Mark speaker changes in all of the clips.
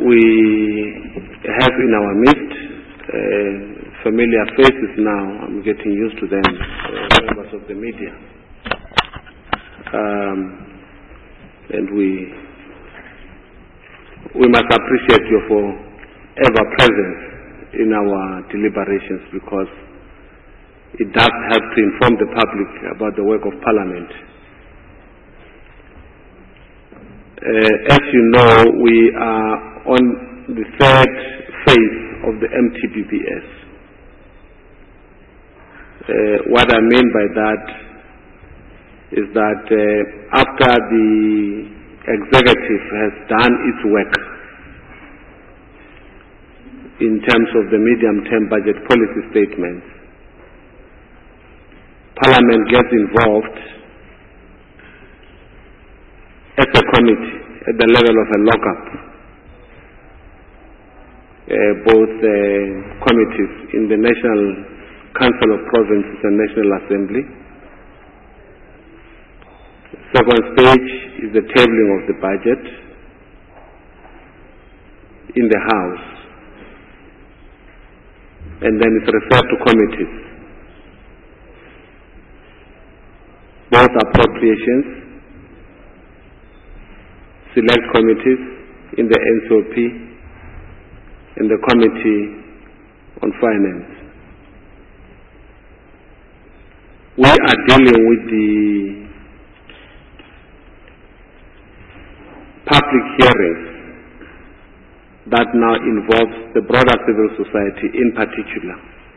Speaker 1: we have in our midst familiar faces now. I'm getting used to them, members of the media. And we must appreciate your forever presence in our deliberations, because it does help to inform the public about the work of Parliament. As you know, we are on the third phase of the MTBPS. What I mean by that is that after the executive has done its work in terms of the medium-term budget policy statements, Parliament gets involved as a committee at the level of a lock-up. Both committees in the National Council of Provinces and National Assembly. Second stage is the tabling of the budget in the House, and then it's referred to committees. Both appropriations, select committees in the NCOP, and the Committee on Finance. We are dealing with the public hearings that now involves the broader civil society in particular.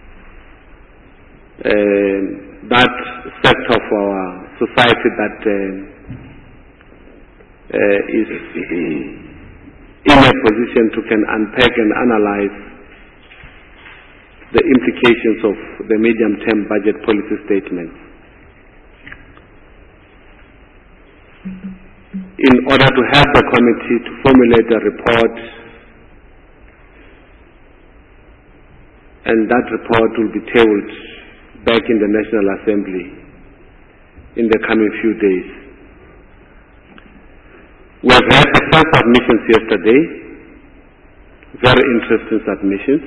Speaker 1: That sector of our society that is in a position to can unpack and analyze the implications of the medium-term budget policy statements. In order to help the committee to formulate a report, and that report will be tabled back in the National Assembly in the coming few days. We have had the first submissions yesterday, very interesting submissions,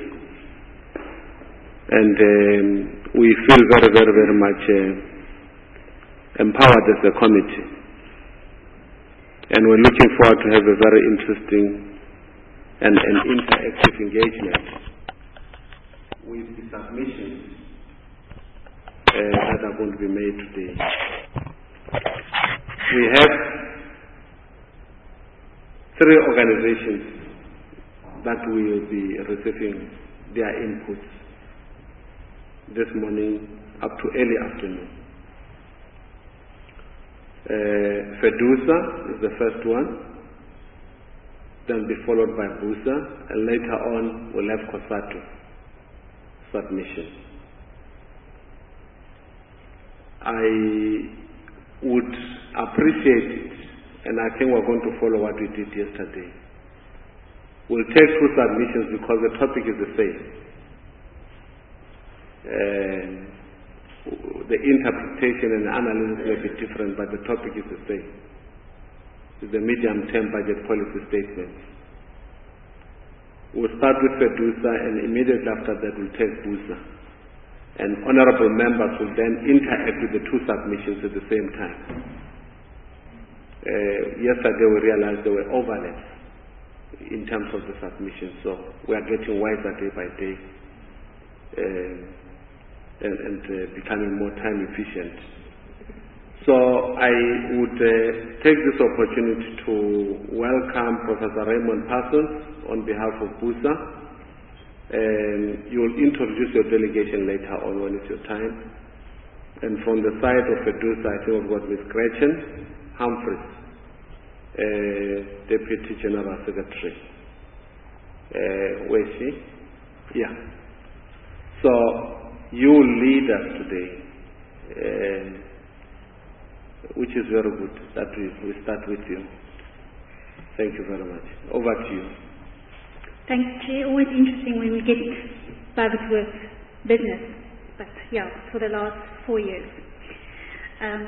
Speaker 1: and we feel very much empowered as a committee. And we're looking forward to have a very interesting and interactive engagement with the submissions that are going to be made today. We have 3 organizations that will be receiving their inputs this morning up to early afternoon. FEDUSA is the first one, then be followed by BUSA, and later on we'll have COSATU submission. I would appreciate it, and I think we're going to follow what we did yesterday. We'll take 2 submissions because the topic is the same. The interpretation and analysis may be different, but the topic is the same. It's the medium-term budget policy statement. We'll start with FEDUSA, and immediately after that we'll take BUSA. And honorable members will then interact with the 2 submissions at the same time. Yesterday we realized there were overlaps in terms of the submissions, so we are getting wiser day by day and becoming more time efficient. So I would take this opportunity to welcome Professor Raymond Parsons on behalf of BUSA. You will introduce your delegation later on when it's your time. And from the side of FEDUSA, I think we've got Ms. Gretchen Humphreys, Deputy General Secretary. Where is she? Yeah. So you will lead us today, which is very good that we start with you. Thank you very much. Over to you.
Speaker 2: Thanks, Chair. Always interesting when we get started with business, but yeah, for the last 4 years.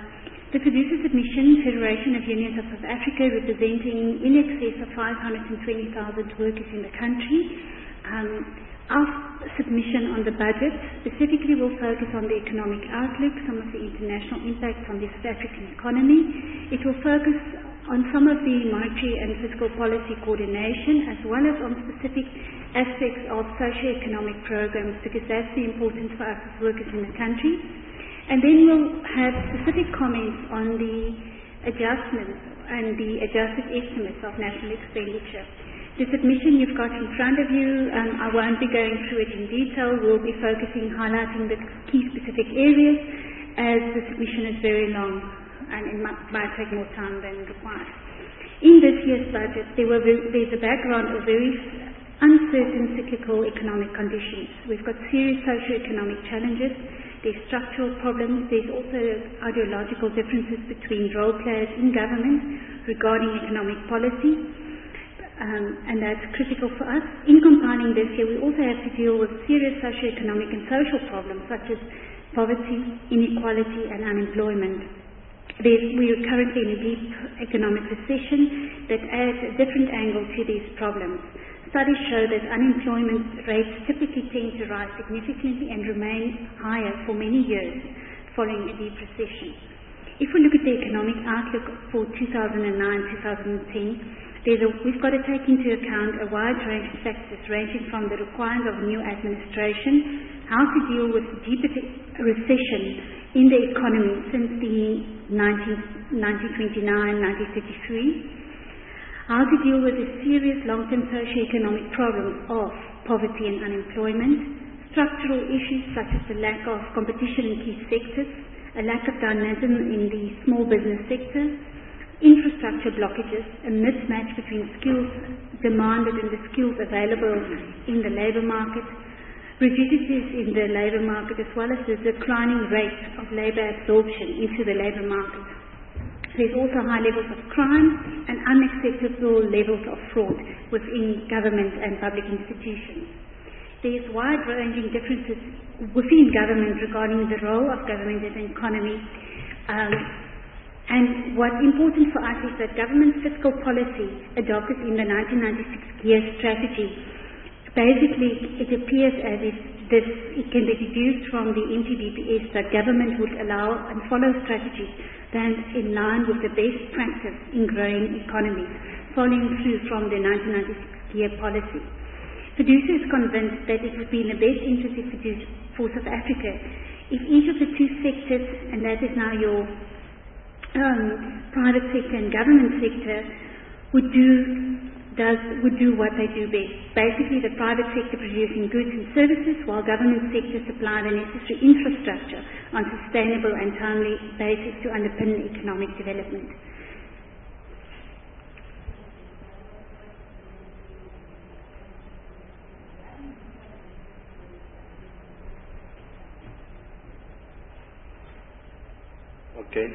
Speaker 2: The producer submission, Federation of Unions of South Africa, representing in excess of 520,000 workers in the country. Our submission on the budget specifically will focus on the economic outlook, some of the international impacts on the South African economy. It will focus on some of the monetary and fiscal policy coordination, as well as on specific aspects of socio-economic programs, because that's the importance for us as workers in the country. And then we'll have specific comments on the adjustments and the adjusted estimates of national expenditure. The submission you've got in front of you, I won't be going through it in detail. We'll be highlighting the key specific areas, as the submission is very long and it might take more time than required. In this year's budget, there's a background of very uncertain cyclical economic conditions. We've got serious socio-economic challenges. There's structural problems. There's also ideological differences between role players in government regarding economic policy, and that's critical for us. In compiling this year, we also have to deal with serious socio-economic and social problems such as poverty, inequality, and unemployment. We are currently in a deep economic recession that adds a different angle to these problems. Studies show that unemployment rates typically tend to rise significantly and remain higher for many years following a deep recession. If we look at the economic outlook for 2009-2010, we've got to take into account a wide range of factors ranging from the requirements of new administration, how to deal with the deeper recession in the economy since the 1929-1933, how to deal with the serious long-term socio-economic problems of poverty and unemployment, structural issues such as the lack of competition in key sectors, a lack of dynamism in the small business sector, infrastructure blockages, a mismatch between skills demanded and the skills available in the labour market, rigidities in the labour market, as well as the declining rate of labour absorption into the labour market. There's also high levels of crime and unacceptable levels of fraud within government and public institutions. There's wide-ranging differences within government regarding the role of government in the economy. And what's important for us is that government fiscal policy adopted in the 1996 GEAR strategy, basically it appears as if it can be deduced from the MTBPS that government would allow and follow strategies that in line with the best practice in growing economies, following through from the 1996 GEAR policy. FEDUSA is convinced that it would be in the best interest for South Africa if each of the two sectors, and that is now your private sector and government sector, would do what they do best. Basically, the private sector producing goods and services, while government sector supply the necessary infrastructure on sustainable and timely basis to underpin economic development.
Speaker 1: Okay.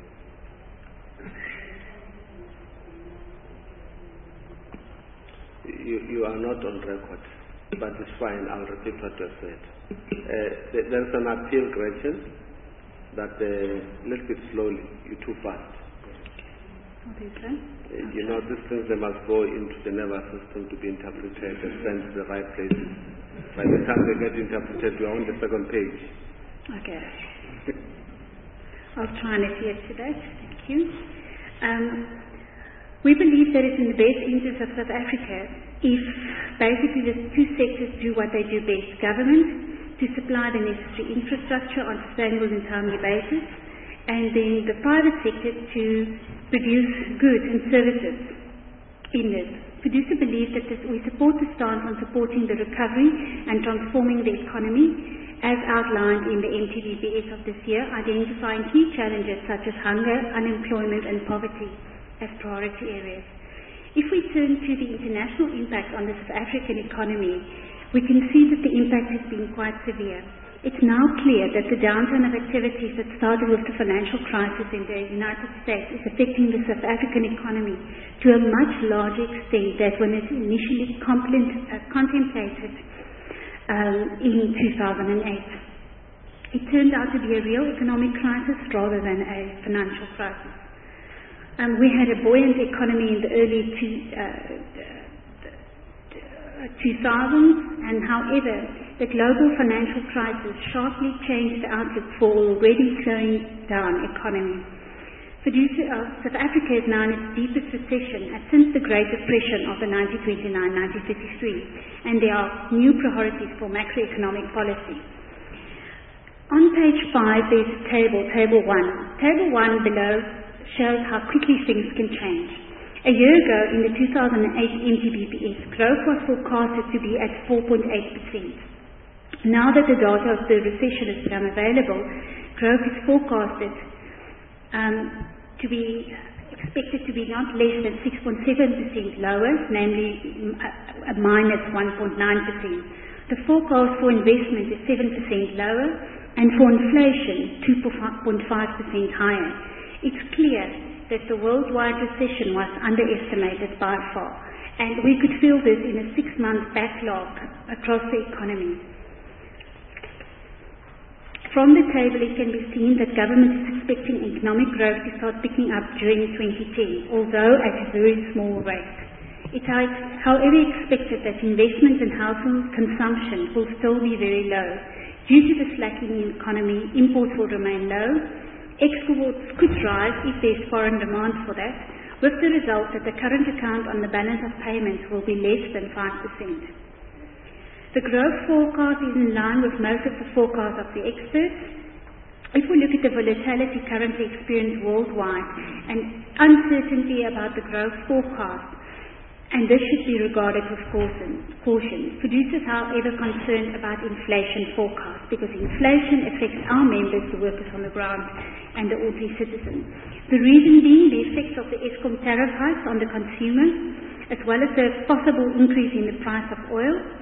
Speaker 1: You are not on record, but it's fine. I'll repeat what you have said. There's an appeal, Gretchen, that a little bit slowly. You're too fast.
Speaker 2: What is that?
Speaker 1: You know, these things, they must go into the nervous system to be interpreted and sent to the right places. By the time they get interpreted, you're on the second page.
Speaker 2: Okay. I'll try and adhere to that. Thank you. We believe that it's in the best interest of South Africa if basically the two sectors do what they do best. Government to supply the necessary infrastructure on a sustainable and timely basis, and then the private sector to produce goods and services in this. FEDUSA believes that we support the stance on supporting the recovery and transforming the economy as outlined in the MTBPS of this year, identifying key challenges such as hunger, unemployment and poverty as priority areas. If we turn to the international impact on the South African economy, we can see that the impact has been quite severe. It's now clear that the downturn of activities that started with the financial crisis in the United States is affecting the South African economy to a much larger extent than when it initially contemplated in 2008. it turned out to be a real economic crisis rather than a financial crisis. We had a buoyant economy in the early 2000s, and however, the global financial crisis sharply changed the outlook for already slowing down economy. South Africa is now in its deepest recession since the Great Depression of the 1929-1933, and there are new priorities for macroeconomic policy. On page 5, there's a table 1. Table 1 below shows how quickly things can change. A year ago, in the 2008 MTBPS, growth was forecasted to be at 4.8%. Now that the data of the recession has become available, growth is forecasted to be expected to be not less than 6.7% lower, namely a minus 1.9%. The forecast for investment is 7% lower, and for inflation 2.5% higher. It's clear that the worldwide recession was underestimated by far, and we could feel this in a 6-month backlog across the economy. From the table, it can be seen that government is expecting economic growth to start picking up during 2010, although at a very small rate. It is, however, expected that investment and household consumption will still be very low. Due to the slackening economy, imports will remain low. Exports could rise if there is foreign demand for that, with the result that the current account on the balance of payments will be less than 5%. The growth forecast is in line with most of the forecasts of the experts. If we look at the volatility currently experienced worldwide and uncertainty about the growth forecast, and this should be regarded with caution. Producers, however, concerned about inflation forecasts because inflation affects our members, the workers on the ground, and the ordinary citizen. The reason being the effects of the Eskom tariff hikes on the consumer, as well as the possible increase in the price of oil.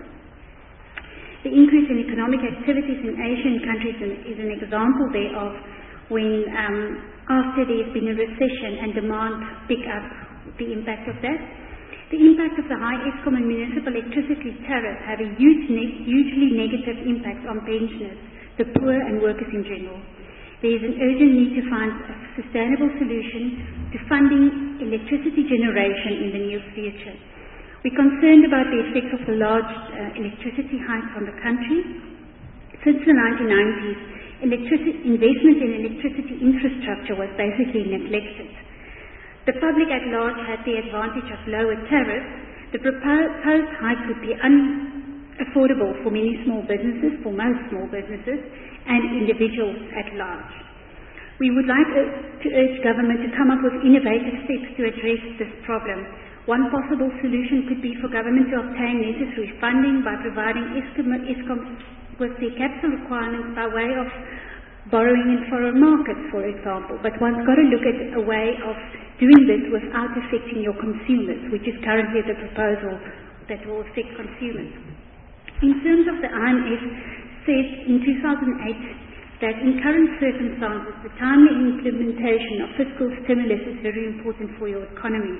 Speaker 2: The increase in economic activities in Asian countries is an example thereof when after there has been a recession and demand pick up the impact of that. The impact of the high Eskom and municipal electricity tariffs have a hugely negative impact on pensioners, the poor and workers in general. There is an urgent need to find a sustainable solution to funding electricity generation in the near future. We're concerned about the effects of the large electricity hikes on the country. Since the 1990s, investment in electricity infrastructure was basically neglected. The public at large had the advantage of lower tariffs. The proposed hike would be unaffordable for many small businesses, for most small businesses, and individuals at large. We would like to urge government to come up with innovative steps to address this problem. One possible solution could be for government to obtain necessary funding by providing Eskom with the capital requirements by way of borrowing in foreign markets, for example. But one's got to look at a way of doing this without affecting your consumers, which is currently the proposal that will affect consumers. In terms of the IMF, said in 2008 that in current circumstances, the timely implementation of fiscal stimulus is very important for your economy.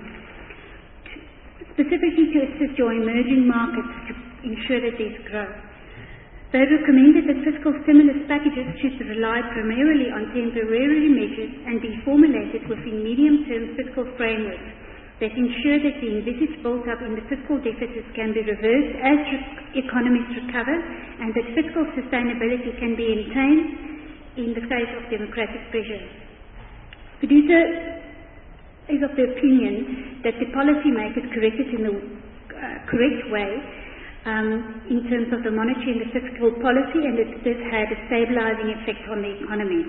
Speaker 2: Specifically to assist your emerging markets to ensure that there's growth. They recommended that fiscal stimulus packages should rely primarily on temporary measures and be formulated within medium-term fiscal frameworks that ensure that the envisaged build-up in the fiscal deficits can be reversed as economies recover and that fiscal sustainability can be maintained in the face of democratic pressure. Producer is of the opinion that the policymakers corrected in the correct way in terms of the monetary and the fiscal policy, and that this had a stabilizing effect on the economy.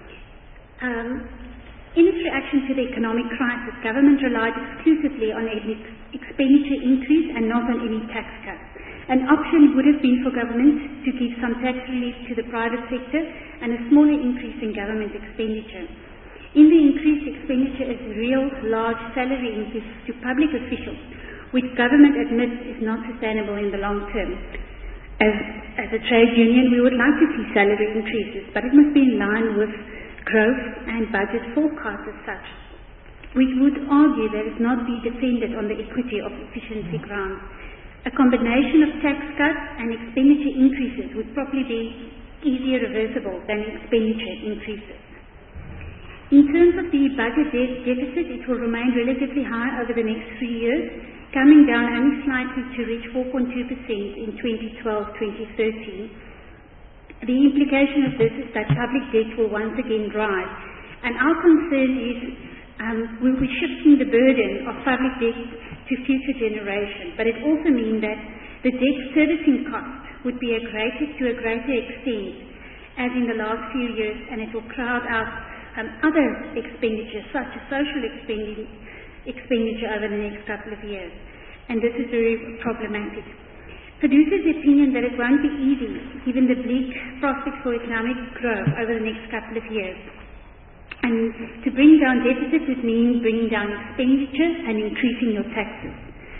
Speaker 2: In its reaction to the economic crisis, government relied exclusively on an expenditure increase and not on any tax cuts. An option would have been for government to give some tax relief to the private sector and a smaller increase in government expenditure. In the increased expenditure is real large salary increases to public officials, which government admits is not sustainable in the long term. As a trade union, we would like to see salary increases, but it must be in line with growth and budget forecasts as such. We would argue that it not be defended on the equity of efficiency grounds. A combination of tax cuts and expenditure increases would probably be easier reversible than expenditure increases. In terms of the budget deficit, it will remain relatively high over the next 3 years, coming down only slightly to reach 4.2% in 2012-2013. The implication of this is that public debt will once again rise, and our concern is we'll be shifting the burden of public debt to future generations, but it also means that the debt servicing cost would be to a greater extent as in the last few years, and it will crowd out other expenditures such as social expenditure over the next couple of years, and this is very problematic. Fiducia's opinion that it won't be easy given the bleak prospects for economic growth over the next couple of years. And to bring down deficits would mean bringing down expenditure and increasing your taxes.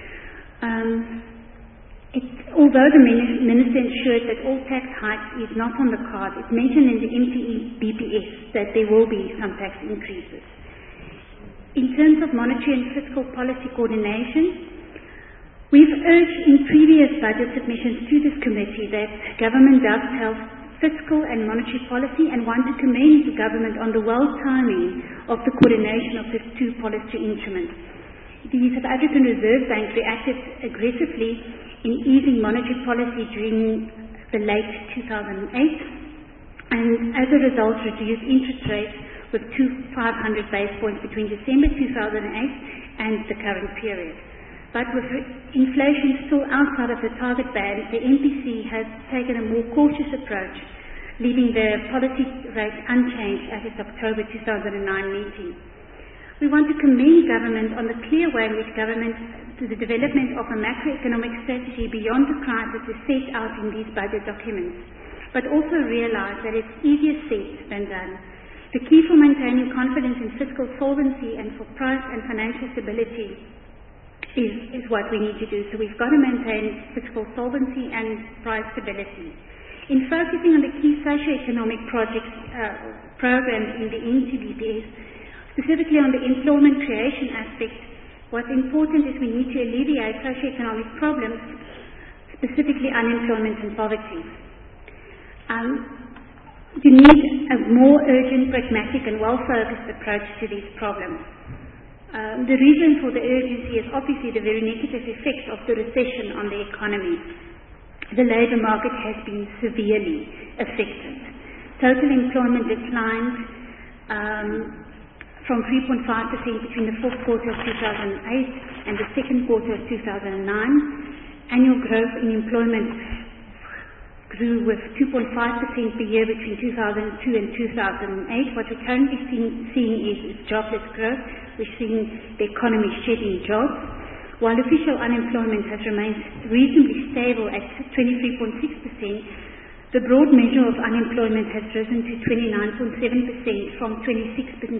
Speaker 2: Although the Minister ensured that all tax hikes is not on the card, it mentioned in the MTE-BPS that there will be some tax increases. In terms of monetary and fiscal policy coordination, we've urged in previous budget submissions to this committee that government dovetails fiscal and monetary policy, and want to commend the government on the well-timing of the coordination of the two policy instruments. The South African Reserve Bank reacted aggressively in easing monetary policy during the late 2008, and as a result reduced interest rates with 500 basis points between December 2008 and the current period. But with inflation still outside of the target band, the MPC has taken a more cautious approach, leaving the policy rate unchanged at its October 2009 meeting. We want to commend government on the clear way in which the development of a macroeconomic strategy beyond the crisis is set out in these budget documents, but also realize that it's easier said than done. The key for maintaining confidence in fiscal solvency and for price and financial stability is what we need to do. So we've got to maintain fiscal solvency and price stability. In focusing on the key socio-economic programs in the MTE-BPS, specifically on the employment creation aspect, what's important is we need to alleviate socio-economic problems, specifically unemployment and poverty. You need a more urgent, pragmatic and well-focused approach to these problems. The reason for the urgency is obviously the very negative effects of the recession on the economy. The labour market has been severely affected. Total employment declined from 3.5% between the fourth quarter of 2008 and the second quarter of 2009. Annual growth in employment grew with 2.5% per year between 2002 and 2008. What we're currently seeing is jobless growth. We're seeing the economy shedding jobs. While official unemployment has remained reasonably stable at 23.6%, the broad measure of unemployment has risen to 29.7% from 26.7%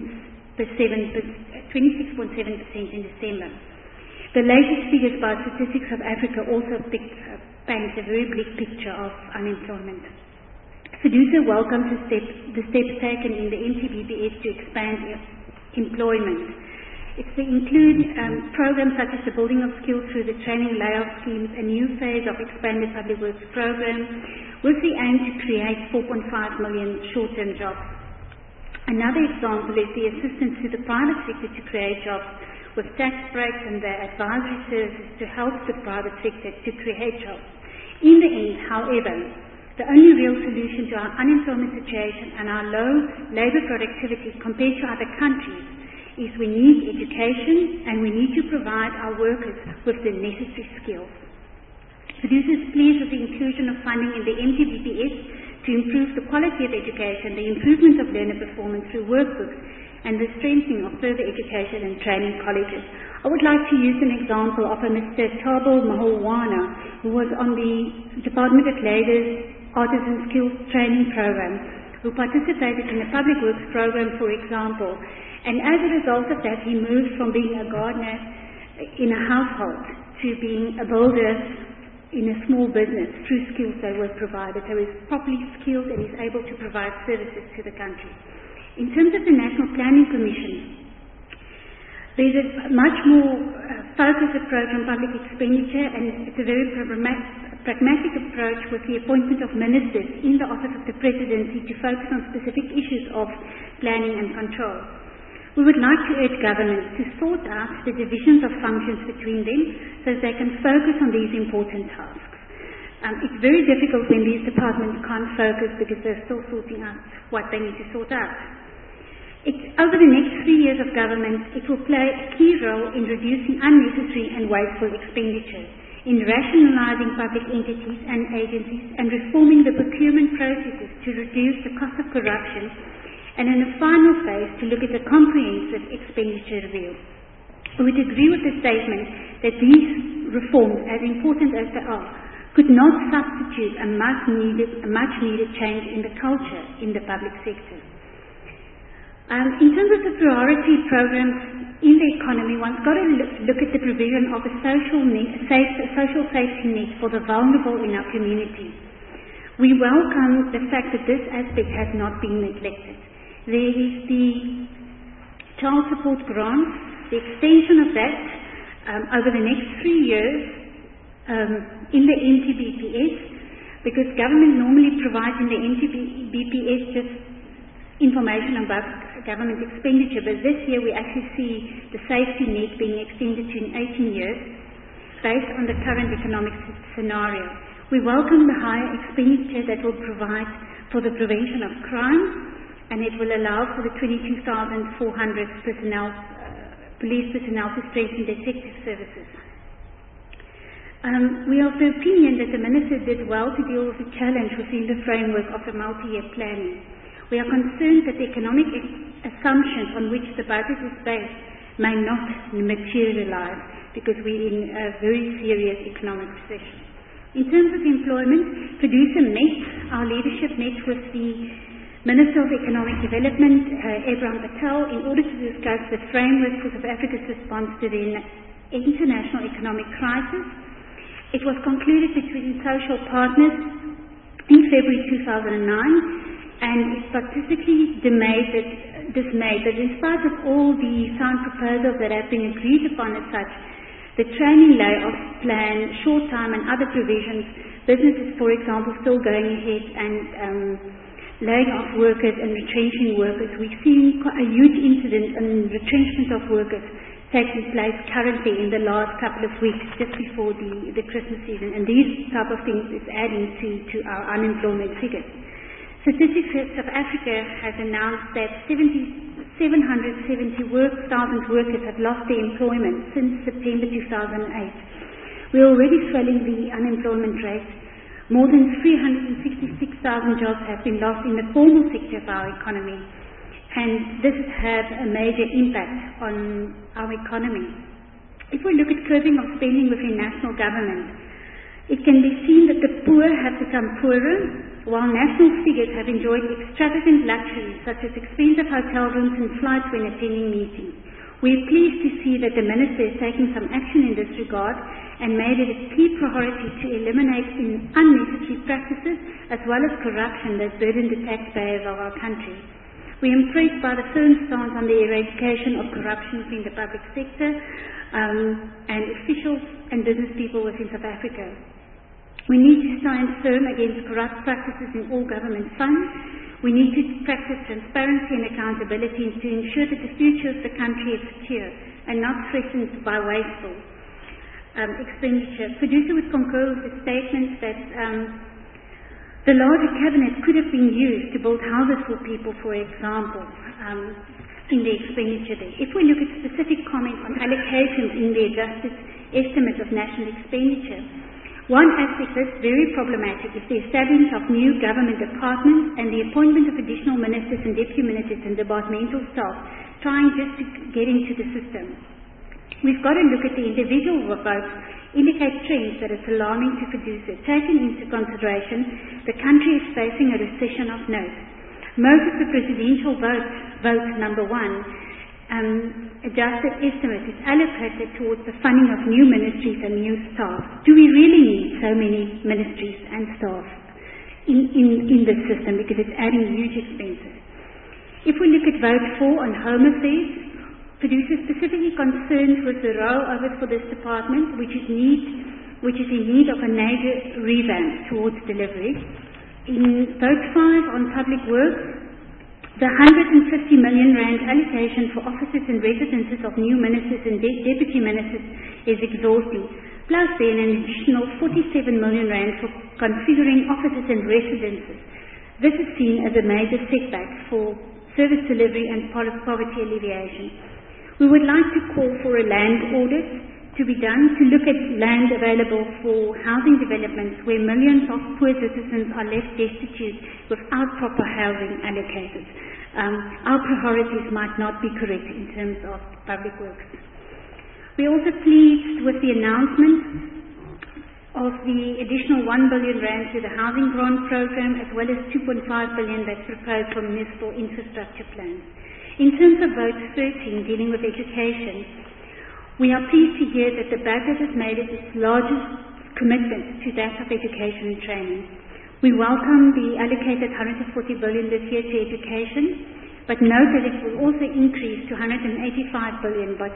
Speaker 2: in December. The latest figures by Statistics South Africa also paint a very bleak picture of unemployment. Fiducia welcomes the steps taken in the MTE-BPS to expand employment. It's to include programs such as the building of skills through the training layoff schemes, a new phase of expanded public works program, with the aim to create 4.5 million short-term jobs. Another example is the assistance to the private sector to create jobs, with tax breaks and the advisory services to help the private sector to create jobs. In the end, however, the only real solution to our unemployment situation and our low labour productivity compared to other countries is we need education and we need to provide our workers with the necessary skills. Fiducia is pleased with the inclusion of funding in the MTE-BPS to improve the quality of education, the improvement of learner performance through workbooks, and the strengthening of further education and training colleges. I would like to use an example of a Mr. Thabo Maholwana, who was on the Department of Labour's Artisan Skills Training Program, who participated in the Public Works Program, for example. And as a result of that, he moved from being a gardener in a household to being a builder in a small business through skills that were provided. So he's properly skilled and he's able to provide services to the country. In terms of the National Planning Commission, there's a much more focused approach on public expenditure, and it's a very pragmatic approach with the appointment of ministers in the Office of the Presidency to focus on specific issues of planning and control. We would like to urge governments to sort out the divisions of functions between them so that they can focus on these important tasks. It's very difficult when these departments can't focus because they're still sorting out what they need to sort out. Over the next 3 years of government, it will play a key role in reducing unnecessary and wasteful expenditure, in rationalising public entities and agencies, and reforming the procurement processes to reduce the cost of corruption, and in a final phase to look at a comprehensive expenditure review. We would agree with the statement that these reforms, as important as they are, could not substitute a much needed change in the culture in the public sector. In terms of the priority programs in the economy, one's got to look at the provision of a social safety net for the vulnerable in our community. We welcome the fact that this aspect has not been neglected. There is the child support grant, the extension of that over the next 3 years in the NTBPS, because government normally provides in the NTBPS just information about government expenditure, but this year we actually see the safety net being extended to 18 years based on the current economic scenario. We welcome the higher expenditure that will provide for the prevention of crime, and it will allow for the 22,400 police personnel to strengthen detective services. We are of the opinion that the Minister did well to deal with the challenge within the framework of the multi-year planning. We are concerned that the economic assumptions on which the budget is based may not materialize because we're in a very serious economic recession. In terms of employment, our leadership met with the Minister of Economic Development, Abraham Patel, in order to discuss the framework for South Africa's response to the international economic crisis. It was concluded between social partners in February 2009, and is particularly dismayed that in spite of all the sound proposals that have been agreed upon as such, the training layoff plan, short time and other provisions, businesses, for example, still going ahead and laying off workers and retrenching workers. We've seen quite a huge incident in retrenchment of workers taking place currently in the last couple of weeks just before the Christmas season, and these type of things is adding to our unemployment figures. Statistics South Africa has announced that 770,000 workers have lost their employment since September 2008. We're already swelling the unemployment rate. More than 366,000 jobs have been lost in the formal sector of our economy, and this has had a major impact on our economy. If we look at curbing of spending within national government, it can be seen that the poor have become poorer, while national figures have enjoyed extravagant luxuries such as expensive hotel rooms and flights when attending meetings. We are pleased to see that the Minister is taking some action in this regard and made it a key priority to eliminate unnecessary practices as well as corruption that burden the taxpayers of our country. We are impressed by the firm stance on the eradication of corruption within the public sector and officials and business people within South Africa. We need to stand firm against corrupt practices in all government funds. We need to practice transparency and accountability to ensure that the future of the country is secure and not threatened by wasteful expenditure. Producer would concur with the statement that the larger cabinet could have been used to build houses for people, for example, in the expenditure there. If we look at specific comments on allocations in the adjusted estimate of national expenditure, one aspect that's very problematic is the establishment of new government departments and the appointment of additional ministers and deputy ministers and departmental staff trying just to get into the system. We've got to look at the individual votes, indicate trends that is alarming to producers. Taking into consideration, the country is facing a recession of note. Most of the presidential vote number one, adjusted estimate is allocated towards the funding of new ministries and new staff. Do we really need so many ministries and staff in the system, because it's adding huge expenses? If we look at vote 4 on Home Affairs, producers specifically concerned with the rollovers for this department, which is need which is in need of a major revamp towards delivery. In Vote 5 on Public Works, the 150 million rand allocation for offices and residences of new ministers and deputy ministers is exhausting, plus then an additional 47 million rand for configuring offices and residences. This is seen as a major setback for service delivery and poverty alleviation. We would like to call for a land audit to be done to look at land available for housing developments where millions of poor citizens are left destitute without proper housing allocated. Our priorities might not be correct in terms of public works. We're also pleased with the announcement of the additional 1 billion rand to the housing grant program, as well as 2.5 billion that's proposed for municipal infrastructure plans. In terms of Vote 13, dealing with education, we are pleased to hear that the budget has made it its largest commitment to that of education and training. We welcome the allocated 140 billion this year to education, but note that it will also increase to 185 billion by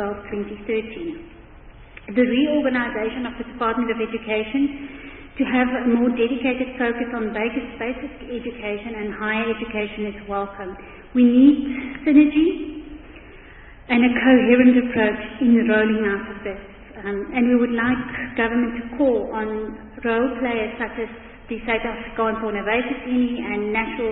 Speaker 2: 2012-2013. The reorganization of the Department of Education to have a more dedicated focus on basic education and higher education is welcome. We need synergy and a coherent approach in the rolling out of this. And we would like government to call on role players such as the South Afrikaanse University and National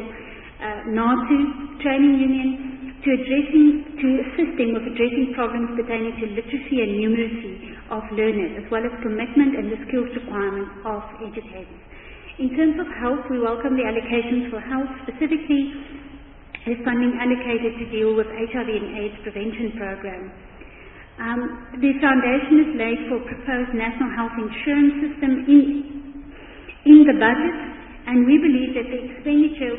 Speaker 2: NATU Training Union to assist them with addressing problems pertaining to literacy and numeracy of learners, as well as commitment and the skills requirements of educators. In terms of health, we welcome the allocations for health, specifically the funding allocated to deal with HIV and AIDS prevention program. The foundation is laid for a proposed national health insurance system in the budget, and we believe that the expenditure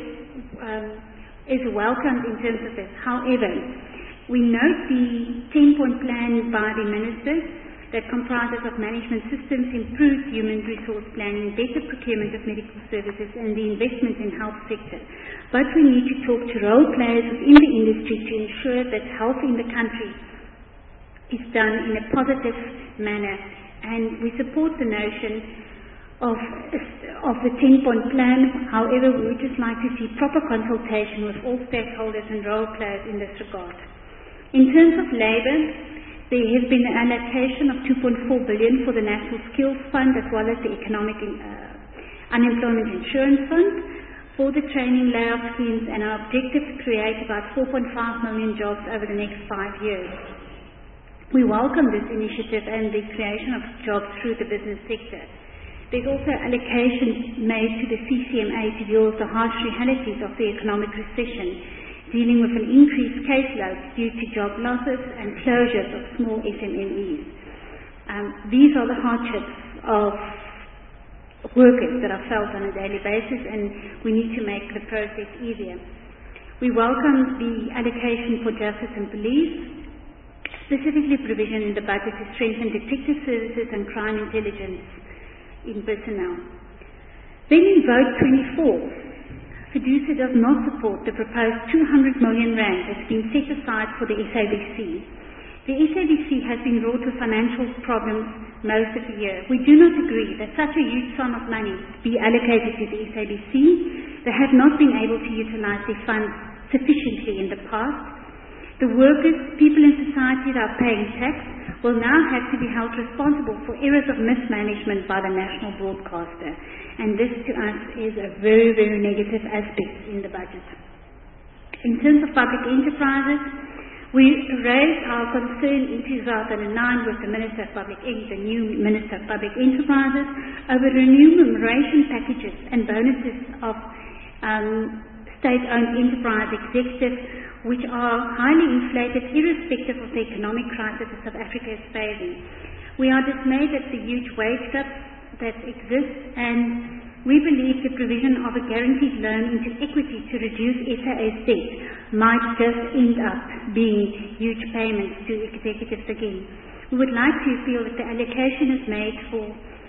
Speaker 2: is welcomed in terms of this. However, we note the 10-point plan by the minister that comprises of management systems, improved human resource planning, better procurement of medical services, and the investment in health sector. But we need to talk to role players within the industry to ensure that health in the country is done in a positive manner. And we support the notion of the 10-point plan. However, we would just like to see proper consultation with all stakeholders and role players in this regard. In terms of labour, there has been an allocation of 2.4 billion for the National Skills Fund, as well as the Economic Unemployment Insurance Fund for the training layoff schemes, and our objective to create about 4.5 million jobs over the next 5 years. We welcome this initiative and the creation of jobs through the business sector. There's also allocations made to the CCMA to deal with the harsh realities of the economic recession, dealing with an increased caseload due to job losses and closures of small SMMEs. These are the hardships of workers that are felt on a daily basis, and we need to make the process easier. We welcome the allocation for justice and police, specifically provision in the budget to strengthen detective services and crime intelligence in personnel. Then in Vote 24, Fiducia does not support the proposed 200 million rand that's been set aside for the SABC. The SABC has been wrought with financial problems most of the year. We do not agree that such a huge sum of money be allocated to the SABC. They have not been able to utilize their funds sufficiently in the past. The workers, people in society that are paying tax, will now have to be held responsible for errors of mismanagement by the national broadcaster. And this to us is a very, very negative aspect in the budget. In terms of public enterprises, we raised our concern in 2009 with the Minister of Public the new Minister of Public Enterprises, over remuneration packages and bonuses of state-owned enterprise executives, which are highly inflated irrespective of the economic crisis that South Africa is facing. We are dismayed at the huge wage gaps that exist, and we believe the provision of a guaranteed loan into equity to reduce SAA's debt might just end up being huge payments to executives again. We would like to feel that the allocation is made for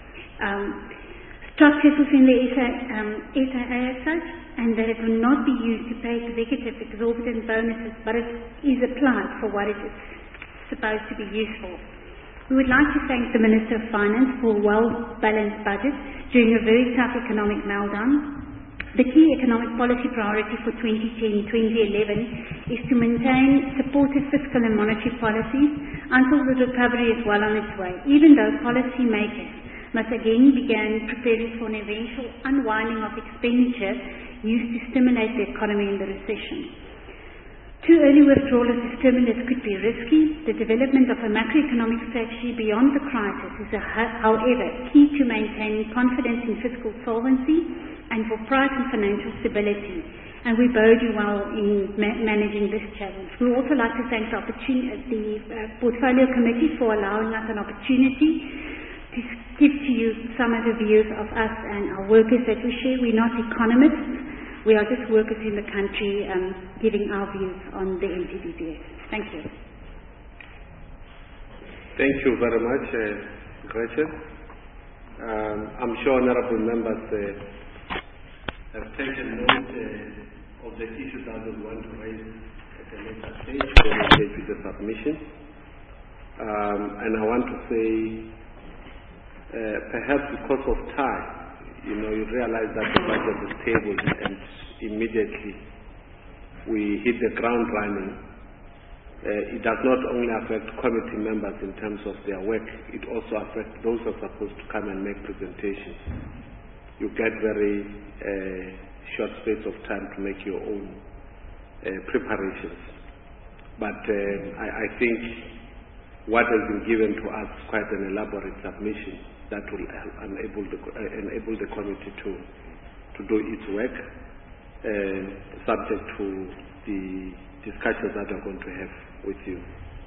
Speaker 2: structures within the SAA as such, and that it will not be used to pay executives exorbitant bonuses, but it is applied for what it is supposed to be used for. We would like to thank the Minister of Finance for a well-balanced budget during a very tough economic meltdown. The key economic policy priority for 2010-2011 is to maintain supportive fiscal and monetary policies until the recovery is well on its way, even though policymakers must again begin preparing for an eventual unwinding of expenditure used to stimulate the economy in the recession. Too early withdrawal of the stimulus could be risky. The development of a macroeconomic strategy beyond the crisis is, however, key to maintaining confidence in fiscal solvency and for price and financial stability. And we bode you well in managing this challenge. We would also like to thank the Portfolio Committee for allowing us an opportunity to give to you some of the views of us and our workers that we share. We're not economists. We are just workers in the country giving our views on the MTBPS. Thank you.
Speaker 1: Thank you very much, Gretchen. I'm sure honorable members have taken note of the issues that we want to raise at a later stage when we get to the submission. And I want to say, perhaps because of time, you realize that the budget is tabled and immediately we hit the ground running. It does not only affect committee members in terms of their work, it also affects those who are supposed to come and make presentations. You get very short space of time to make your own preparations. But I think what has been given to us is quite an elaborate submission that will enable the committee to do its work, subject to the discussions that we're going to have with you.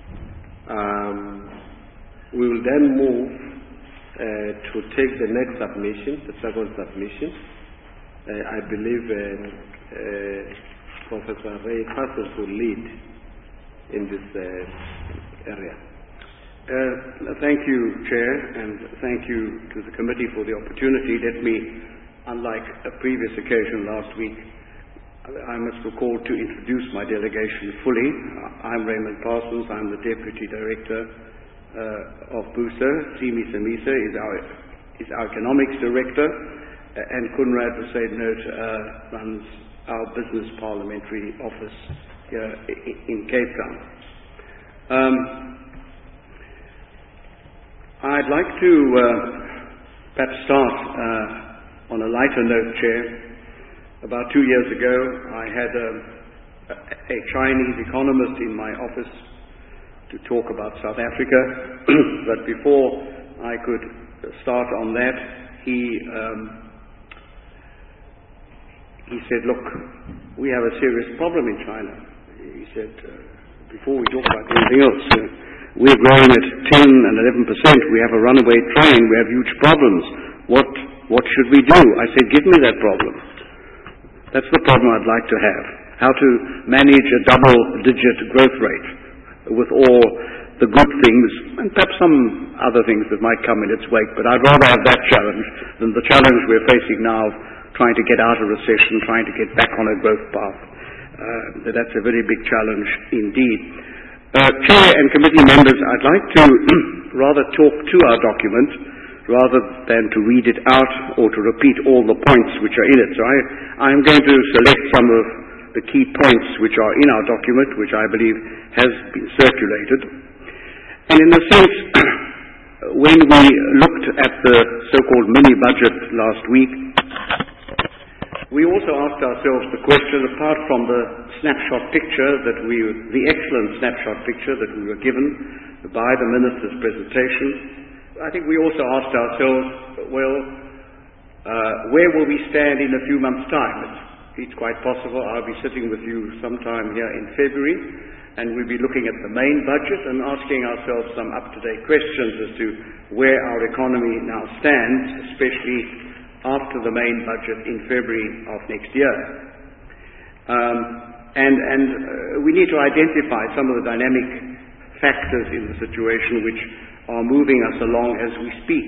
Speaker 1: We will then move to take the next submission, the second submission. I believe Professor Ray Parsons will lead in this area.
Speaker 3: Thank you, Chair, and thank you to the committee for the opportunity. Let me, unlike a previous occasion last week, I must recall to introduce my delegation fully. I'm Raymond Parsons. I'm the Deputy Director of BUSA. Simi Samisa is our Economics Director, and Kunrad Hussain-Note runs our Business Parliamentary Office here in Cape Town. I'd like to perhaps start on a lighter note, Chair. About 2 years ago, I had a Chinese economist in my office to talk about South Africa. But before I could start on that, he said, look, we have a serious problem in China. He said, before we talk about anything else, we're growing at 10 and 11%. We have a runaway train. We have huge problems. What should we do? I said, give me that problem. That's the problem I'd like to have. How to manage a double-digit growth rate with all the good things and perhaps some other things that might come in its wake. But I'd rather have that challenge than the challenge we're facing now of trying to get out of recession, trying to get back on a growth path. That's a very big challenge indeed. Chair and committee members, I'd like to rather talk to our document rather than to read it out or to repeat all the points which are in it. So I'm going to select some of the key points which are in our document, which I believe has been circulated. And in a sense, when we looked at the so-called mini-budget last week, we also asked ourselves the question, apart from the snapshot picture the excellent snapshot picture that we were given by the Minister's presentation, I think we also asked ourselves, well, where will we stand in a few months' time? It's quite possible I'll be sitting with you sometime here in February, and we'll be looking at the main budget and asking ourselves some up-to-date questions as to where our economy now stands, especially after the main budget in February of next year. And we need to identify some of the dynamic factors in the situation which are moving us along as we speak.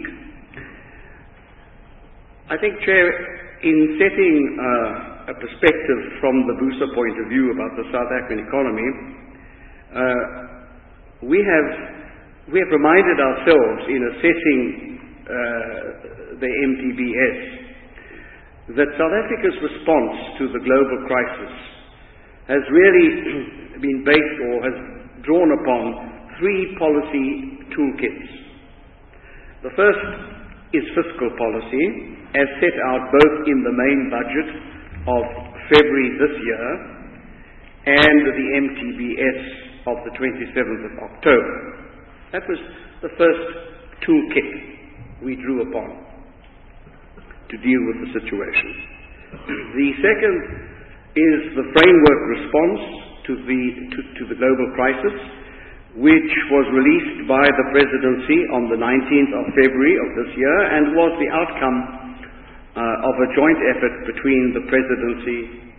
Speaker 3: I think, Chair, in setting a perspective from the BUSA point of view about the South African economy, we have we have reminded ourselves in assessing the MTBS that South Africa's response to the global crisis has really been based or has drawn upon three policy toolkits. The first is fiscal policy, as set out both in the main budget of February this year and the MTBS of the 27th of October. That was the first toolkit we drew upon to deal with the situation. The second is the framework response to the global crisis, which was released by the presidency on the 19th of February of this year and was the outcome of a joint effort between the presidency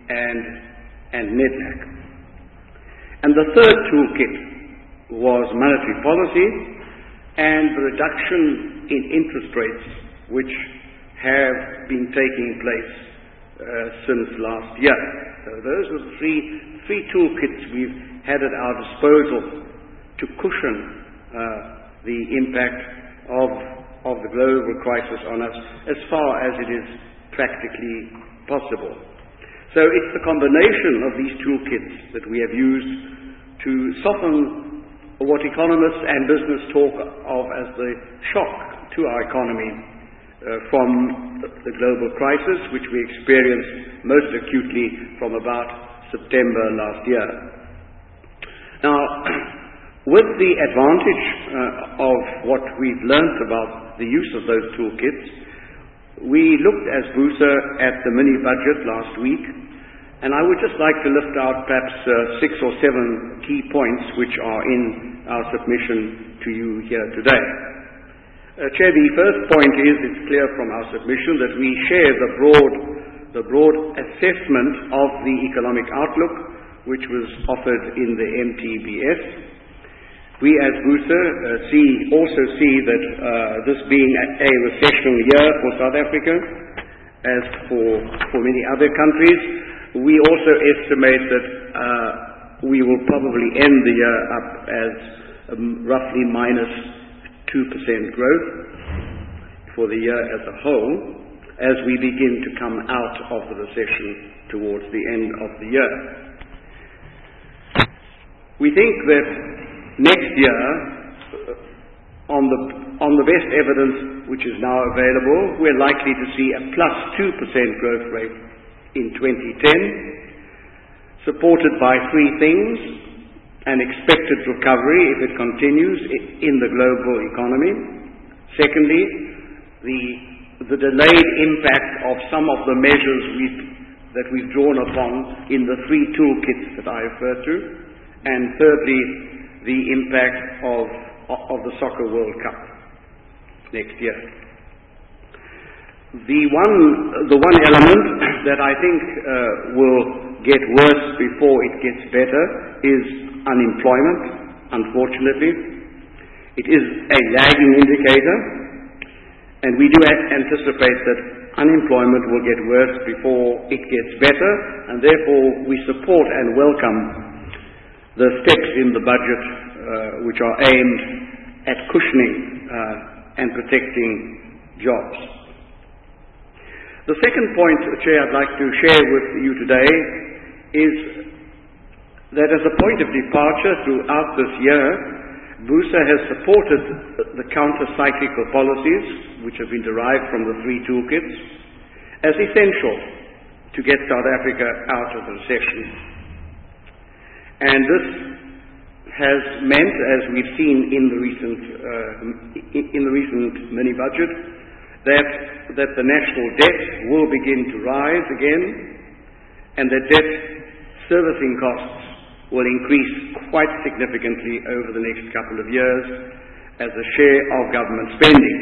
Speaker 3: and NEDLAC. And the third toolkit was monetary policy and the reduction in interest rates, which have been taking place since last year. So those are the three toolkits we've had at our disposal to cushion the impact of the global crisis on us as far as it is practically possible. So it's the combination of these toolkits that we have used to soften what economists and business talk of as the shock to our economy from the global crisis, which we experienced most acutely from about September last year. Now, with the advantage of what we've learnt about the use of those toolkits, we looked as BUSA at the mini-budget last week, and I would just like to lift out perhaps 6 or 7 key points which are in our submission to you here today. Chair, the first point is, it's clear from our submission that we share the broad assessment of the economic outlook which was offered in the MTBS. We as BUSA also see that this being a recessional year for South Africa, as for many other countries, we also estimate that we will probably end the year up as roughly minus 2% growth for the year as a whole, as we begin to come out of the recession towards the end of the year. We think that next year, on the best evidence which is now available, we're likely to see a plus 2% growth rate in 2010, supported by three things: an expected recovery, if it continues, in the global economy. Secondly, the delayed impact of some of the measures that we've drawn upon in the three toolkits that I referred to. And thirdly, the impact of the Soccer World Cup next year. The one element that I think will get worse before it gets better is unemployment, unfortunately. It is a lagging indicator, and we do anticipate that unemployment will get worse before it gets better, and therefore we support and welcome the steps in the budget which are aimed at cushioning and protecting jobs. The second point, Chair, I'd like to share with you today is that as a point of departure throughout this year, BUSA has supported the counter-cyclical policies which have been derived from the three toolkits as essential to get South Africa out of the recession. And this has meant, as we've seen in the recent mini-budget, that the national debt will begin to rise again, and that debt servicing costs will increase quite significantly over the next couple of years as a share of government spending.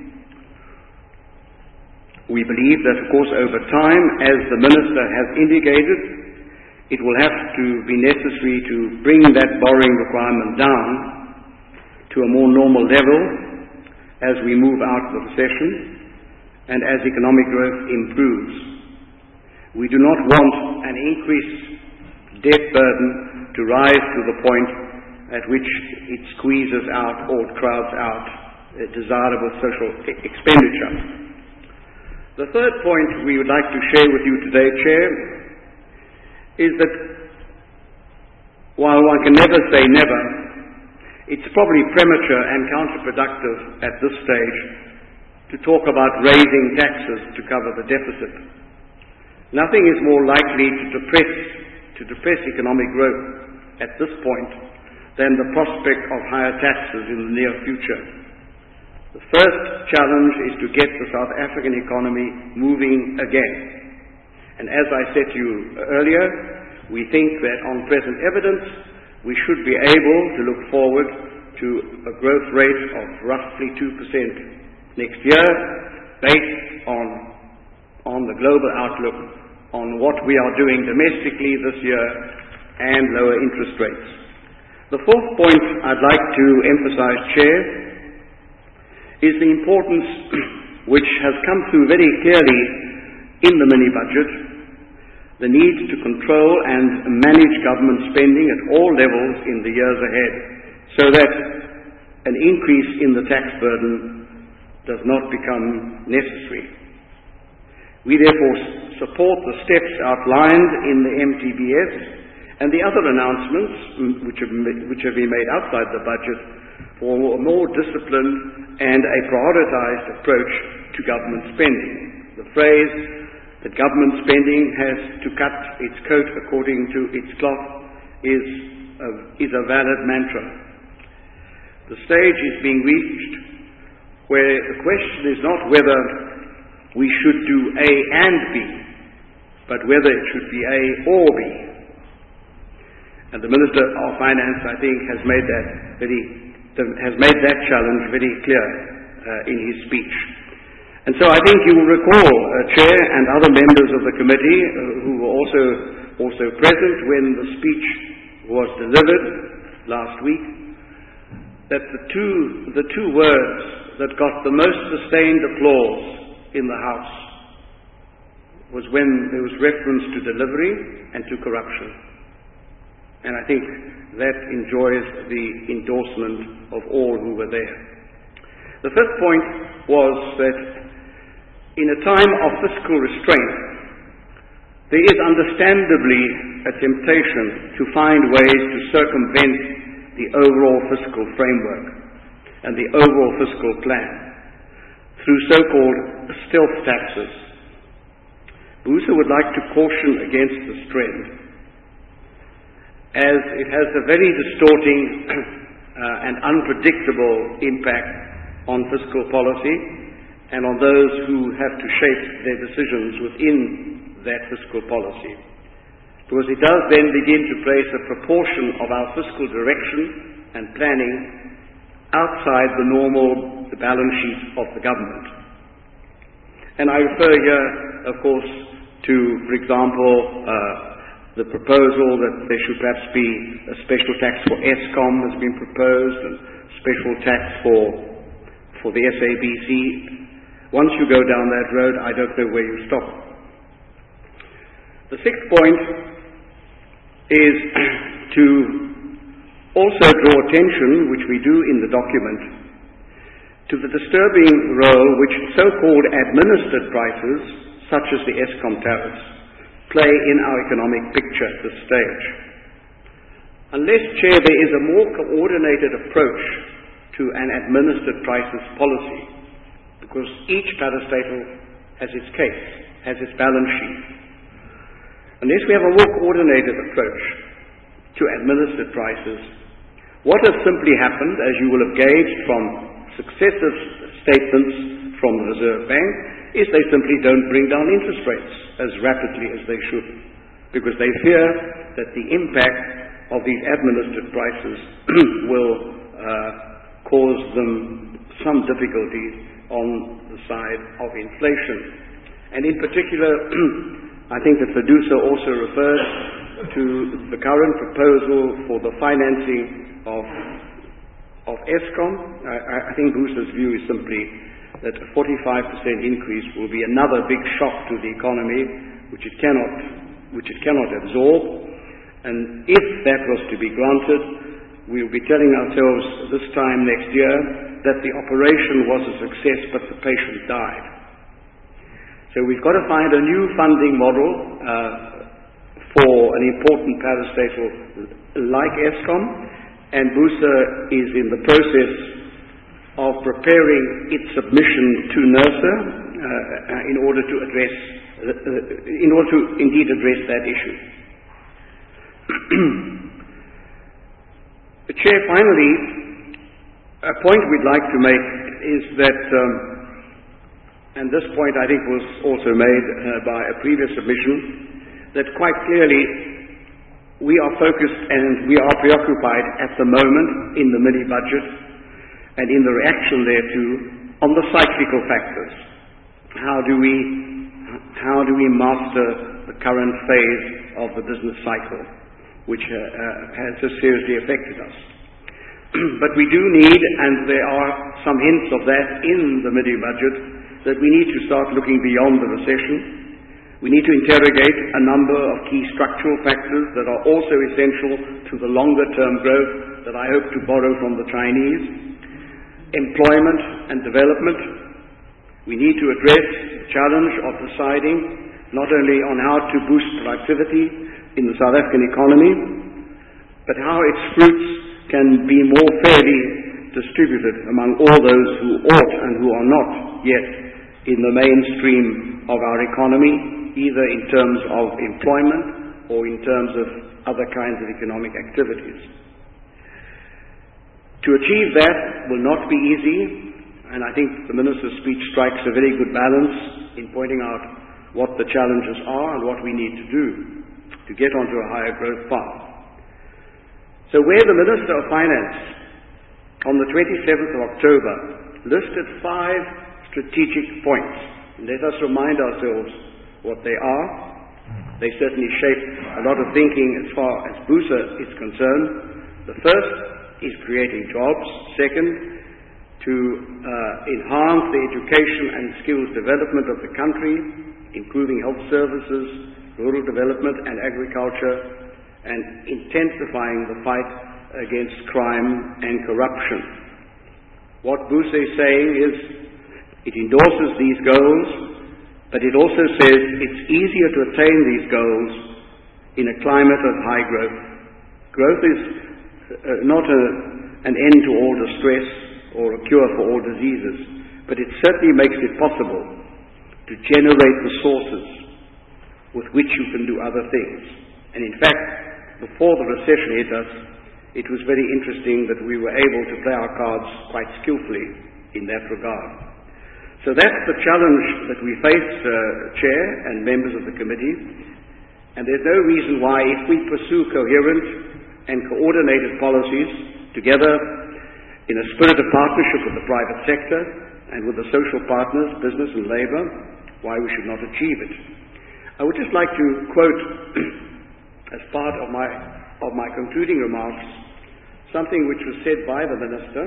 Speaker 3: We believe that, of course, over time, as the Minister has indicated, it will have to be necessary to bring that borrowing requirement down to a more normal level as we move out of the recession and as economic growth improves. We do not want an increased debt burden to rise to the point at which it squeezes out or crowds out desirable social expenditure. The third point we would like to share with you today, Chair, is that while one can never say never, it's probably premature and counterproductive at this stage to talk about raising taxes to cover the deficit. Nothing is more likely to depress economic growth at this point than the prospect of higher taxes in the near future. The first challenge is to get the South African economy moving again. And as I said to you earlier, we think that on present evidence, we should be able to look forward to a growth rate of roughly 2% next year, based on the global outlook, on what we are doing domestically this year, and lower interest rates. The fourth point I'd like to emphasize, Chair, is the importance which has come through very clearly in the mini-budget, the need to control and manage government spending at all levels in the years ahead, so that an increase in the tax burden does not become necessary. We therefore support the steps outlined in the MTBS and the other announcements which have been made outside the budget for a more disciplined and a prioritized approach to government spending. The phrase that government spending has to cut its coat according to its cloth is a valid mantra. The stage is being reached where the question is not whether we should do A and B, but whether it should be A or B. And the Minister of Finance, I think, has made that challenge very clear in his speech. And so I think you will recall, Chair and other members of the committee who were also present when the speech was delivered last week, that the two words that got the most sustained applause in the House was when there was reference to delivery and to corruption. And I think that enjoys the endorsement of all who were there. The fifth point was that in a time of fiscal restraint, there is understandably a temptation to find ways to circumvent the overall fiscal framework and the overall fiscal plan through so-called stealth taxes. BUSA would like to caution against this trend, as it has a very distorting and unpredictable impact on fiscal policy and on those who have to shape their decisions within that fiscal policy. Because it does then begin to place a proportion of our fiscal direction and planning outside the normal balance sheet of the government. And I refer here, of course, to, for example, the proposal that there should perhaps be a special tax for Eskom has been proposed, and special tax for the SABC. Once you go down that road, I don't know where you stop. The sixth point is to also draw attention, which we do in the document, to the disturbing role which so-called administered prices, such as the Eskom tariffs, play in our economic picture at this stage. Unless, Chair, there is a more coordinated approach to an administered prices policy, because each parastatal has its case, has its balance sheet. Unless we have a more coordinated approach to administered prices, what has simply happened, as you will have gauged from successive statements from the Reserve Bank, is they simply don't bring down interest rates as rapidly as they should, because they fear that the impact of these administered prices will cause them some difficulty on the side of inflation. And in particular, I think that Fiducia also refers to the current proposal for the financing of Eskom. I think Bruce's view is simply that a 45% increase will be another big shock to the economy, which it cannot absorb. And if that was to be granted, we'll be telling ourselves this time next year that the operation was a success but the patient died. So we've got to find a new funding model for an important parastatal like Eskom, and BUSA is in the process of preparing its submission to NERSA in order to indeed address that issue. Chair, finally, a point we'd like to make is that, and this point I think was also made by a previous submission, that quite clearly we are focused and we are preoccupied at the moment in the mini-budget and in the reaction thereto on the cyclical factors. How do we master the current phase of the business cycle, which has so seriously affected us? But we do need, and there are some hints of that in the mini-budget, that we need to start looking beyond the recession. We need to interrogate a number of key structural factors that are also essential to the longer-term growth that I hope to borrow from the Chinese. Employment and development. We need to address the challenge of deciding not only on how to boost productivity in the South African economy, but how its fruits can be more fairly distributed among all those who ought and who are not yet in the mainstream of our economy, either in terms of employment or in terms of other kinds of economic activities. To achieve that will not be easy, and I think the Minister's speech strikes a very good balance in pointing out what the challenges are and what we need to do to get onto a higher growth path. So where the Minister of Finance on the 27th of October listed 5 strategic points, let us remind ourselves what they are. They certainly shape a lot of thinking as far as BUSA is concerned. The first is creating jobs. Second, to enhance the education and skills development of the country, improving health services, rural development and agriculture, and intensifying the fight against crime and corruption. What BUSA is saying is it endorses these goals, but it also says it's easier to attain these goals in a climate of high growth. Growth is not an end to all distress or a cure for all diseases, but it certainly makes it possible to generate the sources with which you can do other things. And in fact, before the recession hit us, it was very interesting that we were able to play our cards quite skillfully in that regard. So that's the challenge that we face, Chair and members of the committee, and there's no reason why, if we pursue coherent and coordinated policies together in a spirit of partnership with the private sector and with the social partners, business and labour, why we should not achieve it. I would just like to quote, as part of my concluding remarks, something which was said by the Minister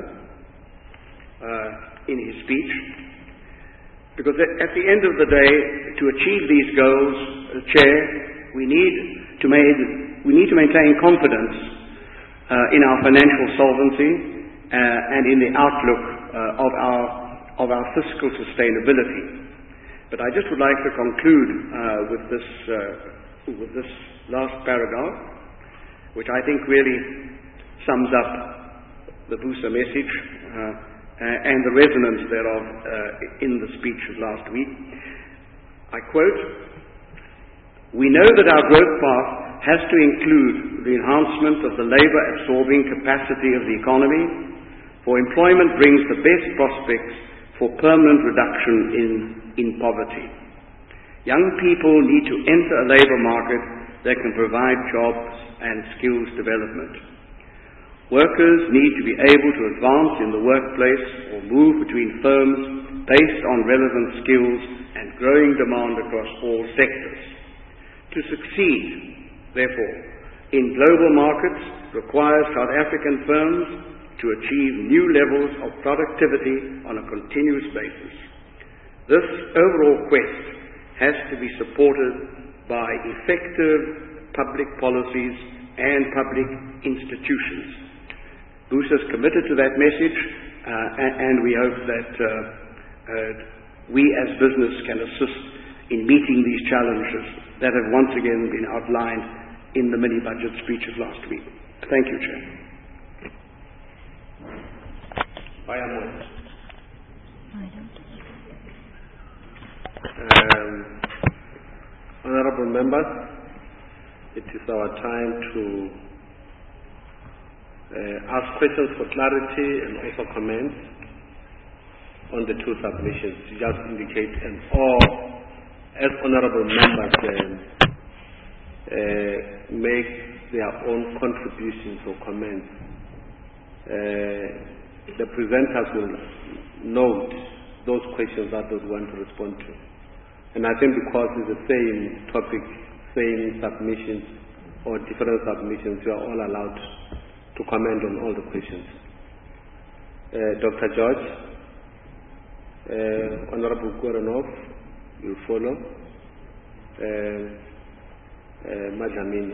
Speaker 3: in his speech, because at the end of the day, to achieve these goals, Chair, we need to maintain confidence in our financial solvency and in the outlook of our fiscal sustainability. But I just would like to conclude with this last paragraph, which I think really sums up the BUSA message and the resonance thereof in the speech of last week. I quote, "We know that our growth path has to include the enhancement of the labour-absorbing capacity of the economy, for employment brings the best prospects for permanent reduction in poverty. Young people need to enter a labour market that can provide jobs and skills development. Workers need to be able to advance in the workplace or move between firms based on relevant skills and growing demand across all sectors. To succeed, therefore, in global markets requires South African firms to achieve new levels of productivity on a continuous basis. This overall quest has to be supported by effective public policies and public institutions. Bruce is committed to that message, and we hope that we as business can assist in meeting these challenges that have once again been outlined in the mini-budget speech of last week. Thank you, Chair.
Speaker 1: Honourable members, it is our time to ask questions for clarity and also comments on the two submissions. Just indicate, and all as honourable members make their own contributions or comments, the presenters will note those questions that they want to respond to. And I think because it's the same topic, same submissions or different submissions, you are all allowed to comment on all the questions. Dr. George, Honorable Goranov, you follow. Madlamini.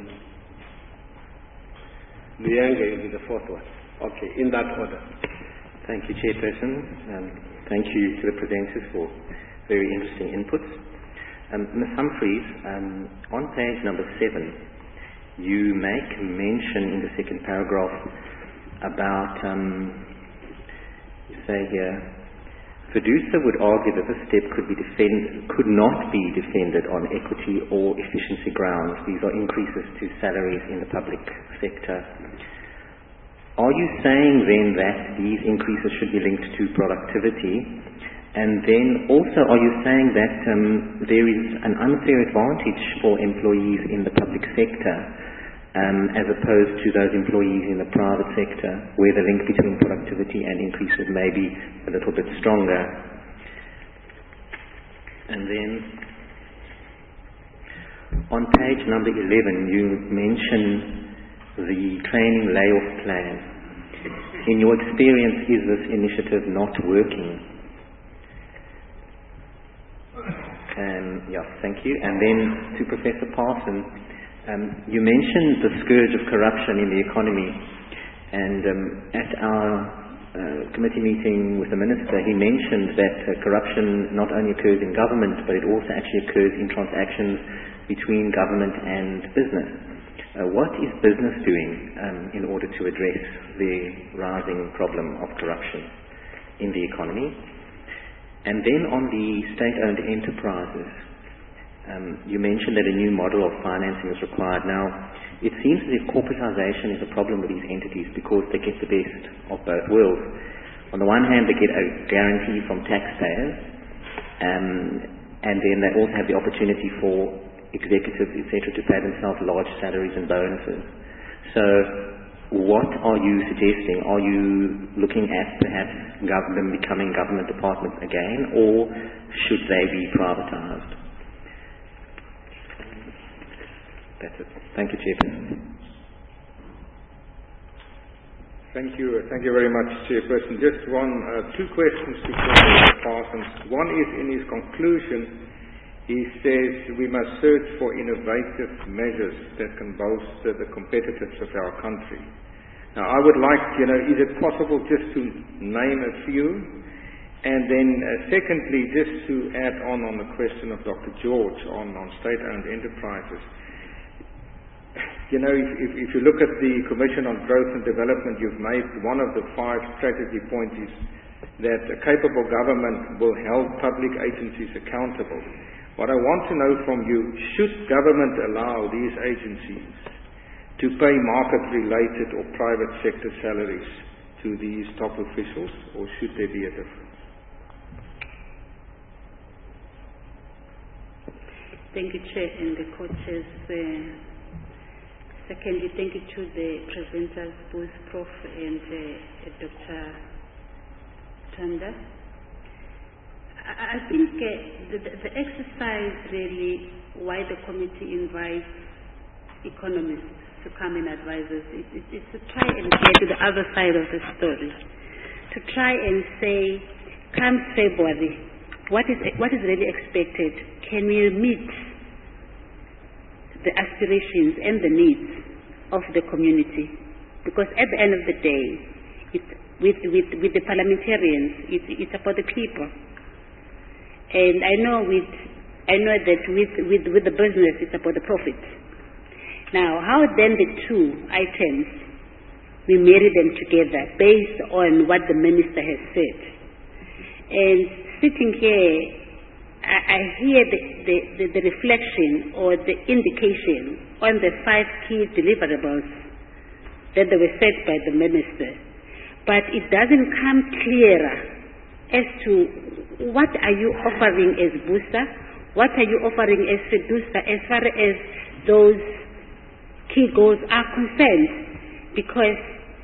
Speaker 1: Luyenge will be the fourth one. Okay, in that order.
Speaker 4: Thank you, Chairperson. Thank you to the presenters for very interesting inputs. Ms. Humphreys, on page number 7, you make mention in the second paragraph about, you say here, Fiducia would argue that this step could not be defended on equity or efficiency grounds. These are increases to salaries in the public sector. Are you saying then that these increases should be linked to productivity? And then also, are you saying that there is an unfair advantage for employees in the public sector as opposed to those employees in the private sector, where the link between productivity and increases may be a little bit stronger? And then on page number 11, you mention the training layoff plan. In your experience, is this initiative not working? Thank you. And then to Professor Parson, you mentioned the scourge of corruption in the economy, and at our committee meeting with the Minister, he mentioned that corruption not only occurs in government, but it also actually occurs in transactions between government and business. What is business doing in order to address the rising problem of corruption in the economy? And then on the state-owned enterprises, you mentioned that a new model of financing is required. Now, it seems as if corporatization is a problem with these entities because they get the best of both worlds. On the one hand, they get a guarantee from taxpayers, and then they also have the opportunity for executives, etc., to pay themselves large salaries and bonuses. So, what are you suggesting? Are you looking at perhaps them becoming government departments again, or should they be privatized? That's it. Thank you, Chairperson.
Speaker 5: Thank you very much, Chairperson. Just two questions to Professor Parsons. One is in his conclusion, he says we must search for innovative measures that can bolster the competitiveness of our country. Now, I would like, is it possible just to name a few? And then secondly, just to add on the question of Dr. George on state-owned enterprises. If you look at the Commission on Growth and Development, you've made one of the 5 strategy points is that a capable government will hold public agencies accountable. What I want to know from you, should government allow these agencies to pay market-related or private sector salaries to these top officials, or should there be a difference?
Speaker 6: Thank you, Chair, and the coaches. Secondly, thank you to the presenters, both Prof. and Dr. Tanda. I think the exercise really why the committee invites economists to come and advise us is to try and get to the other side of the story, to try and say, come February, what is really expected? Can we meet the aspirations and the needs of the community? Because at the end of the day, with the parliamentarians. It's about the people. And I know that with the business, it's about the profit. Now, how then the two items, we marry them together based on what the minister has said. And sitting here, I hear the reflection or the indication on the 5 key deliverables that they were set by the minister. But it doesn't come clearer as to what are you offering as booster, what are you offering as reducer as far as those key goals are concerned, because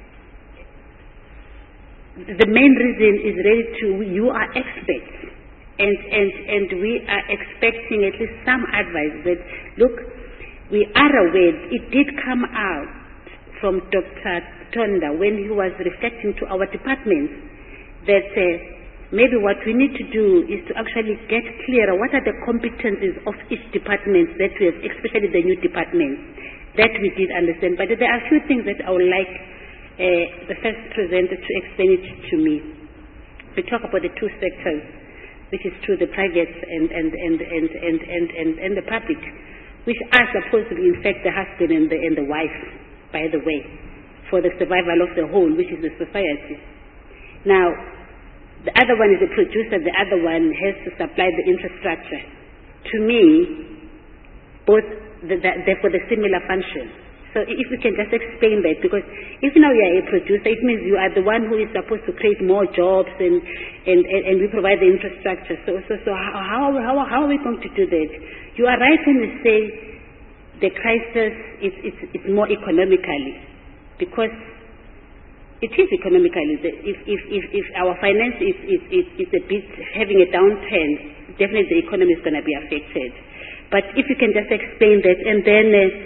Speaker 6: the main reason is really you are experts, and we are expecting at least some advice that, look, we are aware, it did come out from Dr. Tonda when he was reflecting to our departments that maybe what we need to do is to actually get clearer what are the competencies of each department that we have, especially the new departments. That we did understand, but there are a few things that I would like the first presenter to explain it to me. We talk about the two sectors, which is true, the private and the public, which are supposed to be, in fact, the husband and the wife, by the way, for the survival of the whole, which is the society. Now, the other one is the producer, the other one has to supply the infrastructure. To me, both they're for the similar function. So if we can just explain that, because if now you are a producer, it means you are the one who is supposed to create more jobs and we provide the infrastructure. So how are we going to do that? You are right when you say the crisis it's more economically, because it is economically. If our finance is a bit having a downturn, definitely the economy is going to be affected. But if you can just explain that, and then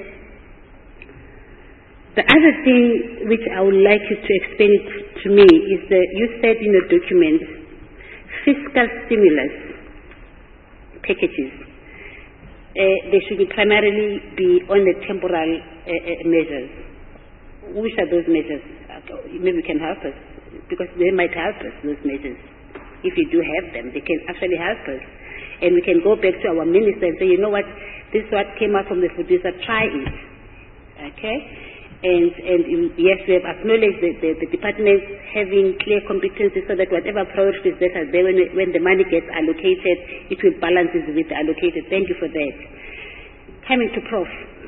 Speaker 6: the other thing which I would like you to explain it to me is that you said in the document, fiscal stimulus packages. They should primarily be on the temporal measures. Which are those measures? Maybe you can help us, because they might help us, those measures. If you do have them, they can actually help us. And we can go back to our minister and say, you know what, this is what came out from the producer, try it. Okay? And yes, we have acknowledged the departments having clear competencies so that whatever priorities that are there, when the money gets allocated, it will balance with the allocated. Thank you for that. Coming to Prof.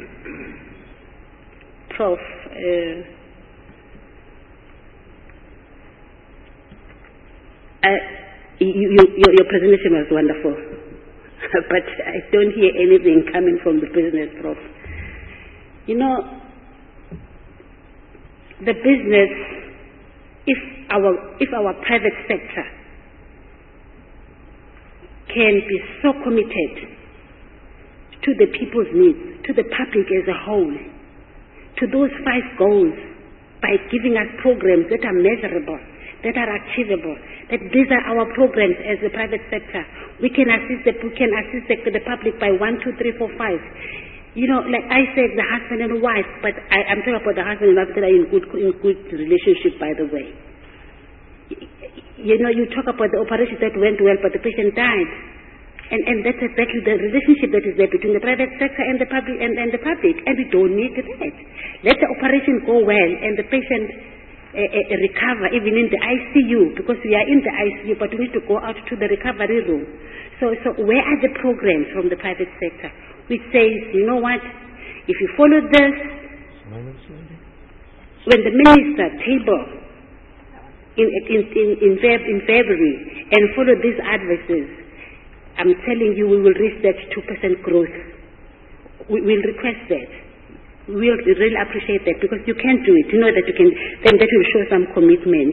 Speaker 6: Your presentation was wonderful, but I don't hear anything coming from the business, Prof. You know, the business, if our private sector can be so committed to the people's needs, to the public as a whole, to those 5 goals, by giving us programs that are measurable, that are achievable, that these are our programs as the private sector. We can assist the public by 1, 2, 3, 4, 5. You know, like I said, the husband and wife, but I'm talking about the husband and wife that are in good relationship, by the way. You know, you talk about the operation that went well, but the patient died. And that's exactly the relationship that is there between the private sector and the public, and the public, and we don't need that. Let the operation go well and the patient recover even in the ICU, because we are in the ICU, but we need to go out to the recovery room. So where are the programs from the private sector which says, you know what, if you follow this, when the minister table in February and follow these advices, I'm telling you, we will reach that 2% growth. We will request that. We will really appreciate that, because you can do it. You know that you can. Then that will show some commitment.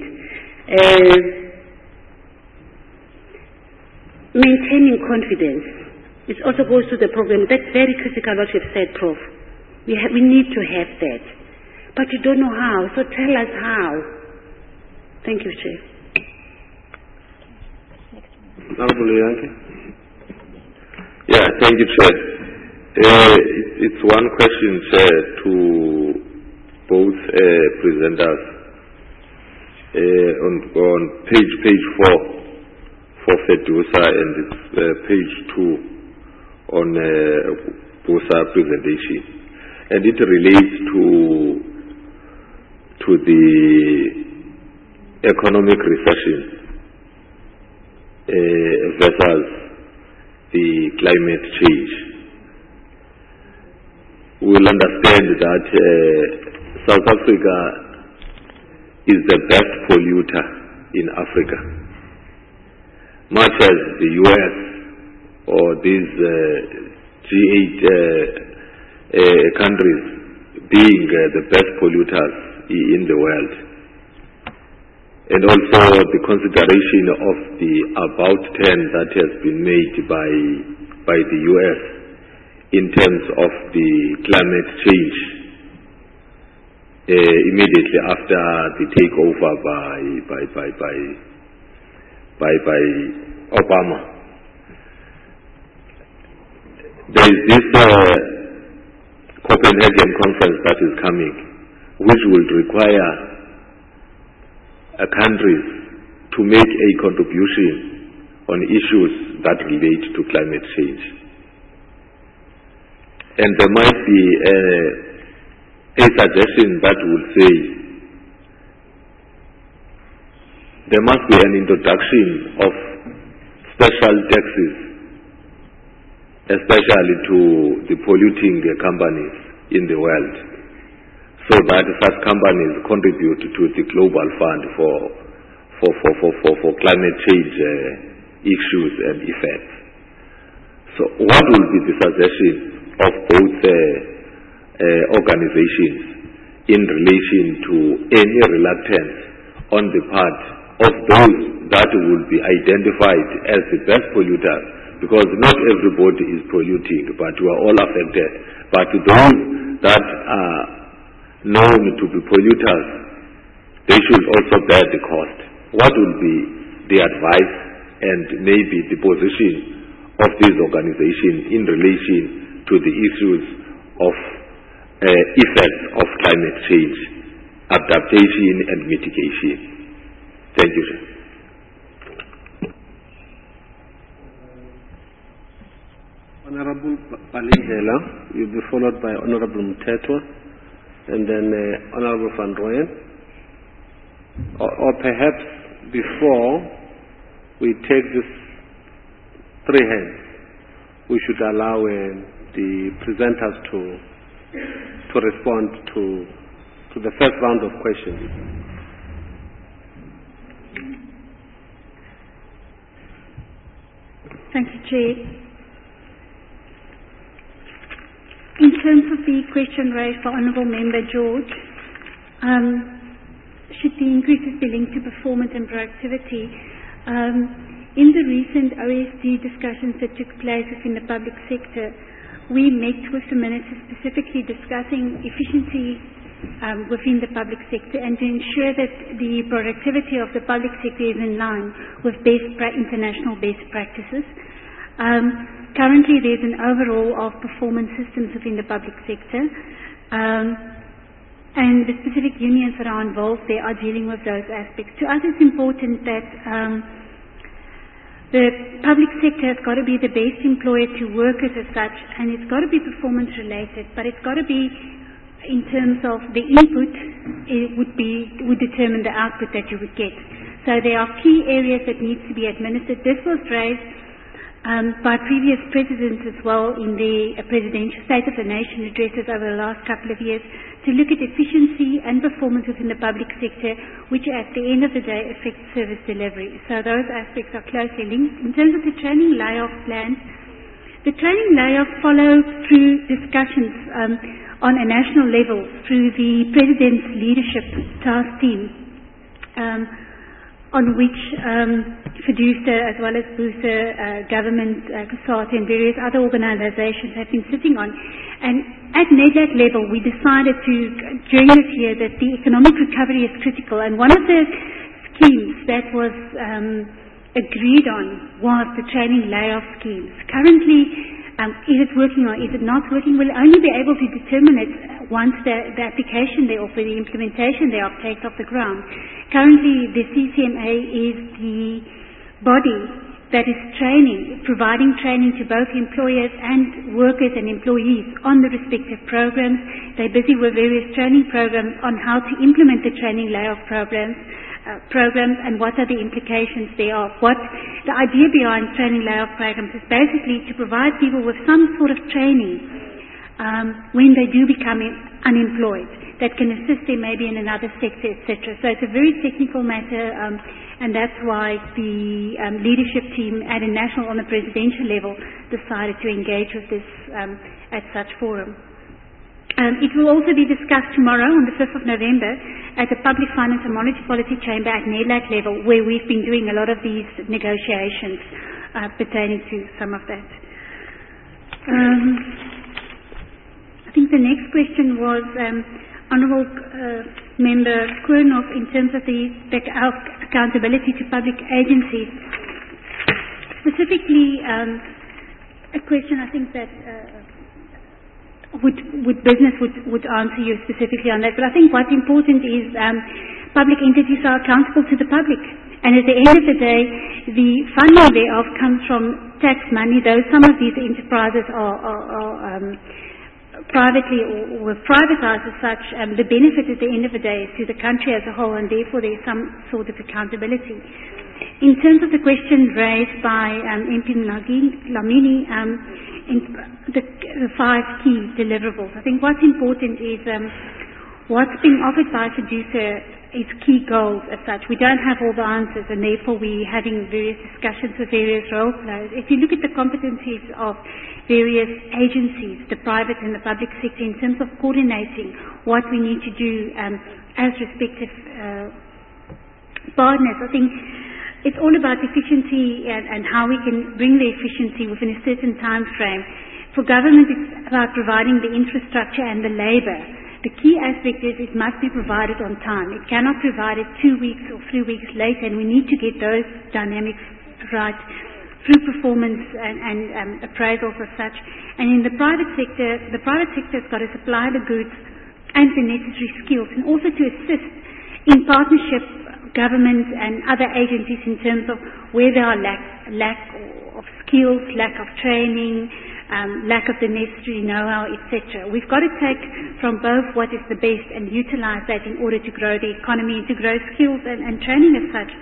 Speaker 6: Maintaining confidence. It also goes to the program. That's very critical what you've said, Prof. We need to have that. But you don't know how, so tell us how. Thank you, Chair.
Speaker 7: Yeah, thank you, Chair. It's one question, Chair, to both presenters. on page 4 for FEDUSA, and it's page 2 on BUSA presentation, and it relates to the economic recession versus the climate change. We'll understand that South Africa is the best polluter in Africa, much as the US or these G8 countries being the best polluters in the world. And also the consideration of the about 10 that has been made by the US in terms of the climate change immediately after the takeover by Obama. There is this Copenhagen conference that is coming, which will require countries to make a contribution on issues that relate to climate change. And there might be a suggestion that will say there must be an introduction of special taxes, especially to the polluting companies in the world, so that such companies contribute to the global fund for climate change issues and effects. So what will be the suggestion of both organizations in relation to any reluctance on the part of those that will be identified as the best polluters? Because not everybody is polluting, but we are all affected. But those that are known to be polluters, they should also bear the cost. What will be the advice and maybe the position of these organizations in relation to the issues of effects of climate change, adaptation and mitigation? Thank you, sir.
Speaker 1: Honorable Balindlela will be followed by Honorable Mthethwa, and then Honorable Van Rooyen. Or perhaps before we take this 3 hands, we should allow the presenters to respond to the first round of questions.
Speaker 2: Thank you, Chair. In terms of the question raised by Honourable Member George, should the increases be linked to performance and productivity? In the recent OSD discussions that took place within the public sector, we met with the minister specifically discussing efficiency within the public sector and to ensure that the productivity of the public sector is in line with international best practices. Currently, there's an overhaul of performance systems within the public sector, and the specific unions that are involved there are dealing with those aspects. To us, it's important that the public sector has got to be the best employer to workers as such, and it's got to be performance related, but it's got to be in terms of the input, it would determine the output that you would get. So there are key areas that need to be administered. This was raised by previous presidents as well in the presidential State of the Nation addresses over the last couple of years, to look at efficiency and performance within the public sector, which at the end of the day affects service delivery. So those aspects are closely linked. In terms of the training layoff plans, the training layoff follows through discussions on a national level through the President's Leadership Task Team, on which FEDUSA as well as BUSA, government, COSATU and various other organizations have been sitting on. And at NEDLAC level, we decided during this year that the economic recovery is critical. And one of the schemes that was agreed on was the training layoff schemes. Currently, is it working or is it not working? We'll only be able to determine it once the application thereof, the implementation thereof takes off the ground. Currently, the CCMA is the body that is providing training to both employers and workers and employees on the respective programs. They're busy with various training programs on how to implement the training layoff programs and what are the implications thereof. The idea behind training layoff programs is basically to provide people with some sort of training when they do become unemployed that can assist them maybe in another sector, etc. So it's a very technical matter, and that's why the leadership team at a national, on the presidential level, decided to engage with this at such forum. It will also be discussed tomorrow on the 5th of November at the Public Finance and Monetary Policy Chamber at NEDLAC level, where we've been doing a lot of these negotiations pertaining to some of that. I think the next question was Honourable Member Koornhof in terms of the accountability to public agencies. Specifically, a question I think that business would answer you specifically on that. But I think what's important is public entities are accountable to the public. And at the end of the day, the funding thereof comes from tax money, though some of these enterprises are privately or privatized as such. The benefit at the end of the day is to the country as a whole, and therefore there is some sort of accountability. In terms of the question raised by MP Lamini, in the 5 key deliverables, I think what's important is what's being offered by Fiducia is key goals as such. We don't have all the answers, and therefore we're having various discussions with various role players. If you look at the competencies of various agencies, the private and the public sector, in terms of coordinating what we need to do as respective partners, I think it's all about efficiency and how we can bring the efficiency within a certain time frame. For government, it's about providing the infrastructure and the labour. The key aspect is it must be provided on time. It cannot be provided 2 weeks or 3 weeks later, and we need to get those dynamics right through performance and appraisals as such. And in the private sector has got to supply the goods and the necessary skills, and also to assist in partnership government and other agencies in terms of where there are lack of skills, lack of training, lack of the necessary know-how, etc. We've got to take from both what is the best and utilize that in order to grow the economy, to grow skills and training as such.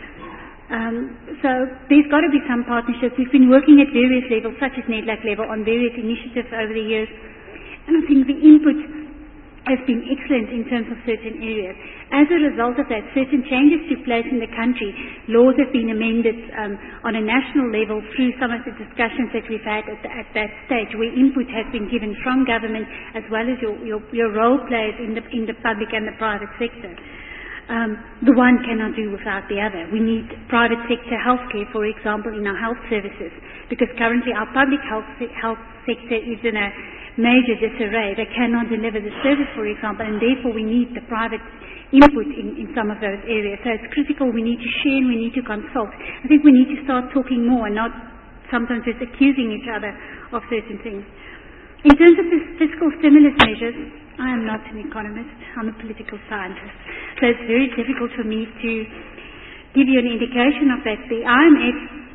Speaker 2: So there's got to be some partnerships. We've been working at various levels, such as NEDLAC level, on various initiatives over the years, and I think the input has been excellent in terms of certain areas. As a result of that, certain changes took place in the country. Laws have been amended on a national level through some of the discussions that we've had at that stage, where input has been given from government as well as your role players in the public and the private sector. The one cannot do without the other. We need private sector healthcare, for example, in our health services, because currently our public health sector is in a major disarray. They cannot deliver the service, for example, and therefore we need the private input in some of those areas. So it's critical. We need to share and we need to consult. I think we need to start talking more and not sometimes just accusing each other of certain things. In terms of the fiscal stimulus measures, I am not an economist. I'm a political scientist. So it's very difficult for me to give you an indication of that. The IMF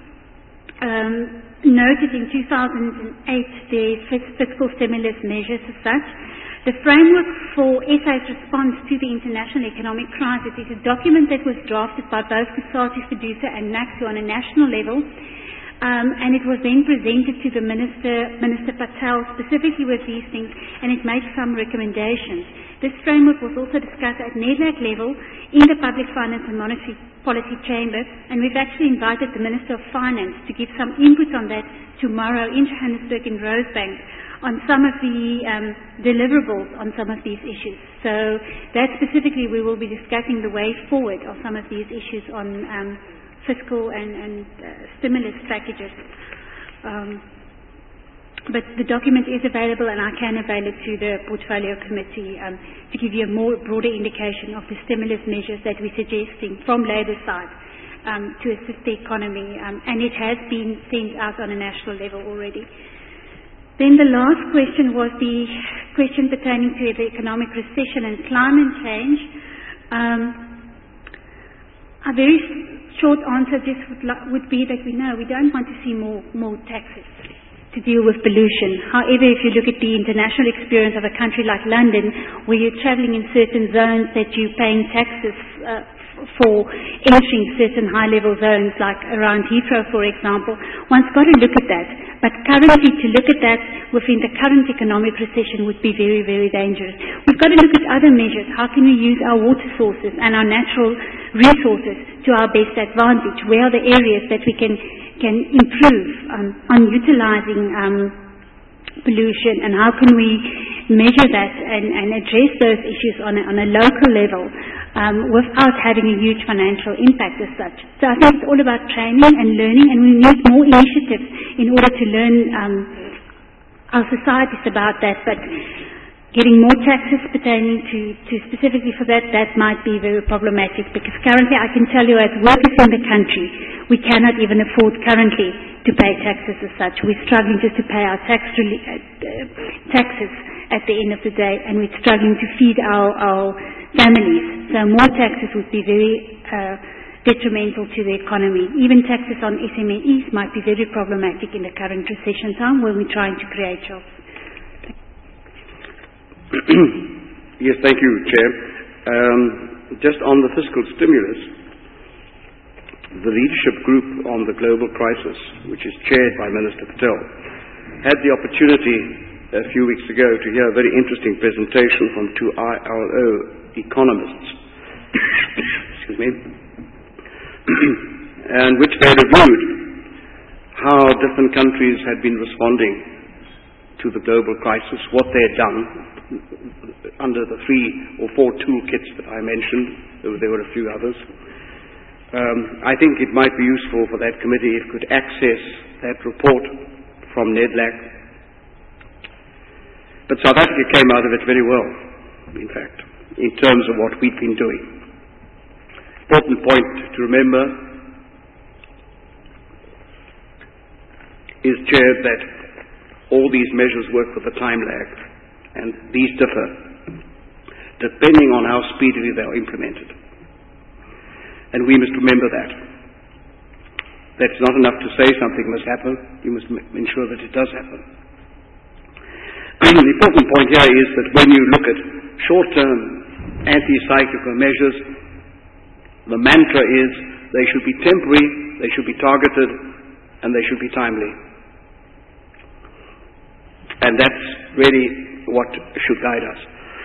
Speaker 2: noted in 2008 the fiscal stimulus measures as such. The framework for SA's response to the international economic crisis is a document that was drafted by both COSATU, Fiducia and NACTU on a national level, and it was then presented to the Minister Patel specifically with these things, and it made some recommendations. This framework was also discussed at NEDLAC level in the Public Finance and Monetary Policy Chamber, and we've actually invited the Minister of Finance to give some input on that tomorrow in Johannesburg in Rosebank on some of the deliverables on some of these issues. So that specifically we will be discussing the way forward of some of these issues on fiscal and stimulus packages. But the document is available, and I can avail it to the Portfolio Committee to give you a more broader indication of the stimulus measures that we're suggesting from Labour side to assist the economy, and it has been sent out on a national level already. Then the last question was the question pertaining to the economic recession and climate change. A very short answer just would be that we don't want to see more taxes to deal with pollution. However, if you look at the international experience of a country like London, where you're travelling in certain zones that you're paying taxes for entering certain high-level zones, like around Heathrow, for example, one's got to look at that. But currently, to look at that within the current economic recession would be very, very dangerous. We've got to look at other measures. How can we use our water sources and our natural resources to our best advantage? Where are the areas that we can improve on utilizing pollution, and how can we measure that and address those issues on a local level without having a huge financial impact as such. So I think it's all about training and learning, and we need more initiatives in order to learn our societies about that. But getting more taxes pertaining to specifically for that might be very problematic, because currently I can tell you, as workers in the country, we cannot even afford currently to pay taxes as such. We're struggling just to pay our taxes at the end of the day, and we're struggling to feed our families. So more taxes would be very detrimental to the economy. Even taxes on SMEs might be very problematic in the current recession time when we're trying to create jobs.
Speaker 3: Yes, thank you, Chair. Just on the fiscal stimulus, the leadership group on the global crisis, which is chaired by Minister Patel, had the opportunity a few weeks ago to hear a very interesting presentation from two ILO economists, excuse me, and which they reviewed how different countries had been responding to the global crisis, what they had done under the 3 or 4 toolkits that I mentioned. There were a few others. I think it might be useful for that committee if it could access that report from NEDLAC. But South Africa came out of it very well, in fact, in terms of what we've been doing. Important point to remember is, Chair, that all these measures work with a time lag, and these differ depending on how speedily they are implemented. And we must remember that. That's not enough to say something must happen. You must ensure that it does happen. The important point here is that when you look at short-term anti-cyclical measures, the mantra is they should be temporary, they should be targeted, and they should be timely. And that's really what should guide us,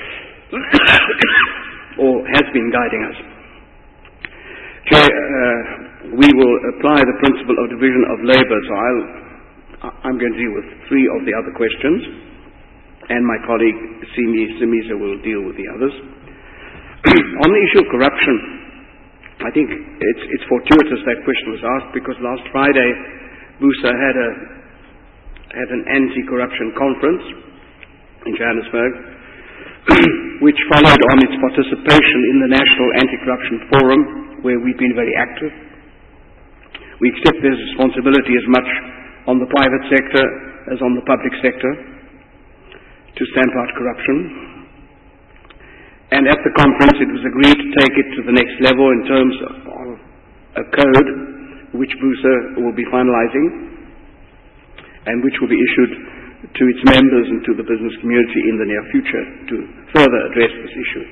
Speaker 3: or has been guiding us. Chair, we will apply the principle of division of labour, so I'm going to deal with 3 of the other questions, and my colleague Simisa will deal with the others. On the issue of corruption, I think it's fortuitous that question was asked, because last Friday BUSA had an anti-corruption conference in Johannesburg, which followed on its participation in the National Anti-Corruption Forum, where we've been very active. We accept there's responsibility as much on the private sector as on the public sector to stamp out corruption. And at the conference it was agreed to take it to the next level in terms of a code which BUSA will be finalizing and which will be issued to its members and to the business community in the near future to further address this issue.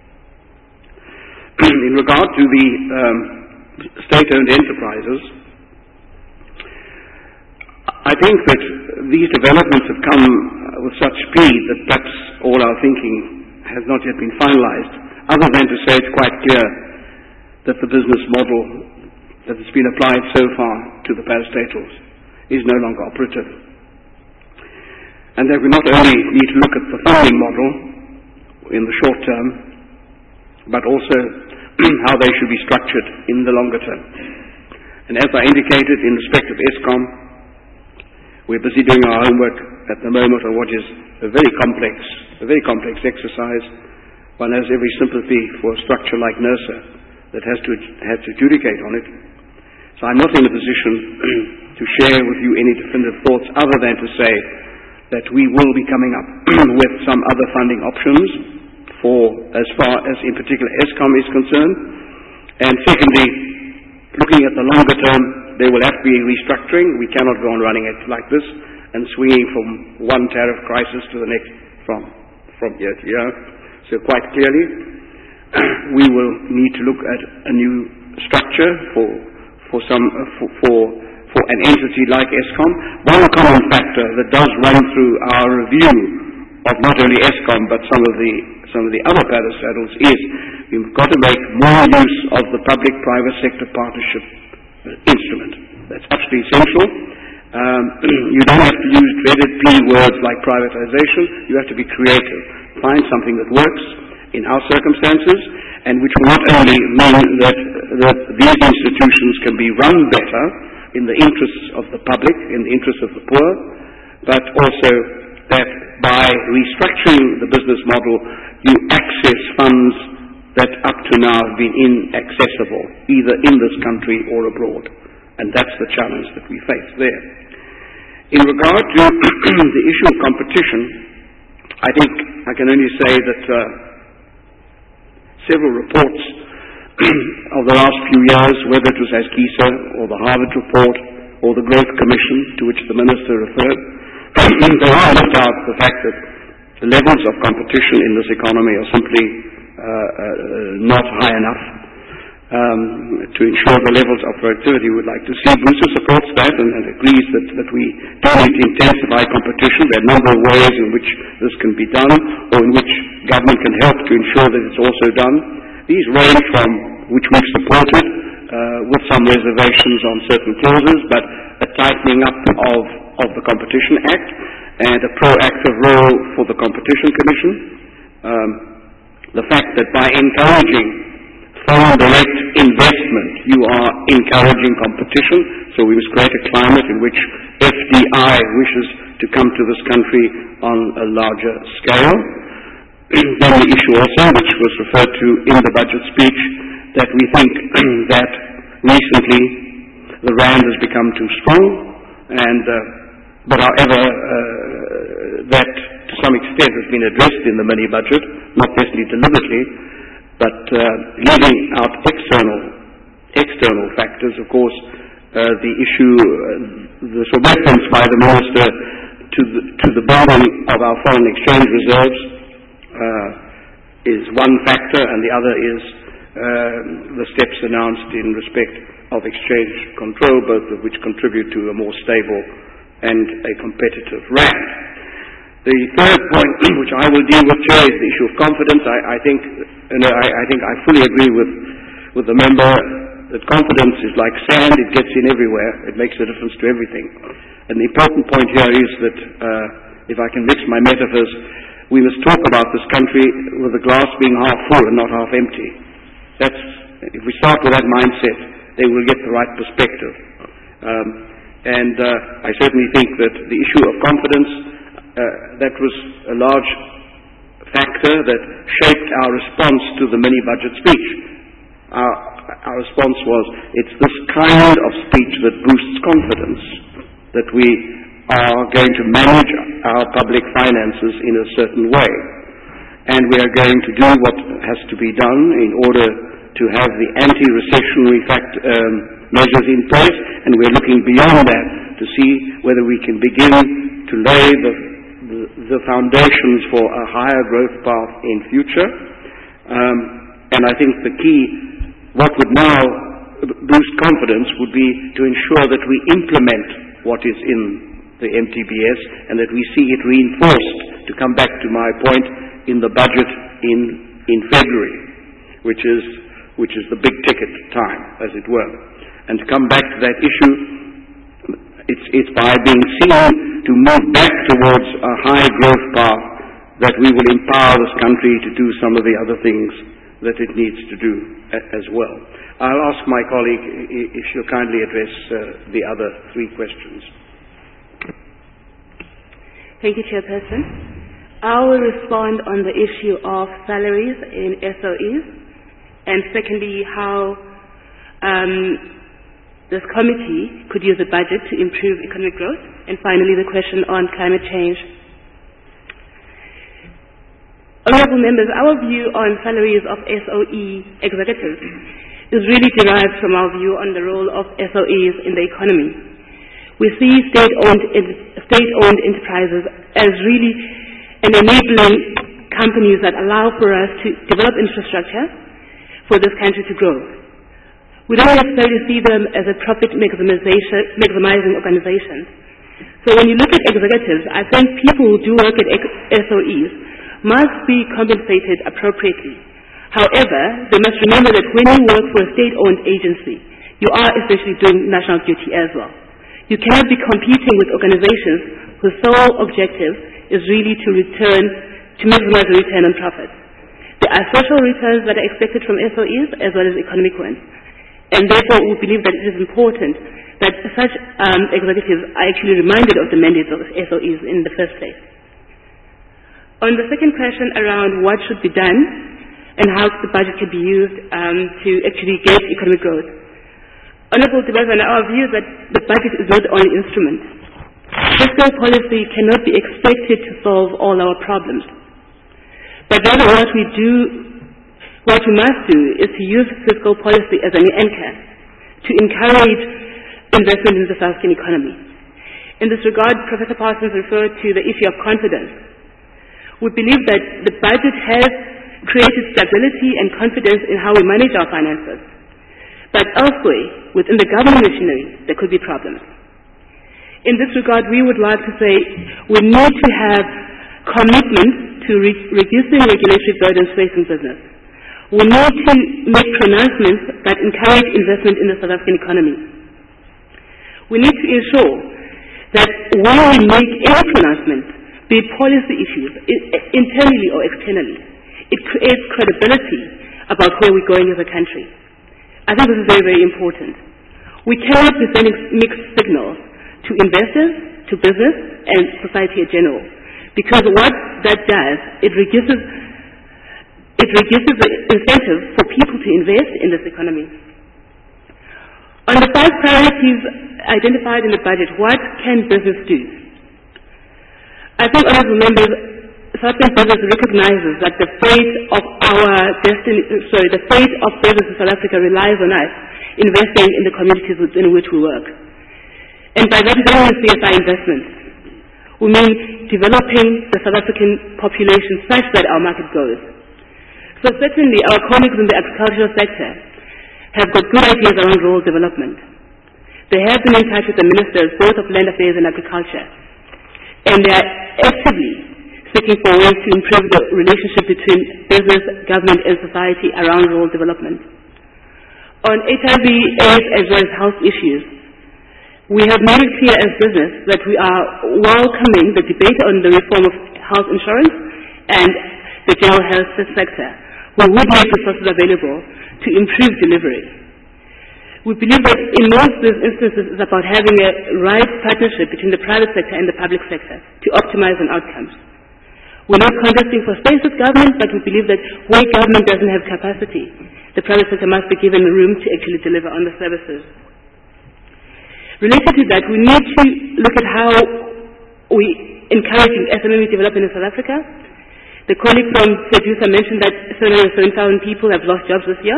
Speaker 3: In regard to the state-owned enterprises, I think that these developments have come with such speed that perhaps all our thinking has not yet been finalized, other than to say it's quite clear that the business model that has been applied so far to the parastatals is no longer operative. And that we not only need to look at the funding model in the short term, but also how they should be structured in the longer term. And as I indicated in respect of Eskom, we're busy doing our homework at the moment on what is a very complex exercise. One has every sympathy for a structure like NERSA that has to adjudicate on it. So I'm not in a position to share with you any definitive thoughts other than to say that we will be coming up with some other funding options for as far as in particular Eskom is concerned. And secondly, looking at the longer term, there will have to be a restructuring. We cannot go on running it like this and swinging from one tariff crisis to the next from year to year. So quite clearly, we will need to look at a new structure for an entity like Eskom. One common factor that does run through our review of not only Eskom but some of the other parastatals is we've got to make more use of the public-private sector partnership instrument. That's absolutely essential. You don't have to use dreaded P words like privatization. You have to be creative. Find something that works in our circumstances, and which will not only mean that these institutions can be run better in the interests of the public, in the interests of the poor, but also that by restructuring the business model, you access funds that up to now have been inaccessible, either in this country or abroad. And that's the challenge that we face there. In regard to the issue of competition, I think I can only say that several reports of the last few years, whether it was ASKISA or the Harvard report or the Growth Commission to which the Minister referred, they all left out the fact that the levels of competition in this economy are simply not high enough to ensure the levels of productivity we would like to see. BUSA supports that and agrees that we do need to intensify competition. There are a number of ways in which this can be done, or in which government can help to ensure that it's also done. These range from which we've supported with some reservations on certain clauses, but a tightening up of the Competition Act and a proactive role for the Competition Commission. The fact that by encouraging foreign direct investment, you are encouraging competition, so we must create a climate in which FDI wishes to come to this country on a larger scale. Then the issue also, which was referred to in the budget speech, that we think that recently the rand has become too strong, and but however that to some extent has been addressed in the mini budget, not necessarily deliberately, but leaving out external factors. Of course, the issue, the reference by the Minister to the building of our foreign exchange reserves is one factor, and the other is the steps announced in respect of exchange control, both of which contribute to a more stable and a competitive rand. The third point, which I will deal with, Chair, is the issue of confidence. I think I fully agree with the member that confidence is like sand; it gets in everywhere. It makes a difference to everything. And the important point here is that, if I can mix my metaphors, we must talk about this country with the glass being half full and not half empty. If we start with that mindset, then we'll get the right perspective. I certainly think that the issue of confidence, that was a large factor that shaped our response to the mini-budget speech. Our response was, it's this kind of speech that boosts confidence, that we are going to manage our public finances in a certain way. And we are going to do what has to be done in order to have the anti-recessionary measures in place, and we're looking beyond that to see whether we can begin to lay the foundations for a higher growth path in future. And I think the key, what would now boost confidence, would be to ensure that we implement what is in the MTBS and that we see it reinforced, to come back to my point, in the budget in February, which is the big ticket time, as it were. And to come back to that issue, it's by being seen to move back towards a high growth path that we will empower this country to do some of the other things that it needs to do as well. I'll ask my colleague if she'll kindly address the other three questions.
Speaker 6: Thank you, Chairperson. I will respond on the issue of salaries in SOEs, and secondly, how this committee could use the budget to improve economic growth, and finally the question on climate change
Speaker 8: Honourable members, our view on salaries of SOE executives is really derived from our view on the role of SOEs in the economy. We see state-owned enterprises as really an enabling companies that allow for us to develop infrastructure for this country to grow. We don't necessarily see them as a profit maximizing organization. So when you look at executives, I think people who do work at SOEs must be compensated appropriately. However, they must remember that when you work for a state-owned agency, you are essentially doing national duty as well. You cannot be competing with organizations whose sole objective is really to maximize the return on profits. There are social returns that are expected from SOEs as well as economic ones. And therefore, we believe that it is important that such executives are actually reminded of the mandates of SOEs in the first place. On the second question around what should be done and how the budget can be used to actually get economic growth, Honourable Debathan, our view is that the budget is not the only instrument. Fiscal policy cannot be expected to solve all our problems. But rather what we must do is to use fiscal policy as an anchor to encourage investment in the South African economy. In this regard, Professor Parsons referred to the issue of confidence. We believe that the budget has created stability and confidence in how we manage our finances. But elsewhere, within the government machinery, there could be problems. In this regard, we would like to say we need to have commitment to reducing regulatory burdens facing business. We need to make pronouncements that encourage investment in the South African economy. We need to ensure that when we make any pronouncements, be it policy issues, internally or externally, it creates credibility about where we're going as a country. I think this is very, very important. We cannot be sending mixed signals to investors, to business, and society in general. Because what that does, it reduces the incentive for people to invest in this economy. On the 5 priorities identified in the budget, what can business do? I think, honourable members, South African business recognizes that the fate of business in South Africa relies on us investing in the communities within which we work. And by that, we don't mean CSI investments. We mean developing the South African population such that our market grows. So certainly our colleagues in the agricultural sector have got good ideas around rural development. They have been in touch with the ministers, both of Land Affairs and Agriculture, and they are actively seeking for ways to improve the relationship between business, government, and society around rural development. On HIV, AIDS, as well as health issues, we have made it clear as business that we are welcoming the debate on the reform of health insurance and the general health sector. We would make resources available to improve delivery. We believe that in most of these instances it's about having a right partnership between the private sector and the public sector to optimize on outcomes. We're not contesting for space with government, but we believe that where government doesn't have capacity, the private sector must be given room to actually deliver on the services. Related to that, we need to look at how we encouraging SME development in South Africa. The colleague from Producer mentioned that 707,000 people have lost jobs this year.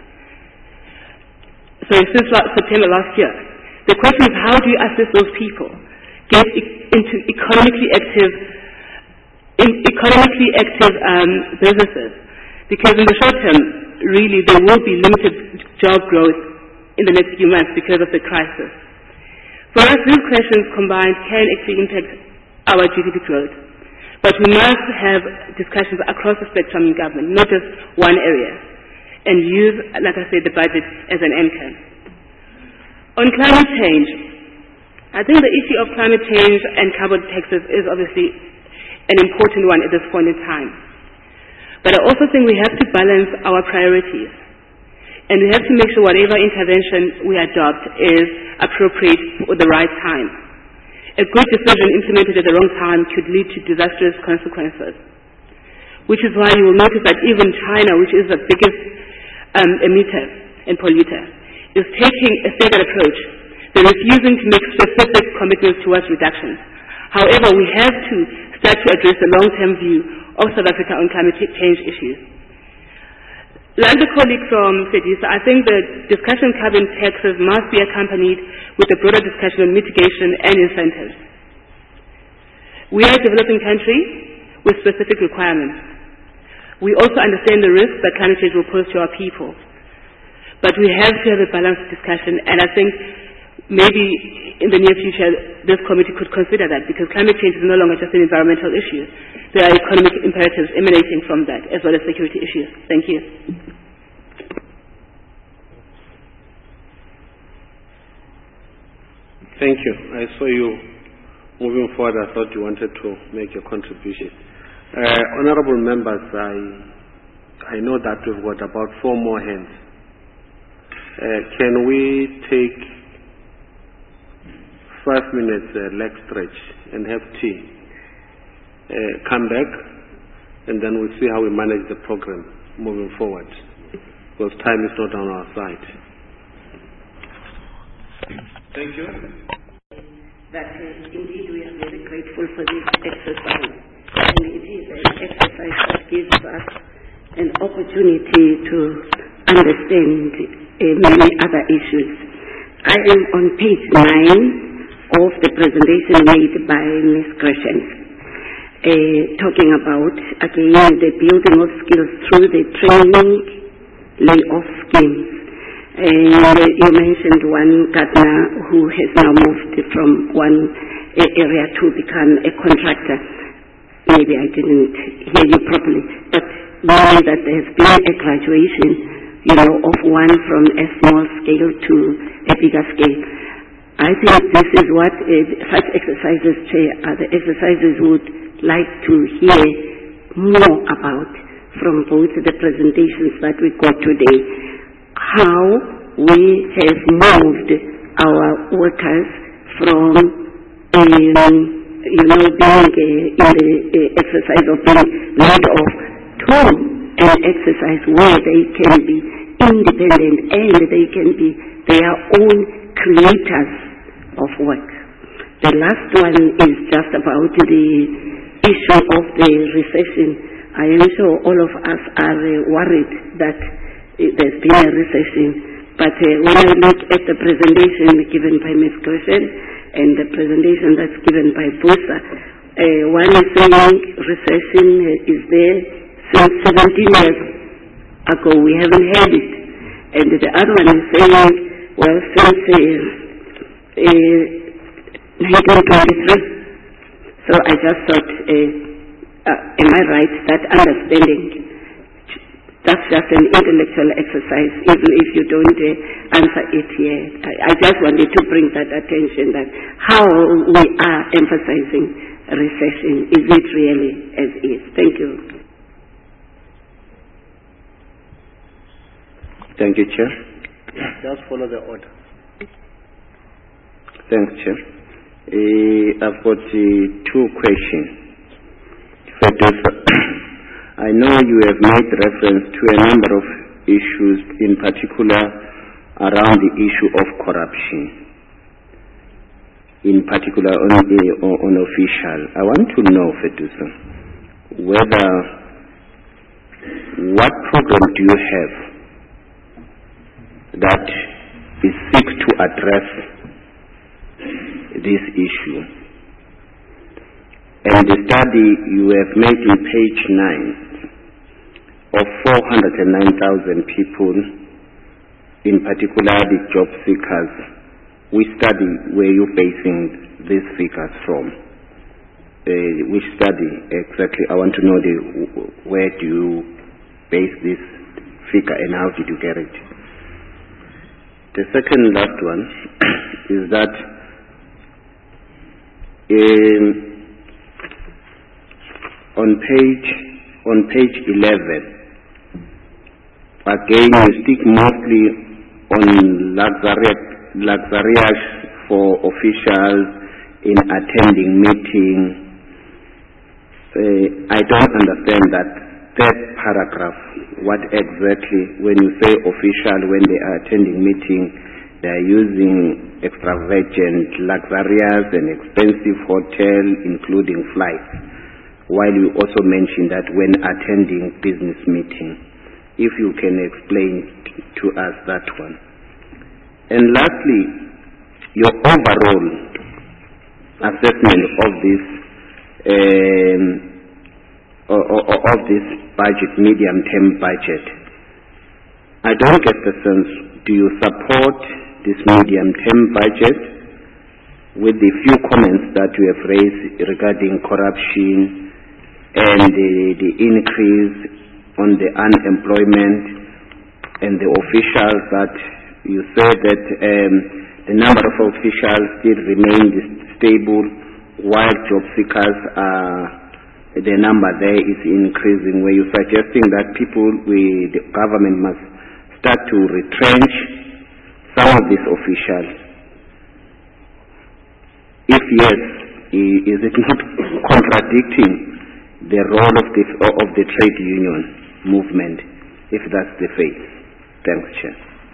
Speaker 8: So since September last year. The question is, how do you assist those people get into economically active businesses? Because in the short term, really, there will be limited job growth in the next few months because of the crisis. For us, these questions combined can actually impact our GDP growth. But we must have discussions across the spectrum in government, not just one area, and use, like I said, the budget as an anchor. On climate change, I think the issue of climate change and carbon taxes is obviously an important one at this point in time. But I also think we have to balance our priorities. And we have to make sure whatever intervention we adopt is appropriate for the right time. A good decision implemented at the wrong time could lead to disastrous consequences. Which is why you will notice that even China, which is the biggest emitter and polluter, is taking a staggered approach. They're refusing to make specific commitments towards reductions. However, we have to start to address the long-term view of South Africa on climate change issues. Like the colleague from FEDUSA, I think the discussion on carbon taxes must be accompanied with a broader discussion on mitigation and incentives. We are a developing country with specific requirements. We also understand the risks that climate change will pose to our people. But we have to have a balanced discussion, and I think maybe in the near future this committee could consider that, because climate change is no longer just an environmental issue. There are economic imperatives emanating from that, as well as security issues. Thank you.
Speaker 1: Thank you. I saw you moving forward. I thought you wanted to make a contribution. Honorable members, I know that we've got about 4 more hands. Can we take 5 minutes leg stretch and have tea? Come back, and then we'll see how we manage the program moving forward, because time is not on our side. Thank you.
Speaker 9: That indeed we are very grateful for this exercise, and it is an exercise that gives us an opportunity to understand many other issues. I am on page 9 of the presentation made by Ms. Gresham. Talking about, again, the building of skills through the training layoff schemes. And you mentioned one gardener who has now moved from one area to become a contractor. Maybe I didn't hear you properly, but knowing that there has been a graduation, of one from a small scale to a bigger scale. I think this is what such exercises, Chair, are the exercises would like to hear more about from both the presentations that we got today. How we have moved our workers from being in the exercise of being laid off to an exercise where they can be independent and they can be their own creators of work. The last one is just about the issue of the recession. I am sure all of us are worried that there's been a recession. But when I look at the presentation given by Ms. Gresham and the presentation that's given by Busa, one is saying recession is there since 17 years ago. We haven't had it. And the other one is saying, well, since 1923. So I just thought, am I right, that understanding, that's just an intellectual exercise, even if you don't answer it here. I just wanted to bring that attention, that how we are emphasizing recession, is it really as is? Thank you.
Speaker 3: Thank you, Chair.
Speaker 1: Just follow the order.
Speaker 3: Thanks, Chair. I've got 2 questions. First, I know you have made reference to a number of issues, in particular around the issue of corruption, in particular on official. I want to know, Fedusa, what program do you have that is seek to address this issue? And the study you have made in page 9 of 409,000 people, in particular the job seekers, which study were you basing these figures from? Which study exactly? I want to know where do you base this figure and how did you get it? The second last one is that on page 11, again you stick mostly on luxurious for officials in attending meetings. I don't understand that third paragraph. What exactly, when you say official, when they are attending meeting, they are using extravagant, luxurious and expensive hotel, including flights.
Speaker 10: while you also mentioned that when attending business meeting. If you can explain to us that one. And lastly, your overall assessment of this budget, medium-term budget. I don't get the sense, do you support this medium-term budget with the few comments that you have raised regarding corruption and the increase on the unemployment and the officials that you said that the number of officials still remain stable while job seekers the number there is increasing, where you're suggesting that the government must start to retrench some of these officials. If yes, is it not contradicting the role of the trade union movement, if that's the case? Thanks, Chair.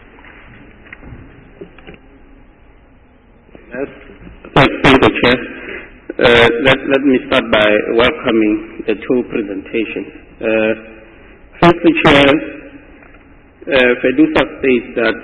Speaker 11: Yes. Thank you, Chair. Let me start by welcoming the two presentations. Firstly, Chair, FEDUSA states that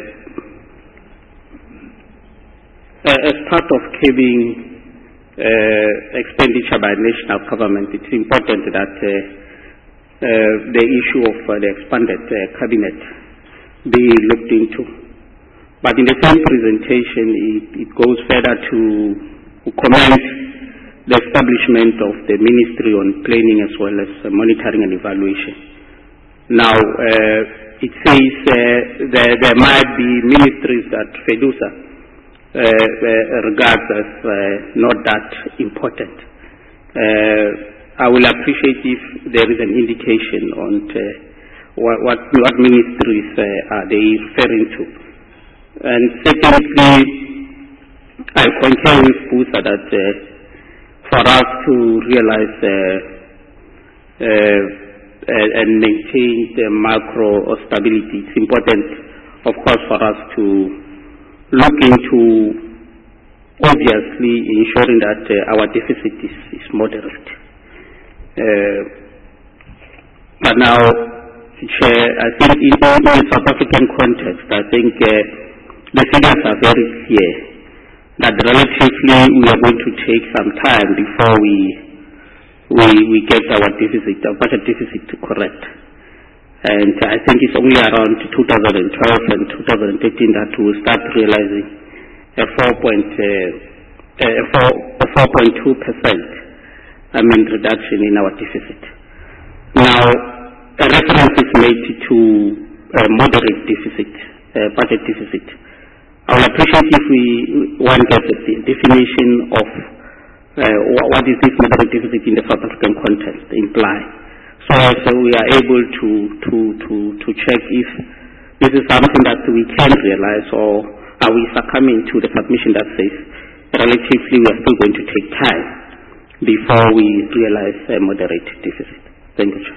Speaker 11: as part of curbing expenditure by national government, it's important that the issue of the expanded cabinet be looked into. But in the same presentation, it goes further to commend the establishment of the Ministry on Planning as well as Monitoring and Evaluation. Now, it says there might be ministries that FEDUSA regards as not that important. I will appreciate if there is an indication on what ministries are they referring to. And secondly, I concur with Busa that for us to realize and maintain the macro stability, it's important, of course, for us to look into obviously ensuring that our deficit is moderate. But now, Chair, I think in the South African context, I think the figures are very clear that relatively we are going to take some time before we get our budget deficit to correct. And I think it's only around 2012 and 2013 that we will start realizing a 4.2% reduction in our deficit. Now, a reference is made to a moderate deficit, budget deficit. I would appreciate if one gets a definition of what is this moderate deficit in the South African context imply, so we are able to check if this is something that we can realize, or are we succumbing to the submission that says relatively we are still going to take time before we realize a moderate deficit. Thank you, Chair.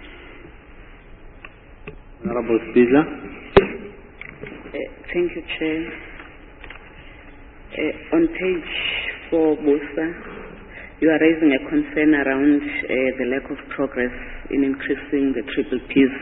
Speaker 1: Honorable Speaker.
Speaker 9: Thank you, Chair. On page 4, Busa, you are raising a concern around the lack of progress in increasing the triple Ps.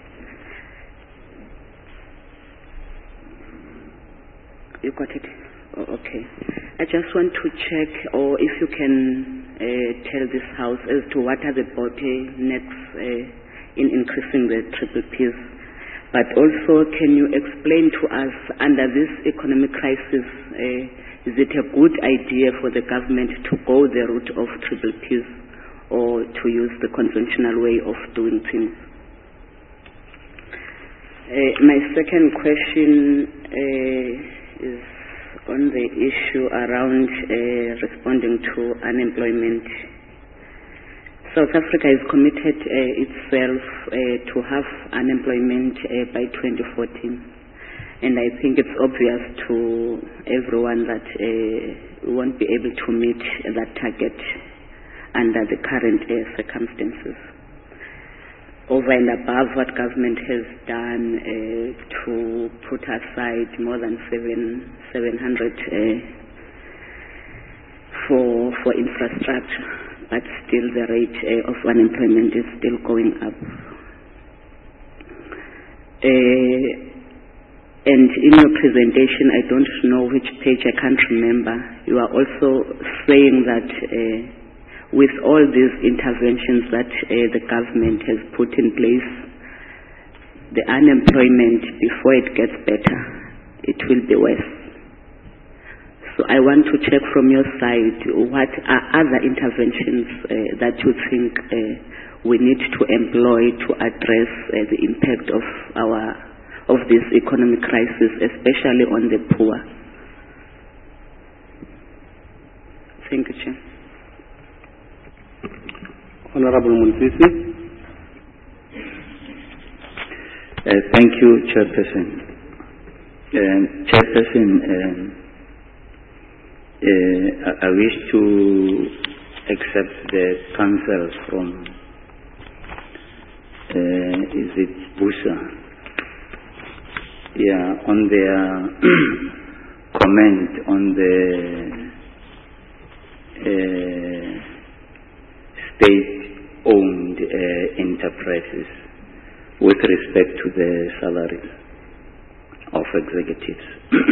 Speaker 9: You got it? Oh, okay. I just want to check, or if you can tell this House as to what are the bottlenecks in increasing the triple Ps. But also, can you explain to us, under this economic crisis, is it a good idea for the government to go the route of triple Ps, or to use the conventional way of doing things? My second question is on the issue around responding to unemployment. South Africa has committed itself to have unemployment by 2014. And I think it's obvious to everyone that we won't be able to meet that target under the current circumstances. Over and above what government has done to put aside more than 700 for infrastructure. but still the rate of unemployment is still going up. And in your presentation, I don't know which page, I can't remember, you are also saying that with all these interventions that the government has put in place, the unemployment, before it gets better, it will be worse. So I want to check from your side, what are other interventions that you think we need to employ to address the impact of this economic crisis, especially on the poor? Thank you, Chair.
Speaker 10: Honorable Munzisi. Thank you, Chairperson. Chairperson, I wish to accept the counsel from, is it Busa? Yeah, on their comment on the state-owned enterprises with respect to the salaries of executives.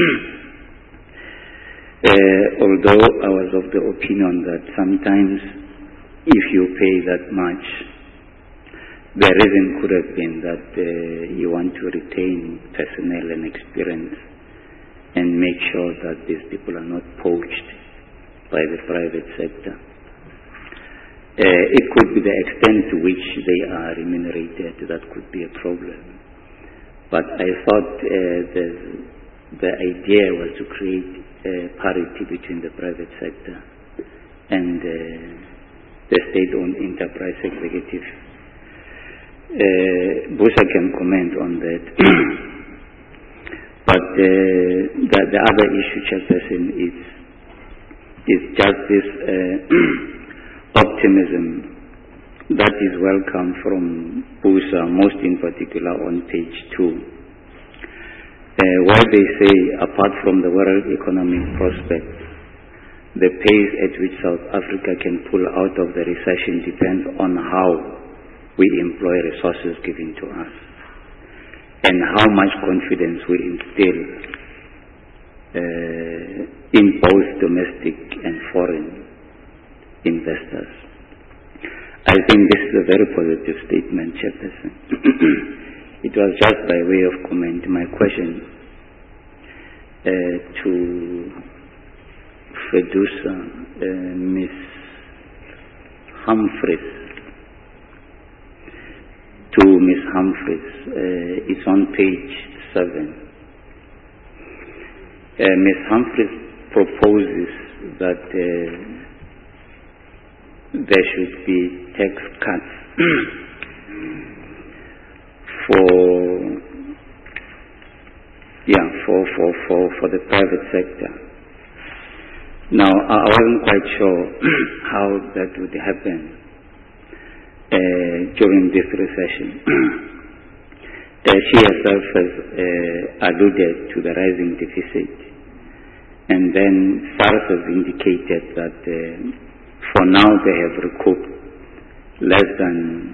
Speaker 10: Although I was of the opinion that sometimes if you pay that much, the reason could have been that you want to retain personnel and experience and make sure that these people are not poached by the private sector. It could be the extent to which they are remunerated that could be a problem. But I thought the idea was to create parity between the private sector and the state-owned enterprise executive. Busa can comment on that. But the other issue, Chairperson, is just this optimism that is welcome from Busa, most in particular on page 2. Where they say, apart from the world economic prospects, the pace at which South Africa can pull out of the recession depends on how we employ resources given to us and how much confidence we instill in both domestic and foreign investors. I think this is a very positive statement, Chairperson. It was just by way of comment. My question to Fedusa, Ms. Humphreys, it's on page 7. Ms. Humphreys proposes that there should be tax cuts for the private sector. Now, I wasn't quite sure how that would happen during this recession. She herself has alluded to the rising deficit, and then SARS has indicated that for now they have recouped less than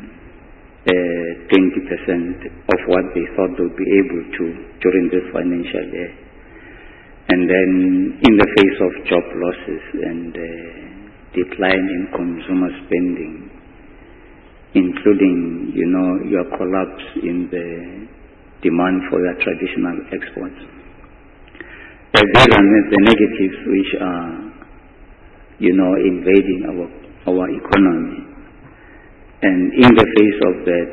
Speaker 10: 20% of what they thought they would be able to during this financial year. And then in the face of job losses and decline in consumer spending, including, your collapse in the demand for your traditional exports. These are the negatives which are, invading our economy. And in the face of that,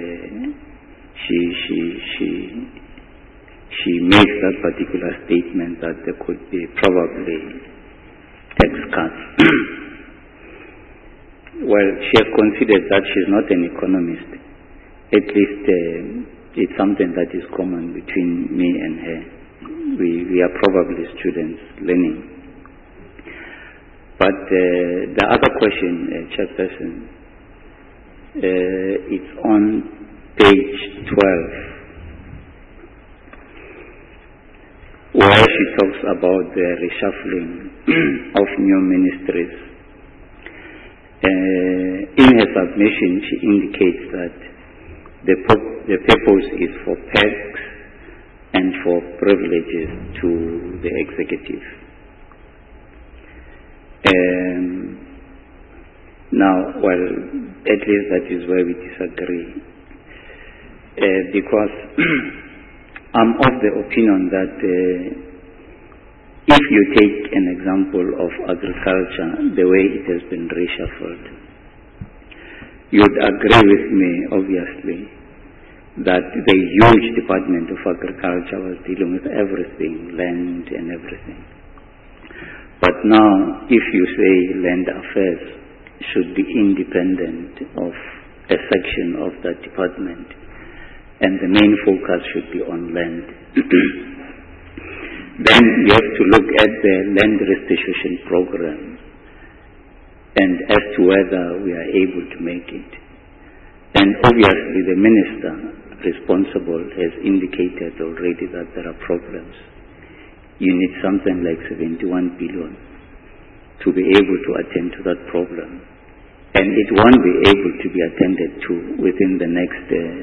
Speaker 10: she makes that particular statement that there could be probably tax cuts. Well, she has considered that she's not an economist. At least it's something that is common between me and her. We are probably students learning. But the other question, Chairperson, it's on page 12, where she talks about the reshuffling of new ministries.
Speaker 11: In her submission, she indicates that the purpose is for perks and for privileges to the executive. Now, well, at least that is where we disagree. Because I'm of the opinion that if you take an example of agriculture, the way it has been reshuffled, you'd agree with me, obviously, that the huge Department of Agriculture was dealing with everything, land and everything. But now, if you say land affairs should be independent of a section of that department, and the main focus should be on land, then you have to look at the land restitution program and as to whether we are able to make it. And obviously the minister responsible has indicated already that there are problems. You need something like 71 billion to be able to attend to that problem. And it won't be able to be attended to within the next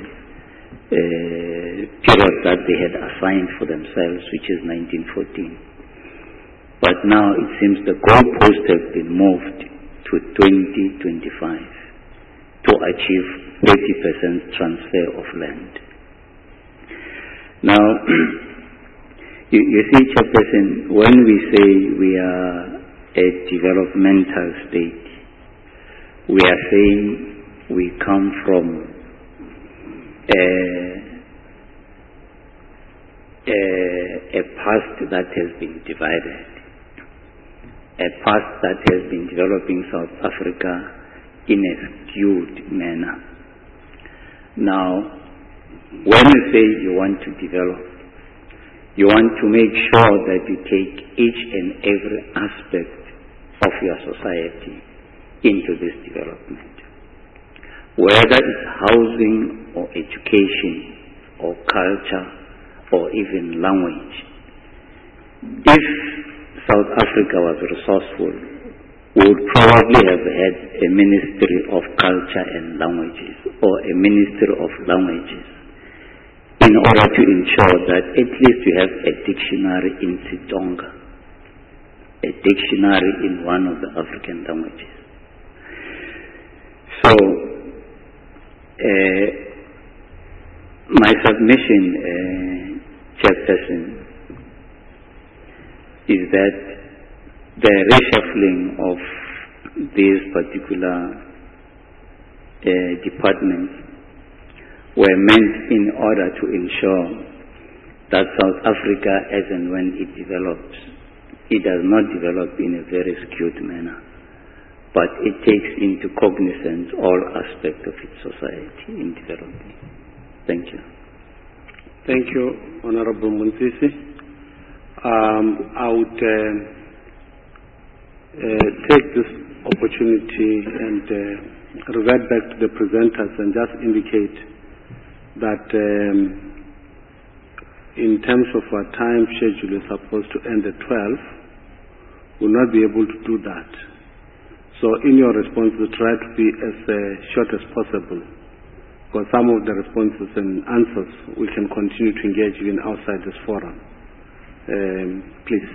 Speaker 11: period that they had assigned for themselves, which is 1914. But now it seems the goalposts have been moved to 2025 to achieve 30% transfer of land. Now, you see, Chairperson, when we say we are a developmental state, we are saying we come from a past that has been divided, a past that has been developing South Africa in a skewed manner. Now, when you say you want to develop, you want to make sure that you take each and every aspect of your society into this development. Whether it's housing or education or culture or even language. If South Africa was resourceful, we would probably have had a Ministry of Culture and Languages or a Ministry of Languages in order to ensure that at least you have a dictionary in Tsonga, a dictionary in one of the African languages. So, my submission, Chairperson, is that the reshuffling of these particular departments were meant in order to ensure that South Africa, as and when it develops, it does not develop in a very skewed manner, but it takes into cognizance all aspects of its society in developing. Thank you.
Speaker 1: Thank you, Honorable Munsisi. I would take this opportunity and revert back to the presenters and just indicate that in terms of our time schedule is supposed to end at 12. We'll not be able to do that. So in your responses, try to be as short as possible, because some of the responses and answers we can continue to engage in outside this forum. Please.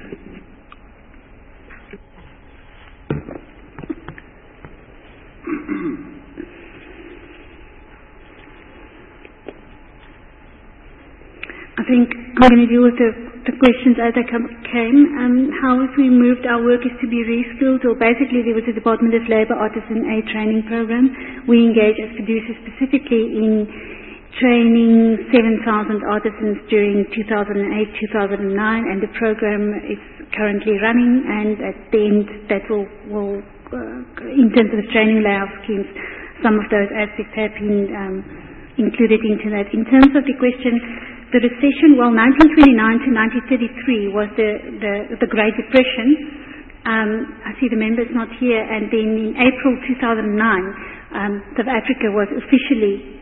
Speaker 2: I think I'm going to deal with the questions as they came. How if we moved our workers to be reskilled, or basically there was a Department of Labour Artisan Aid training program. We engage as producers specifically in training 7,000 artisans during 2008-2009, and the program is currently running, and at the end that will in terms of training layout schemes, some of those aspects have been included into that. In terms of the question, the recession, well, 1929 to 1933 was the Great Depression. I see the member's not here, and then in April 2009, South Africa was officially,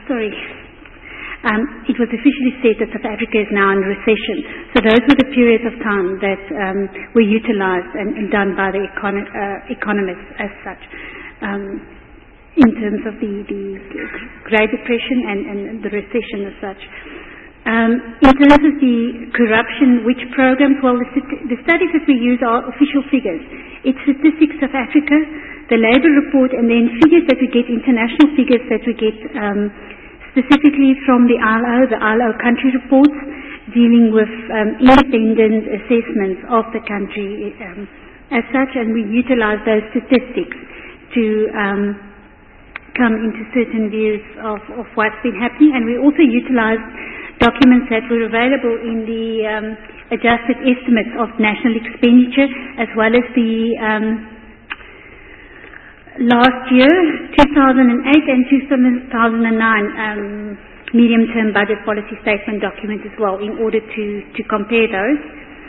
Speaker 2: it was officially said that South Africa is now in recession. So those were the periods of time that were utilized and done by the economists as such. in terms of the Great Depression and the recession as such. In terms of the corruption, which programs? Well, the studies that we use are official figures. It's Statistics South Africa, the Labour Report, and then figures that we get, international figures that we get specifically from the ILO country reports dealing with independent assessments of the country as such, and we utilize those statistics to come into certain views of what's been happening, and we also utilize documents that were available in the adjusted estimates of national expenditure, as well as the last year, 2008 and 2009 medium-term budget policy statement document as well, in order to compare those.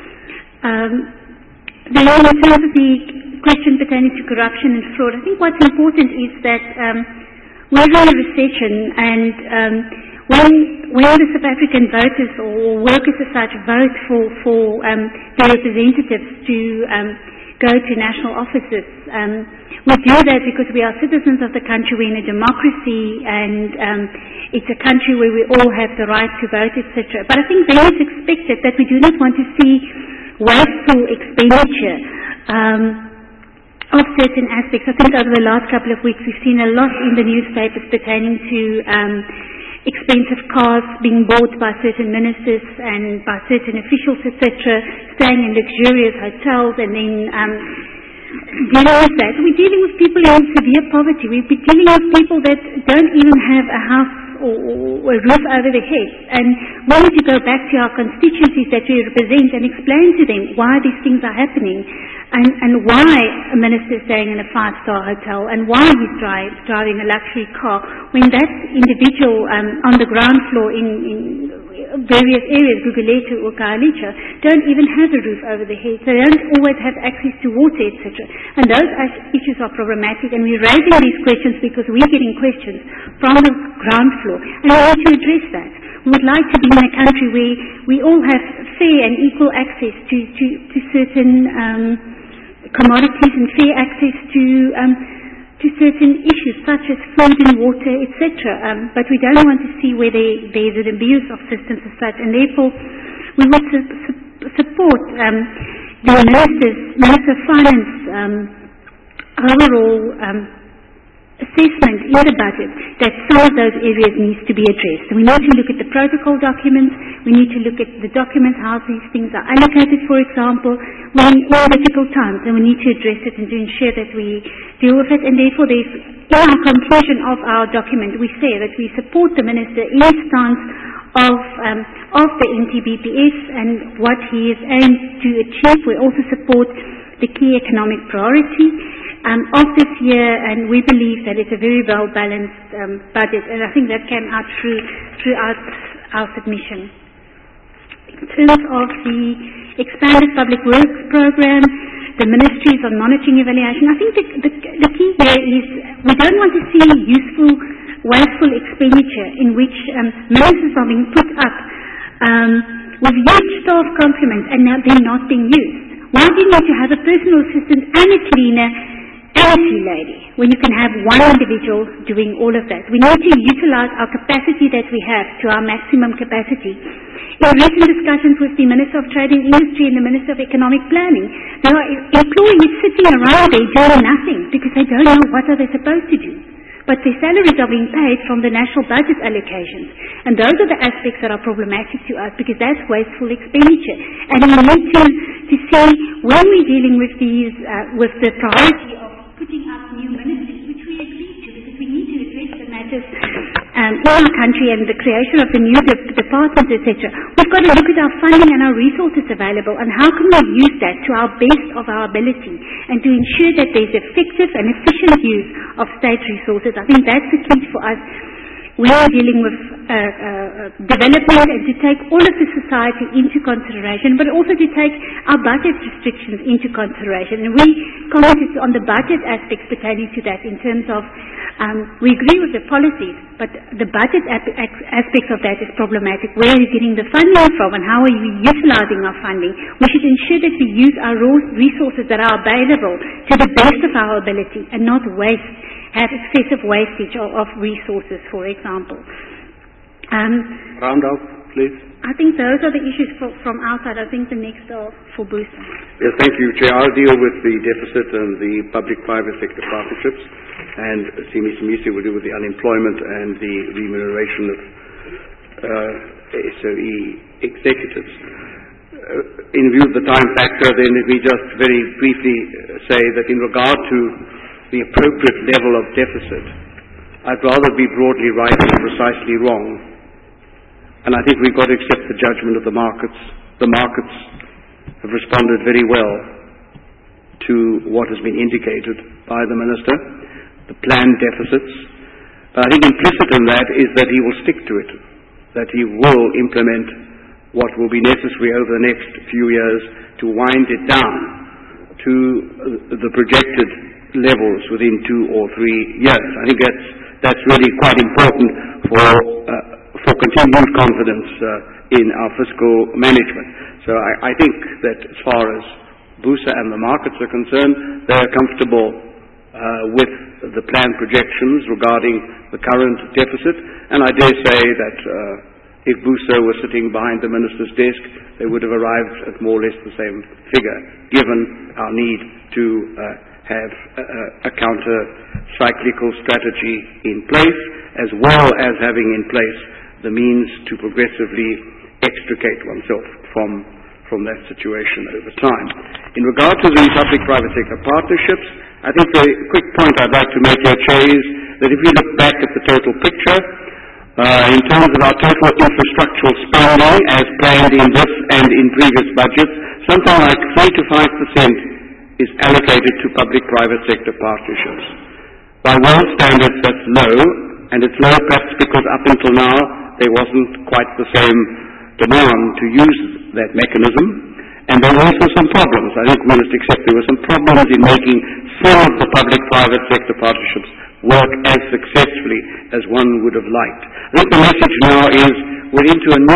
Speaker 2: Then in terms of the question pertaining to corruption and fraud, I think what's important is that we're in a recession, and when the South African voters or workers as such vote for their representatives to go to national offices, we do that because we are citizens of the country, we're in a democracy, and it's a country where we all have the right to vote, etc. But I think then it's expected that we do not want to see wasteful expenditure of certain aspects. I think over the last couple of weeks we've seen a lot in the newspapers pertaining to expensive cars being bought by certain ministers and by certain officials, etc., staying in luxurious hotels, and then dealing with that. We're dealing with people in severe poverty. We're dealing with people that don't even have a house or a roof over their heads. And we need to go back to our constituencies that we represent and explain to them why these things are happening, and why a minister is staying in a 5-star hotel, and why he's driving a luxury car, when that individual on the ground floor in various areas, Gugulethu or Khayelitsha, don't even have a roof over their heads. They don't always have access to water, etc. And those issues are problematic, and we're raising these questions because we're getting questions from the ground floor, and we need to address that. We would like to be in a country where we all have fair and equal access to certain commodities, and fair access to certain issues such as food and water, etc. But we don't want to see where there's an abuse of systems as such, and therefore we would support the Minister of Finance overall assessment in the budget that some of those areas needs to be addressed. We need to look at the protocol documents, we need to look at the documents, how these things are allocated, for example, when in difficult times, and we need to address it and to ensure that we deal with it. And therefore in our conclusion of our document, we say that we support the Minister in his stance of the NTBPS and what he is aimed to achieve. We also support the key economic priority of this year, and we believe that it's a very well-balanced budget, and I think that came out throughout our submission. In terms of the expanded public works program, the ministries on monitoring evaluation, I think the key here is we don't want to see useful, wasteful expenditure in which ministers are being put up with huge staff complements and now they're not being used. Why do you need to have a personal assistant and a cleaner and a tea lady when you can have one individual doing all of that? We need to utilize our capacity that we have to our maximum capacity. In recent discussions with the Minister of Trade and Industry and the Minister of Economic Planning, there are employees sitting around there doing nothing because they don't know what are they supposed to do. But their salaries are being paid from the national budget allocations. And those are the aspects that are problematic to us because that's wasteful expenditure. And we need to see when we're dealing with these, with the priority of putting up new ministries, which we agree to, because we need to address the matters in our country and the creation of the new departments, etc. We've got to look at our funding and our resources available and how can we use that to our best of our ability and to ensure that there's effective and efficient use of state resources. I think that's the key for us when we're dealing with development, and to take all of the society into consideration, but also to take our budget restrictions into consideration. And we commented on the budget aspects pertaining to that in terms of We agree with the policies, but the budget aspects of that is problematic. Where are you getting the funding from, and how are you utilizing our funding? We should ensure that we use our resources that are available to the best of our ability and not have excessive wastage of resources, for example.
Speaker 3: Round up, please.
Speaker 2: I think those are the issues from our side. I think the next are for Busa.
Speaker 3: Yes, thank you, Chair. I'll deal with the deficit and the public-private sector partnerships, and Simi Simisi will deal with the unemployment and the remuneration of SOE executives. In view of the time factor, then let me just very briefly say that in regard to the appropriate level of deficit, I'd rather be broadly right than precisely wrong. And I think we've got to accept the judgment of the markets. The markets have responded very well to what has been indicated by the Minister, the planned deficits. But I think implicit in that is that he will stick to it, that he will implement what will be necessary over the next few years to wind it down to the projected levels within 2 or 3 years. I think that's really quite important for continued confidence in our fiscal management. So I think that as far as Busa and the markets are concerned, they are comfortable with the planned projections regarding the current deficit, and I dare say that if Busa were sitting behind the Minister's desk, they would have arrived at more or less the same figure, given our need to have a counter-cyclical strategy in place, as well as having in place the means to progressively extricate oneself from that situation over time. In regard to the public-private sector partnerships, I think the quick point I'd like to make here, Chair, is that if we look back at the total picture, in terms of our total infrastructural spending as planned in this and in previous budgets, something like 3 to 5% is allocated to public-private sector partnerships. By world standards, that's low, and it's low perhaps because up until now there wasn't quite the same demand to use that mechanism, and there were also some problems. I think we must accept there were some problems in making some of the public-private sector partnerships work as successfully as one would have liked. I think the message now is we're into a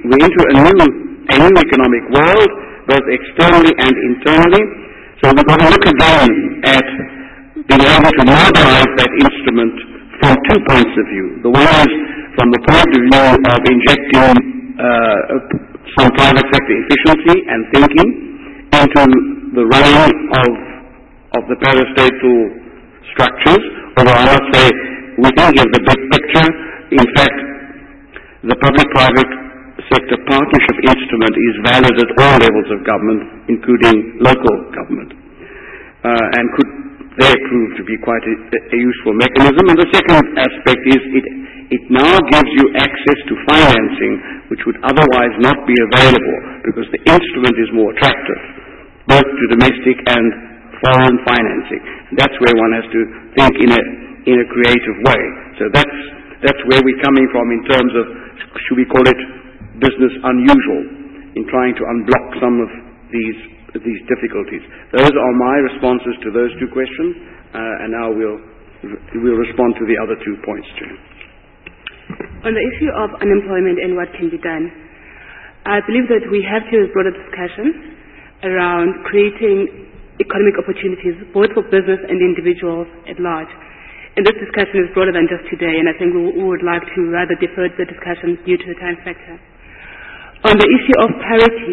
Speaker 3: new economic world, both externally and internally, so we've got to look again at being able to mobilize that instrument from 2 points of view. The one is from the point of view of injecting some private sector efficiency and thinking into the running of the parastatal structures, although I must say we think of the big picture. In fact, the public-private sector partnership instrument is valid at all levels of government, including local government, and could there prove to be quite a useful mechanism. And the second aspect is it now gives you access to financing which would otherwise not be available because the instrument is more attractive, both to domestic and foreign financing. And that's where one has to think in a creative way. So that's where we're coming from in terms of, should we call it business unusual, in trying to unblock some of these difficulties. Those are my responses to those 2 questions, and now we'll respond to the other 2 points, Chair.
Speaker 8: On the issue of unemployment and what can be done, I believe that we have to have a broader discussion around creating economic opportunities both for business and individuals at large. And this discussion is broader than just today, and I think we would like to rather defer the discussion due to the time factor. On the issue of parity,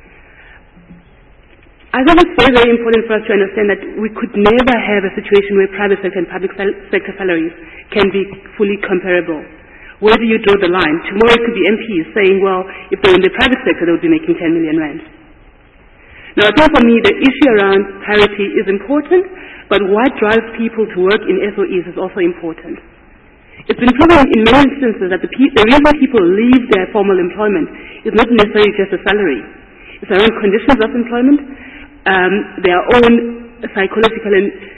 Speaker 8: I think it's very, very important for us to understand that we could never have a situation where private sector and public sector salaries can be fully comparable. Where do you draw the line? Tomorrow it could be MPs saying, well, if they're in the private sector, they would be making 10 million rand. Now, I think for me, the issue around parity is important, but what drives people to work in SOEs is also important. It's been proven in many instances that the reason people leave their formal employment is not necessarily just a salary. It's around conditions of employment, their own psychological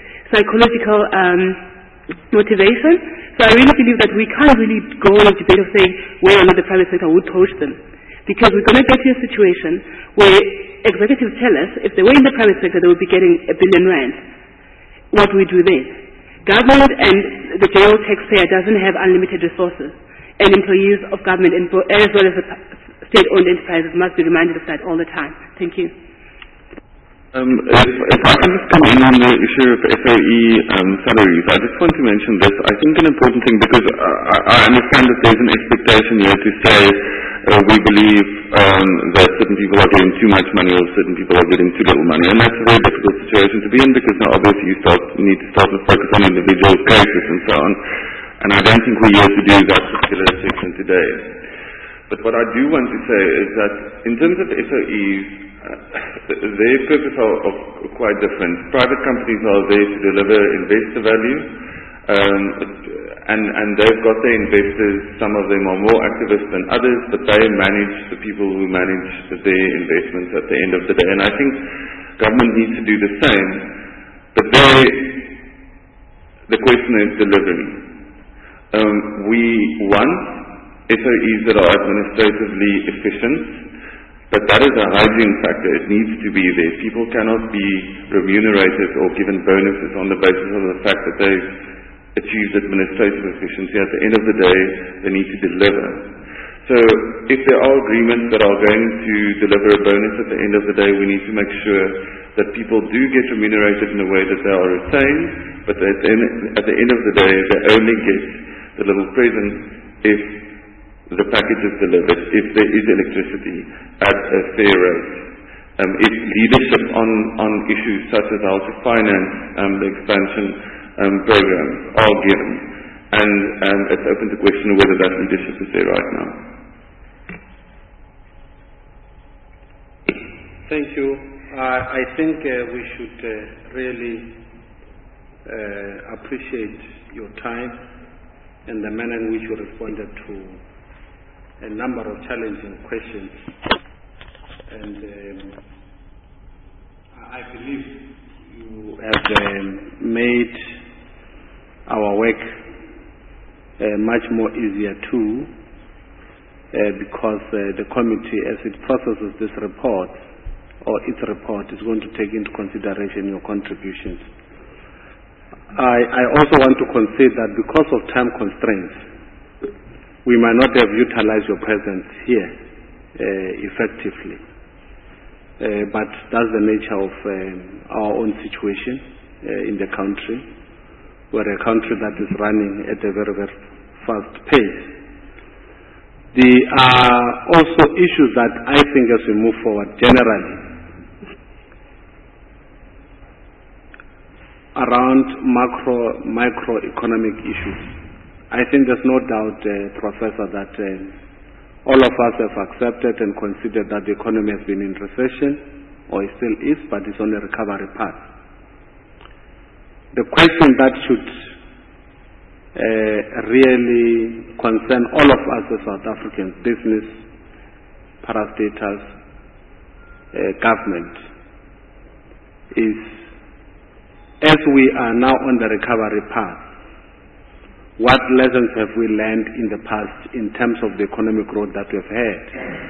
Speaker 8: motivation. So I really believe that we can't really go on a debate of saying whether or not the private sector would poach them, because we're going to get to a situation where executives tell us if they were in the private sector they would be getting R1 billion. What do we do then? Government and the general taxpayer doesn't have unlimited resources, and employees of government as well as the state-owned enterprises must be reminded of that all the time. Thank you.
Speaker 12: If I can just come in on the issue of SOE salaries, I just want to mention this. I think an important thing, because I understand that there's an expectation here to say we believe that certain people are getting too much money or certain people are getting too little money, and that's a very difficult situation to be in, because now obviously you need to start to focus on individual cases and so on, and I don't think we're here to do that particular section today. But what I do want to say is that in terms of SOEs, their purpose are quite different. Private companies are there to deliver investor value, and they've got their investors. Some of them are more activist than others, but they manage the people who manage their investments at the end of the day. And I think government needs to do the same, but the question is delivery. We want SOEs that are administratively efficient, but that is a hygiene factor. It needs to be there. People cannot be remunerated or given bonuses on the basis of the fact that they've achieved administrative efficiency. At the end of the day, they need to deliver. So if there are agreements that are going to deliver a bonus at the end of the day, we need to make sure that people do get remunerated in a way that they are retained, but at the end of the day, they only get the little present if the package is delivered, if there is electricity at a fair rate, if leadership on issues such as how to finance the expansion programs are given, and it's open to question whether that leadership is there right now.
Speaker 1: Thank you. I think we should really appreciate your time and the manner in which you responded to a number of challenging questions. And I believe you have made our work much more easier too, because the committee, as it processes this report, or its report, is going to take into consideration your contributions. I also want to concede that because of time constraints, we might not have utilized your presence here effectively. But that's the nature of our own situation in the country. We're a country that is running at a very, very fast pace. There are also issues that I think as we move forward generally around microeconomic issues. I think there's no doubt, Professor, that all of us have accepted and considered that the economy has been in recession, or it still is, but it's on a recovery path. The question that should really concern all of us as South Africans, business, parastatals, government, is as we are now on the recovery path, what lessons have we learned in the past in terms of the economic growth that we've had?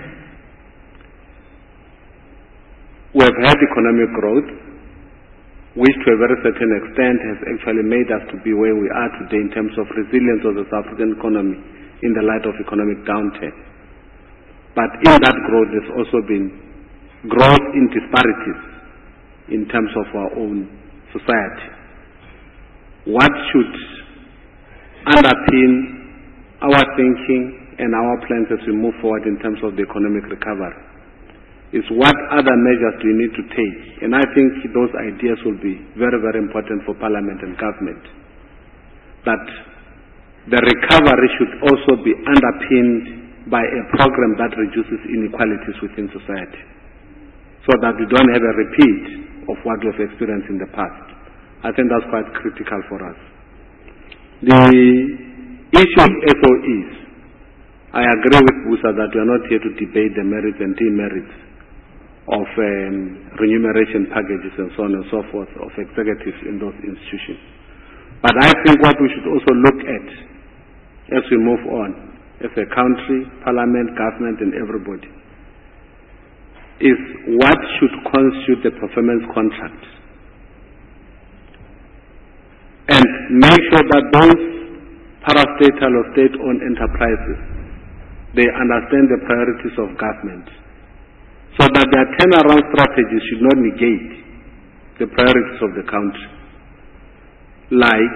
Speaker 1: We've had economic growth, which to a very certain extent has actually made us to be where we are today in terms of resilience of the South African economy in the light of economic downturn. But in that growth, there's also been growth in disparities in terms of our own society. What should underpin our thinking and our plans as we move forward in terms of the economic recovery is what other measures do we need to take? And I think those ideas will be very, very important for Parliament and government. That the recovery should also be underpinned by a program that reduces inequalities within society, so that we don't have a repeat of what we've experienced in the past. I think that's quite critical for us. The issue of SOEs, I agree with Busa that we are not here to debate the merits and demerits of remuneration packages and so on and so forth of executives in those institutions. But I think what we should also look at as we move on, as a country, Parliament, government and everybody, is what should constitute the performance contract. And make sure that those parastatal or state-owned enterprises, they understand the priorities of government, so that their turnaround strategies should not negate the priorities of the country. Like,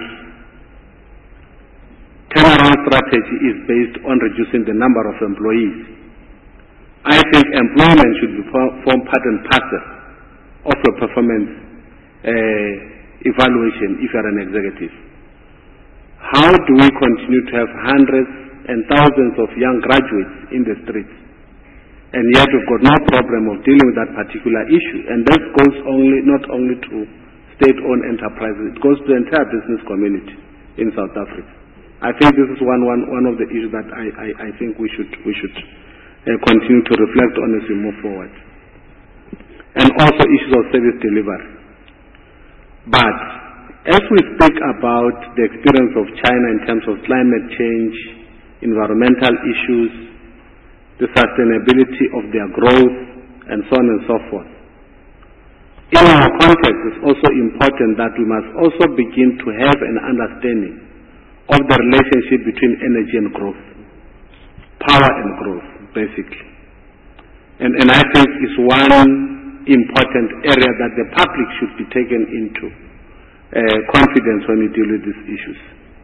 Speaker 1: turnaround strategy is based on reducing the number of employees. I think employment should form part and parcel of your performance evaluation if you are an executive. How do we continue to have hundreds and thousands of young graduates in the streets, and yet we've got no problem of dealing with that particular issue? And this goes not only to state-owned enterprises, it goes to the entire business community in South Africa. I think this is one of the issues that I think we should continue to reflect on as we move forward. And also issues of service delivery. But as we speak about the experience of China in terms of climate change, environmental issues, the sustainability of their growth, and so on and so forth, in our context, it's also important that we must also begin to have an understanding of the relationship between energy and growth, power and growth, basically. And I think it's one important area that the public should be taken into confidence when we deal with these issues.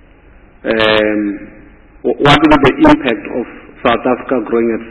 Speaker 1: What will be the impact of South Africa growing at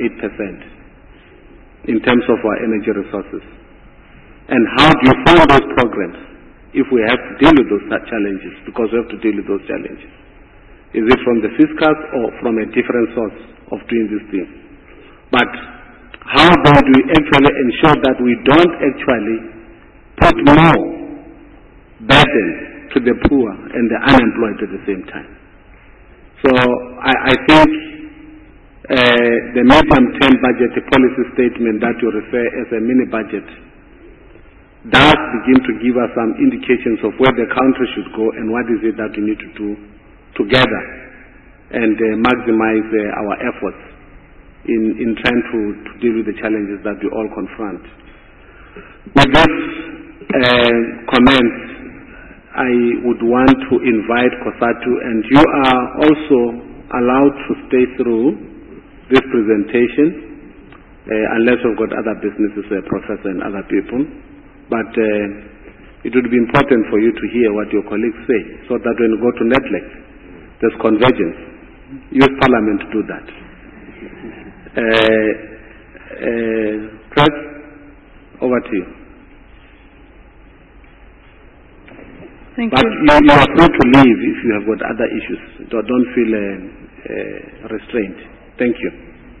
Speaker 1: 7-8% in terms of our energy resources? And how do you fund those programs if we have to deal with those challenges? Because we have to deal with those challenges. Is it from the fiscus or from a different source of doing these things? But how do we actually ensure that we don't actually put more burden to the poor and the unemployed at the same time? So I think the medium-term budget, the policy statement that you refer as a mini-budget, does begin to give us some indications of where the country should go and what is it that we need to do together and maximize our efforts in trying to deal with the challenges that we all confront. With this comments, I would want to invite COSATU, and you are also allowed to stay through this presentation, unless you've got other businesses, Professor and other people. But it would be important for you to hear what your colleagues say, so that when you go to NETLEC, there's convergence. Use Parliament to do that. Press, over to you.
Speaker 13: Thank
Speaker 1: but
Speaker 13: you.
Speaker 1: You are free to leave if you have got other issues. Don't feel restrained. Thank you.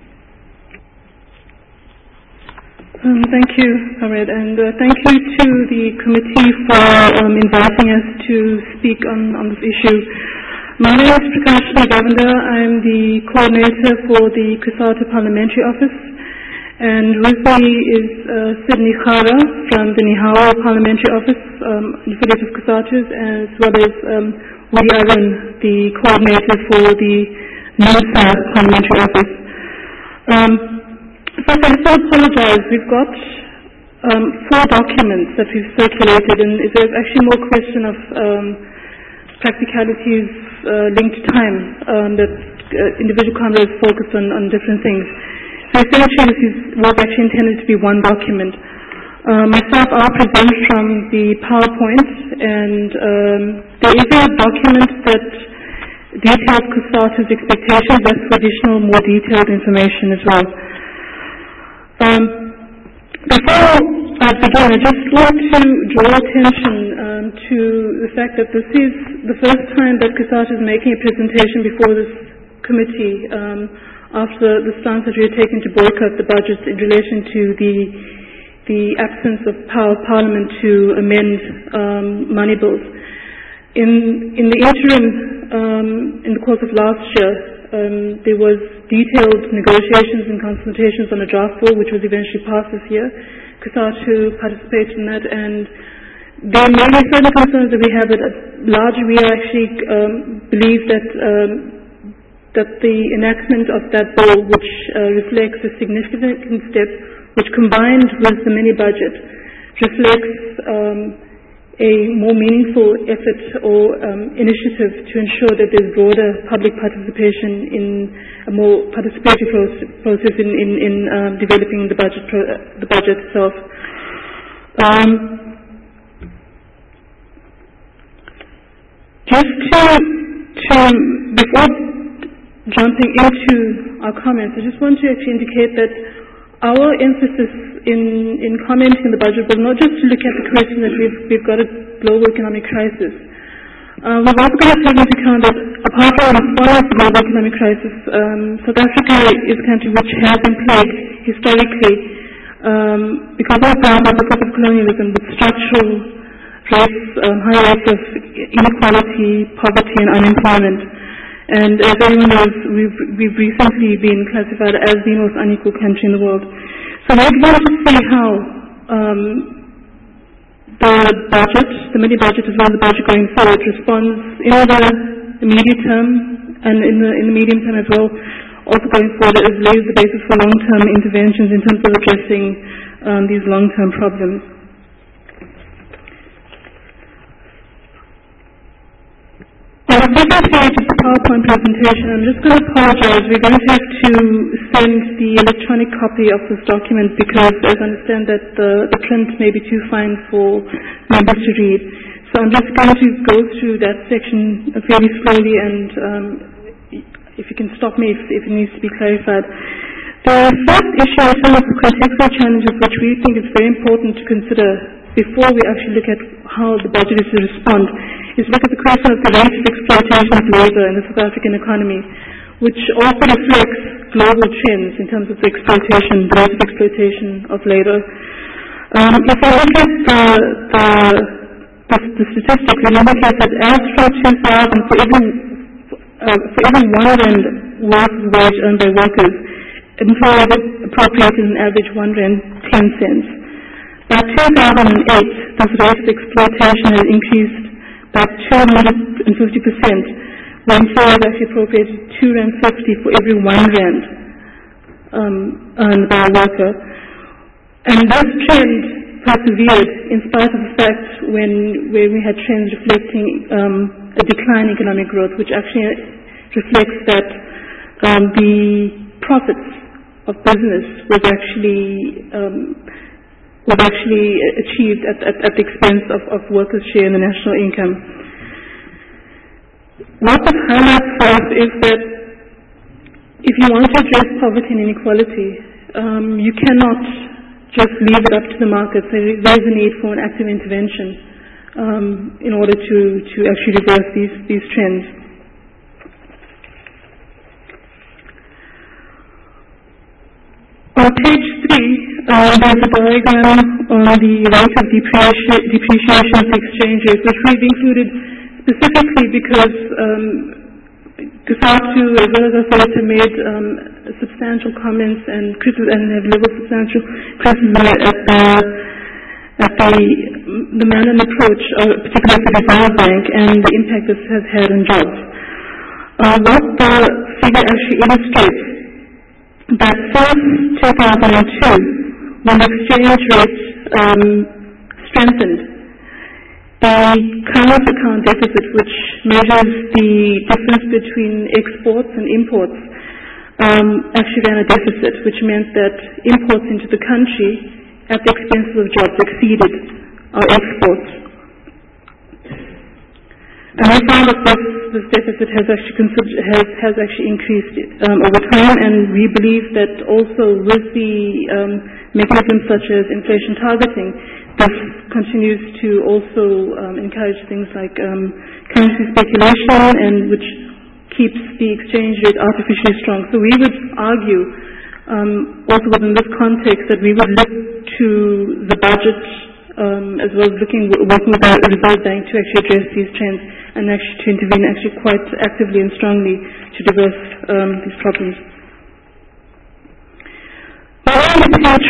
Speaker 13: Thank you, Comrade, and thank you to the committee for inviting us to speak on this issue. My name is Prakash Nagavanda. I'm the coordinator for the COSATU Parliamentary Office, and with me is Sydney Khara from the Nihawa Parliamentary Office, affiliate of COSATU's, as well as Woody Arun, the coordinator for the NUSA Parliamentary Office. So I so apologize. We've got 4 documents that we've circulated, and there's actually more question of practicalities linked to time that individual comrades focus on different things. So essentially this was actually intended to be one document. Myself, I'll present from the PowerPoint, and there is a document that details COSATU's expectations. That's for additional, more detailed information as well. Before I begin, I just want to draw attention to the fact that this is the first time that COSATU is making a presentation before this committee after the stance that we had taken to boycott the budget in relation to the absence of power of Parliament to amend money bills. In the interim, in the course of last year, there was detailed negotiations and consultations on a draft bill which was eventually passed this year. COSATU participated in that, and there may be certain concerns that we have, but largely we actually believe that the enactment of that bill, which reflects a significant step, which combined with the mini budget reflects a more meaningful effort or initiative to ensure that there's broader public participation in a more participatory process in developing the budget itself. Just to before jumping into our comments, I just want to actually indicate that our emphasis in commenting on the budget was not just to look at the question that we've got a global economic crisis. We've also got to take into account that apart from the response to the global economic crisis, South Africa is a country which has been plagued historically because of colonialism with structural rates, high rates of inequality, poverty and unemployment. And as everyone knows, we've recently been classified as the most unequal country in the world. So we'd want to see how the mini budget as well as the budget going forward responds in the immediate term and in the medium term as well. Also going forward, it lays the basis for long-term interventions in terms of addressing these long-term problems. On the second page of the PowerPoint presentation, I'm just going to apologize. We're going to have to send the electronic copy of this document because I understand that the print may be too fine for members to read. So I'm just going to go through that section fairly slowly, and if you can stop me if it needs to be clarified. The first issue in terms of contextual challenges which we think is very important to consider before we actually look at how the budget is to respond is look at the question of the rate of exploitation of labour in the South African economy, which also reflects global trends in terms of the rate of exploitation of labour. If we look at the statistics, we indicate that as from 2000, for every R1 worth of wage earned by workers, employers appropriated an average R1.10. By 2008, this rate of exploitation has increased by 250%, where employers actually appropriated R2.50 for every R1 earned by a worker. And this trend persevered in spite of the fact where we had trends reflecting a decline in economic growth, which actually reflects that the profits of business was actually achieved at the expense of workers' share in the national income. What this highlights for us is that if you want to address poverty and inequality, you cannot just leave it up to the markets. There is a need for an active intervention in order to actually reverse these trends. On page 3, there's a diagram on the rate of depreciation of the exchange rate, which we've included specifically because COSATU as well as AFETA made substantial comments and have leveled substantial criticism at the manner and approach, particularly at the Reserve Bank, and the impact this has had on jobs. What the figure actually illustrates that since 2002, when the exchange rate strengthened, the current account deficit, which measures the difference between exports and imports, actually ran a deficit, which meant that imports into the country at the expense of jobs exceeded our exports. And we found that this deficit has actually increased over time, and we believe that also with the mechanisms such as inflation targeting, this continues to also encourage things like currency speculation, and which keeps the exchange rate artificially strong. So we would argue, also within this context, that we would look to the budget as well as working with the Reserve Bank to actually address these trends and actually to intervene actually quite actively and strongly to reverse these problems. On page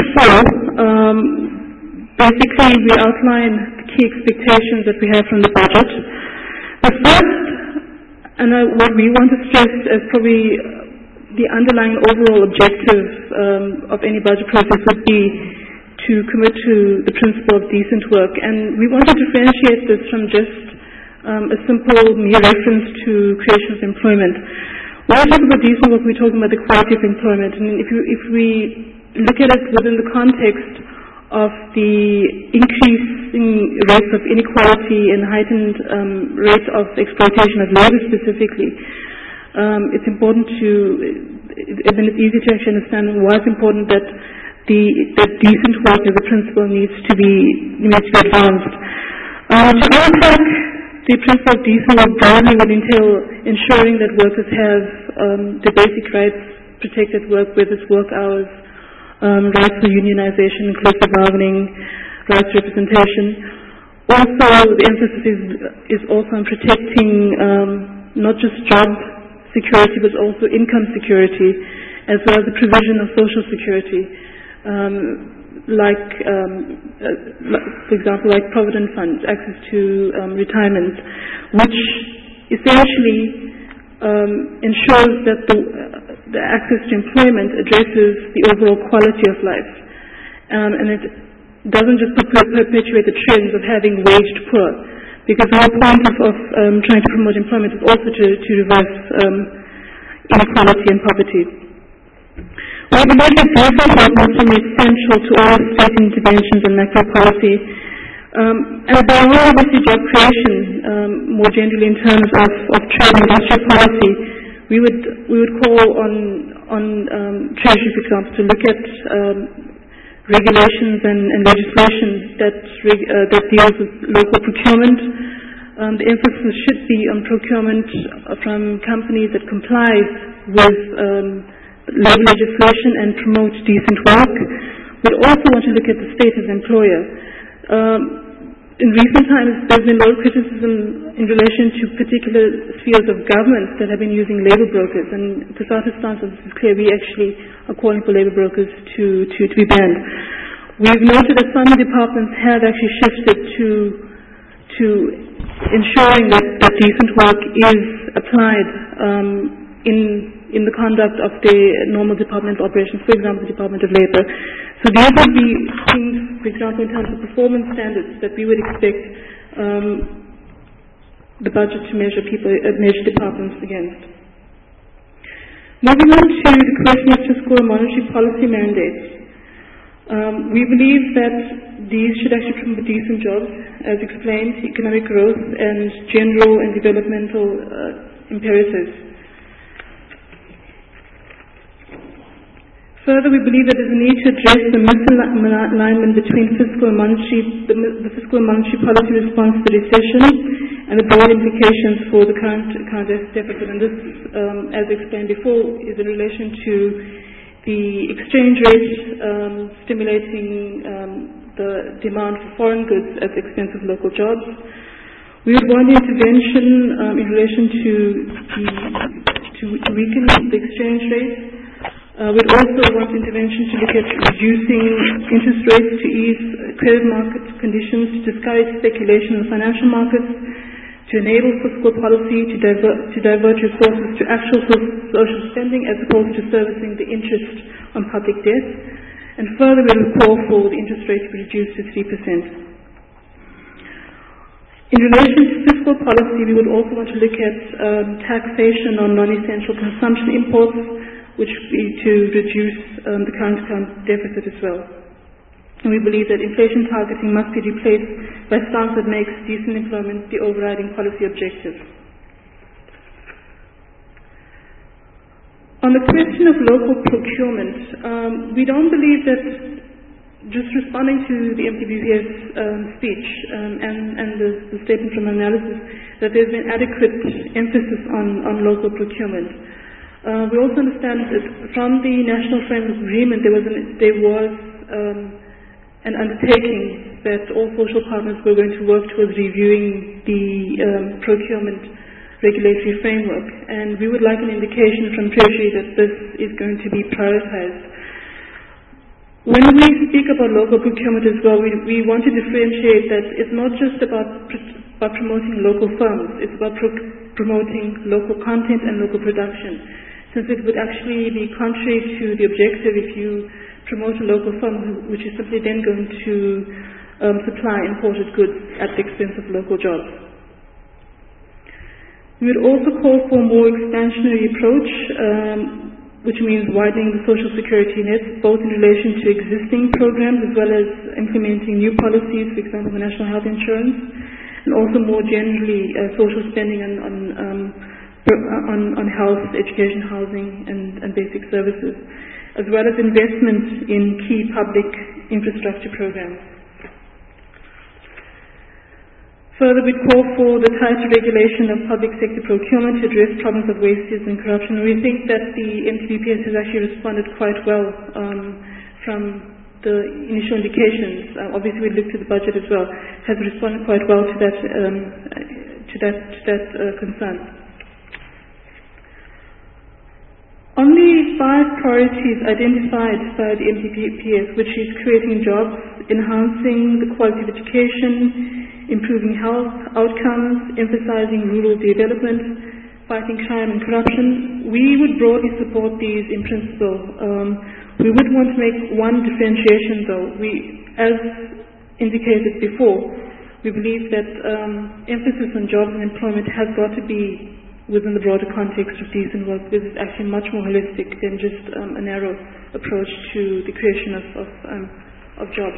Speaker 13: 4, basically we outline the key expectations that we have from the budget. The first, and what we want to stress as probably the underlying overall objective of any budget process would be to to commit to the principle of decent work. And we want to differentiate this from just a simple mere reference to creation of employment. When we talk about decent work, we're talking about the quality of employment. And if we look at it within the context of the increasing rates of inequality and heightened rates of exploitation of labor specifically, it's important to, I mean, it's easy to actually understand why it's important that that decent work as a principle needs to be advanced. To unpack the principle of decent work broadly would entail ensuring that workers have the basic rights protected work, whether it's work hours, rights for unionization, collective bargaining, rights representation. Also, the emphasis is also on protecting not just job security, but also income security, as well as the provision of social security, for example, like provident funds, access to retirement, which essentially ensures that the access to employment addresses the overall quality of life, and it doesn't just perpetuate the trends of having waged poor, because the whole point of trying to promote employment is also to reverse inequality and poverty. We believe that decent work must be essential to all state interventions and macro policy. And above all, obviously, job creation, more generally in terms of trade and industrial policy, we would call on Treasury, for example, to look at regulations and legislation that deals with local procurement. The emphasis should be on procurement from companies that comply with labor legislation and promote decent work. We'd also want to look at the state as employer. In recent times, there's been a lot of criticism in relation to particular spheres of government that have been using labor brokers, and COSATU's stance on this is clear. We actually are calling for labor brokers to be banned. We've noted that some departments have actually shifted to ensuring that decent work is applied in the conduct of the normal departmental operations, for example, the Department of Labour. So these would be things, for example, in terms of performance standards that we would expect the budget to measure departments against. Moving on to the question of fiscal and monetary policy mandates. We believe that these should actually promote decent jobs, as explained, economic growth, and general and developmental imperatives. Further, we believe that there's a need to address the misalignment between the fiscal and monetary policy response to the recession and the broad implications for the current deficit. And this, as explained before, is in relation to the exchange rate stimulating the demand for foreign goods at the expense of local jobs. We would want intervention in relation to weaken the exchange rate. We'd also want intervention to look at reducing interest rates to ease credit market conditions, to discourage speculation in financial markets, to enable fiscal policy to divert resources to actual social spending as opposed to servicing the interest on public debt. And further, we would call for the interest rate to be reduced to 3%. In relation to fiscal policy, we would also want to look at taxation on non-essential consumption imports, which would be to reduce the current account deficit as well. And we believe that inflation targeting must be replaced by a stance that makes decent employment the overriding policy objective. On the question of local procurement, we don't believe that just responding to the MTBP's speech and the statement from analysis, that there's been adequate emphasis on local procurement. We also understand that from the National Framework Agreement there was an undertaking that all social partners were going to work towards reviewing the procurement regulatory framework, and we would like an indication from Treasury that this is going to be prioritized. When we speak about local procurement as well, we want to differentiate that it's not just about promoting local firms, it's about promoting local content and local production, since it would actually be contrary to the objective if you promote a local firm which is simply then going to supply imported goods at the expense of local jobs. We would also call for a more expansionary approach, which means widening the social security net, both in relation to existing programs as well as implementing new policies, for example, the National Health Insurance, and also more generally social spending on health, education, housing, and basic services, as well as investment in key public infrastructure programs. Further, we call for the tighter regulation of public sector procurement to address problems of wastage and corruption. We think that the MTBPS has actually responded quite well from the initial indications. Obviously, we looked at the budget as well. Has responded quite well to that concern. On the 5 priorities identified by the MTBPS, which is creating jobs, enhancing the quality of education, improving health outcomes, emphasizing rural development, fighting crime and corruption, we would broadly support these in principle. We would want to make one differentiation though. As indicated before, we believe that emphasis on jobs and employment has got to be within the broader context of decent work, because it's actually much more holistic than just a narrow approach to the creation of jobs.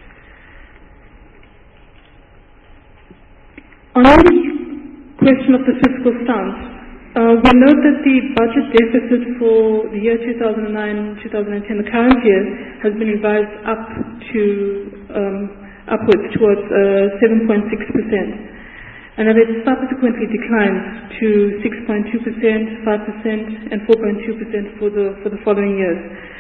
Speaker 13: On the question of the fiscal stance, we note that the budget deficit for the year 2009-2010, the current year, has been revised upwards towards 7.6%, and that it subsequently declines to 6.2%, 5%, and 4.2% for the following years.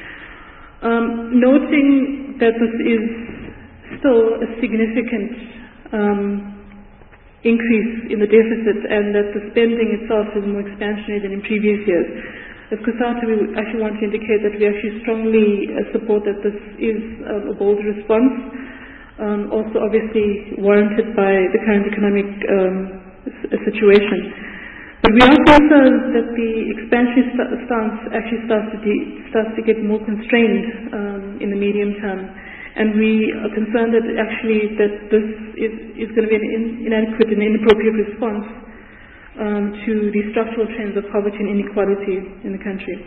Speaker 13: Noting that this is still a significant increase in the deficit, and that the spending itself is more expansionary than in previous years. As COSATU, we actually want to indicate that we actually strongly support that this is a bold response, also obviously warranted by the current economic situation. But we are concerned that the expansionary stance actually starts to get more constrained in the medium term. And we are concerned that actually that this is going to be an inadequate and inappropriate response to the structural trends of poverty and inequality in the country.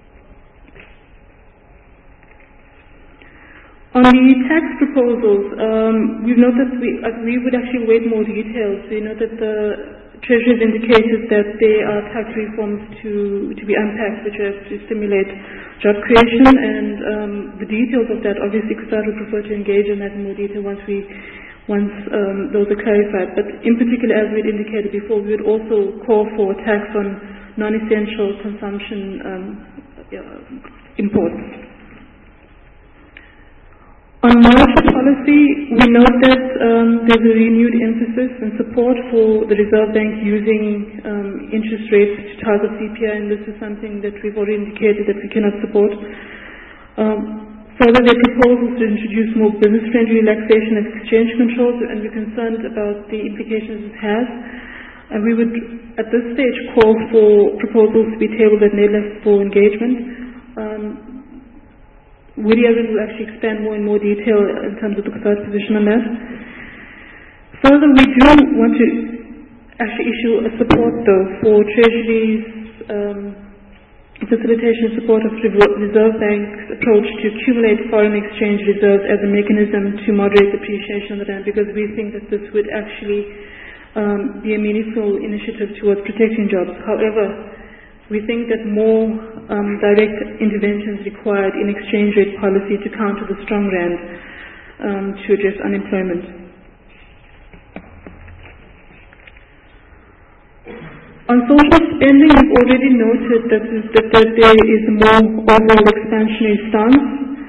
Speaker 13: On the tax proposals, we've noted that we would actually await more details. We know that the Treasury has indicated that there are tax reforms to be unpacked, which are to stimulate job creation, and the details of that, obviously, COSATU would prefer to engage in that in more detail once those are clarified. But in particular, as we had indicated before, we would also call for a tax on non-essential consumption imports. On monetary policy, we note that there's a renewed emphasis and support for the Reserve Bank using interest rates to target CPI, and this is something that we've already indicated that we cannot support. Further, there are proposals to introduce more business-friendly relaxation of exchange controls, and we're concerned about the implications it has. And we would, at this stage, call for proposals to be tabled at NEDLAS for engagement. Woody will actually expand more in more detail in terms of the COSATU position on that. Further, we do want to actually issue a support, though, for Treasury's facilitation and support of Reserve Bank's approach to accumulate foreign exchange reserves as a mechanism to moderate depreciation of the rand, because we think that this would actually be a meaningful initiative towards protecting jobs. However, we think that more direct interventions required in exchange rate policy to counter the strong rand to address unemployment. On social spending, we've already noted that there is a more overall expansionary stance.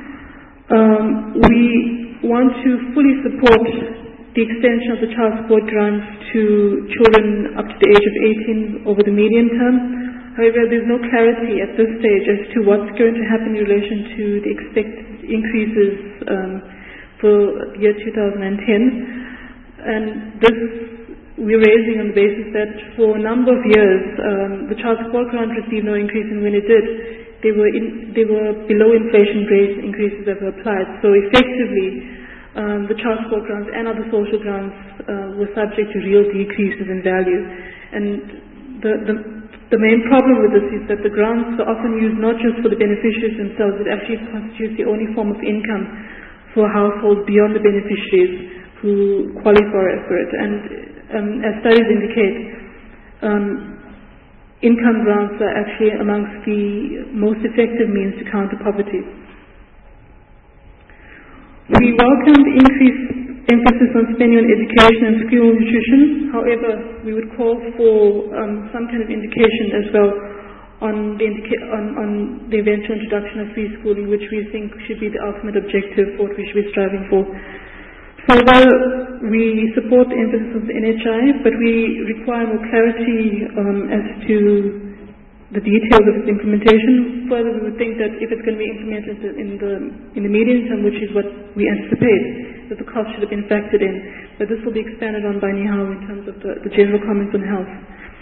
Speaker 13: We want to fully support the extension of the child support grants to children up to the age of 18 over the medium term. However, there's no clarity at this stage as to what's going to happen in relation to the expected increases for the year 2010. And this we're raising on the basis that for a number of years, the child support grant received no increase, and when it did, there were below inflation rate increases that were applied. So effectively, the child support grants and other social grants were subject to real decreases in value. And the main problem with this is that the grants are often used not just for the beneficiaries themselves, it actually constitutes the only form of income for households beyond the beneficiaries who qualify for it. And as studies indicate, income grants are actually amongst the most effective means to counter poverty. We welcome the increased emphasis on spending on education and school nutrition. However, we would call for some kind of indication as well on the eventual introduction of free schooling, which we think should be the ultimate objective for what we should be striving for. Further, we support the emphasis of the NHI, but we require more clarity as to the details of its implementation. Further, we would think that if it's going to be implemented in the medium term, which is what we anticipate, that the cost should have been factored in. But this will be expanded on by Nihao in terms of the general comments on health.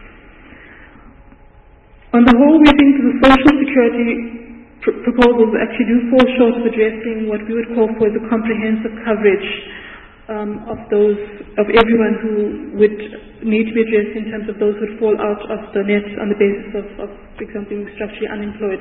Speaker 13: On the whole, we think that the social security proposals actually do fall short of addressing what we would call for as a comprehensive coverage of everyone who would need to be addressed in terms of those who would fall out of the net on the basis of for example, being structurally unemployed.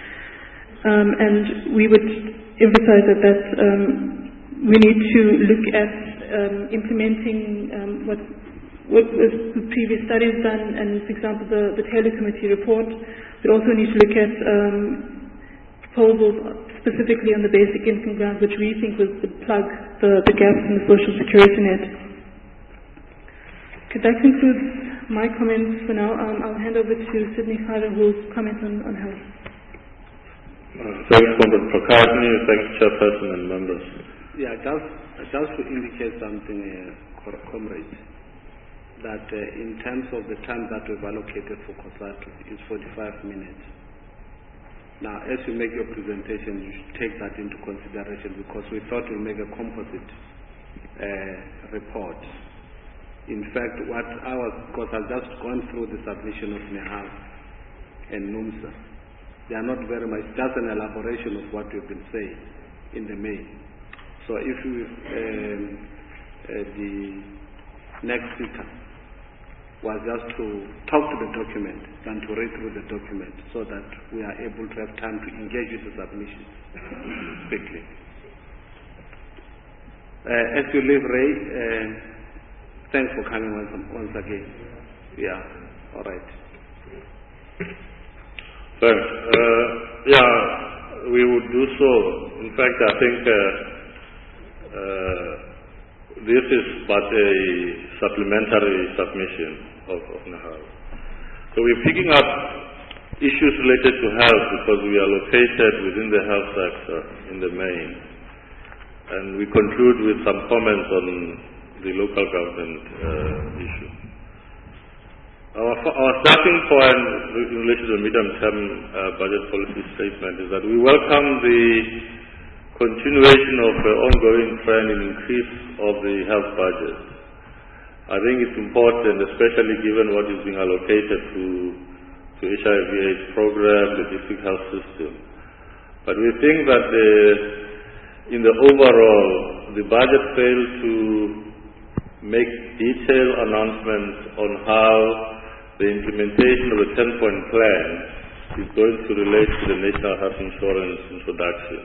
Speaker 13: And we would emphasize that we need to look at implementing what the previous studies done, and for example the Taylor Committee report. We also need to look at proposals specifically on the basic income grant, which we think would plug the gaps in the social security net. Okay, that concludes my comments for now. I'll hand over to Sydney Carter, who will comment on health.
Speaker 14: Thanks, Comrade Prakashni. Thanks, Chairperson and members.
Speaker 1: Yeah, just to indicate something, comrades, that in terms of the time that we've allocated for COSATU is 45 minutes. Now, as you make your presentation, you should take that into consideration, because we thought we'd make a composite report. In fact, because I've just gone through the submission of Nihao and NUMSA. They are not very much, just an elaboration of what we've been saying in the main. So if the next speaker was just to talk to the document than to read through the document, so that we are able to have time to engage with the submission quickly. As you leave, Ray, thanks for coming once again. Yeah, all right.
Speaker 14: Thanks. We would do so. In fact, I think this is but a supplementary submission of Nihao. So we're picking up issues related to health because we are located within the health sector in the main. And we conclude with some comments on the local government issue. Our starting point in relation to the medium-term budget policy statement is that we welcome the continuation of the ongoing trend in increase of the health budget. I think it's important, especially given what is being allocated to HIV/AIDS program, the district health system. But we think that in the overall, the budget failed to make detailed announcements on how the implementation of the 10-point plan is going to relate to the National Health Insurance introduction.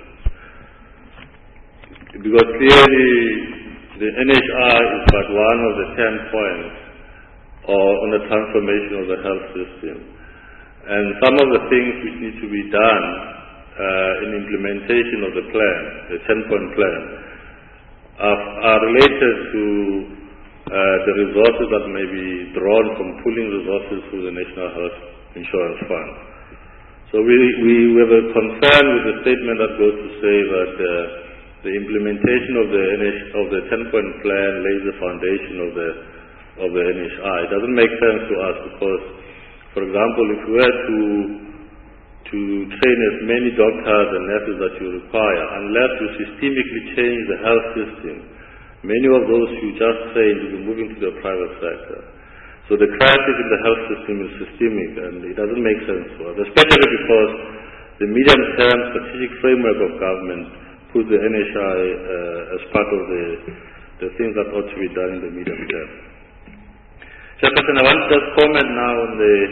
Speaker 14: Because clearly the NHI is but one of the 10 points on the transformation of the health system. And some of the things which need to be done in implementation of the plan, the 10-point plan, are related to the resources that may be drawn from pooling resources through the National Health Insurance Fund. So we have a concern with the statement that goes to say that the implementation of the 10-point plan lays the foundation of the NHI. It doesn't make sense to us because, for example, if we were to train as many doctors and nurses that you require, unless you systemically change the health system, many of those you just trained will be moving to the private sector. So the crisis in the health system is systemic, and it doesn't make sense to us, especially because the medium-term strategic framework of government puts the NHI as part of the things that ought to be done in the medium term. Chairperson, I want to just comment now on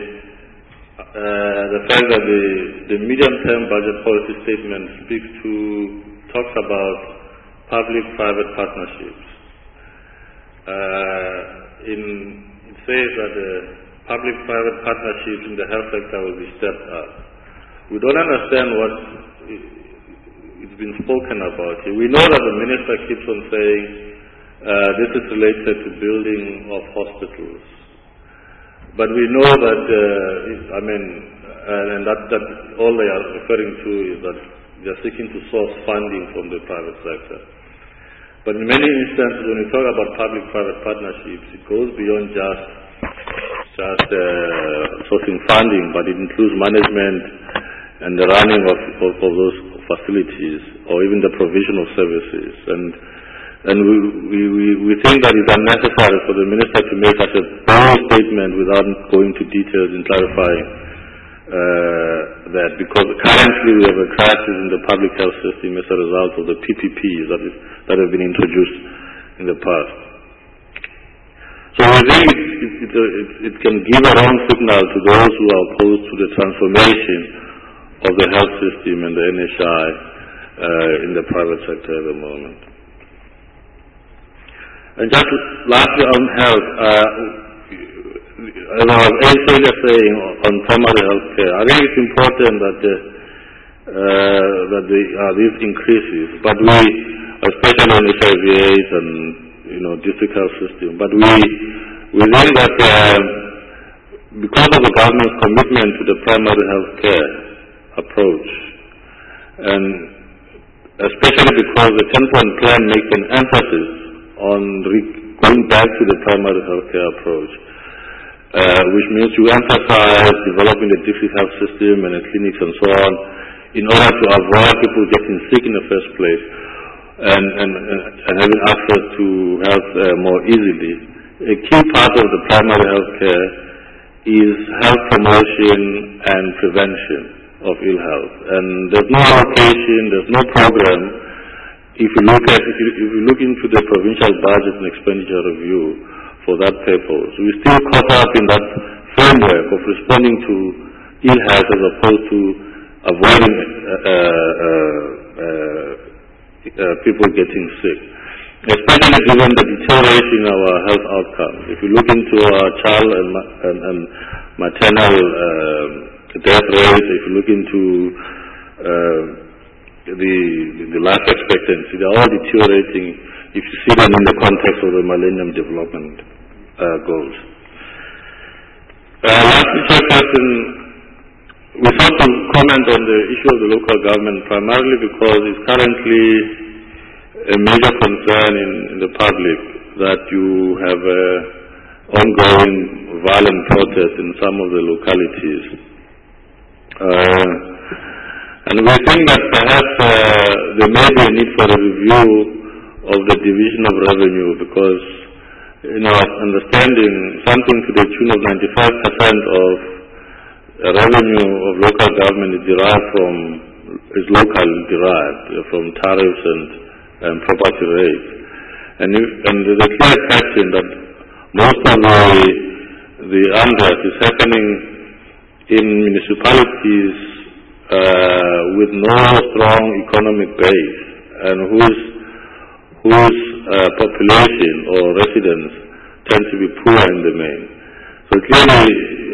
Speaker 14: the fact that the medium-term budget policy statement talks about public-private partnerships. It says that the public-private partnerships in the health sector will be stepped up. We don't understand what it's been spoken about here. We know that the minister keeps on saying this is related to building of hospitals. But we know that, that all they are referring to is that they are seeking to source funding from the private sector. But in many instances, when we talk about public-private partnerships, it goes beyond just sourcing funding, but it includes management and the running of those facilities, or even the provision of services. And we think that it's unnecessary for the minister to make such a broad statement without going to details in clarifying that, because currently we have a crisis in the public health system as a result of the PPPs that have been introduced in the past. So I think it can give a wrong signal to those who are opposed to the transformation of the health system and the NHI in the private sector at the moment. And just lastly on health, as I was earlier saying on primary health care, I think it's important that these increases, but we, especially on HIV/AIDS and district health system, but we think that because of the government's commitment to the primary health care approach, and especially because the 10-point plan makes an emphasis on going back to the primary health care approach, which means you emphasize developing the district health system and the clinics and so on in order to avoid people getting sick in the first place and having access to health more easily. A key part of the primary health care is health promotion and prevention of ill health. And there's no allocation, there's no program. If you look into the provincial budget and expenditure review for that purpose, we're still caught up in that framework of responding to ill health as opposed to avoiding people getting sick, especially given the deterioration in our health outcomes. If you look into our child and maternal death rate, if you look into the life expectancy, they're all deteriorating if you see them in the context of the Millennium Development Goals. Lastly, Chairperson, we thought to comment on the issue of the local government primarily because it's currently a major concern in the public that you have ongoing violent protests in some of the localities. And we think that perhaps there may be a need for a review of the division of revenue because, in our understanding, something to the tune of 95% of revenue of local government is locally derived from tariffs and property rates. And there's a clear question that most of the unrest is happening in municipalities with no strong economic base and whose population or residents tend to be poor in the main. So clearly,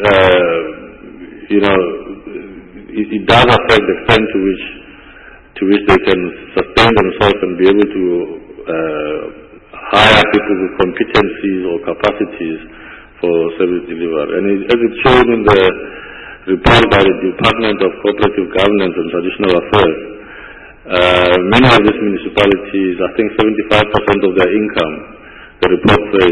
Speaker 14: it does affect the extent to which they can sustain themselves and be able to hire people with competencies or capacities for service delivery. And as it's shown in the report by the Department of Cooperative Governance and Traditional Affairs, many of these municipalities, I think 75% of their income, the report says,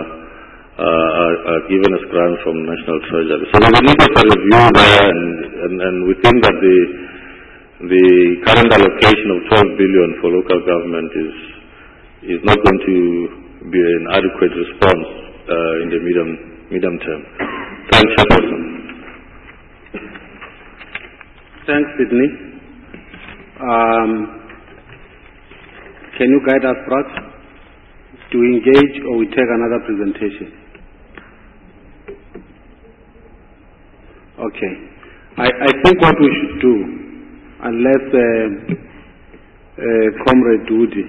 Speaker 14: are given as grants from National Treasury. So there's a need for review there, and we think that the current allocation of 12 billion for local government is not going to be an adequate response in the medium term. Thanks, Chairperson.
Speaker 1: Thanks, Sydney. Can you guide us, Raj? Do we engage or we take another presentation? Okay. I think what we should do, unless Comrade Woody,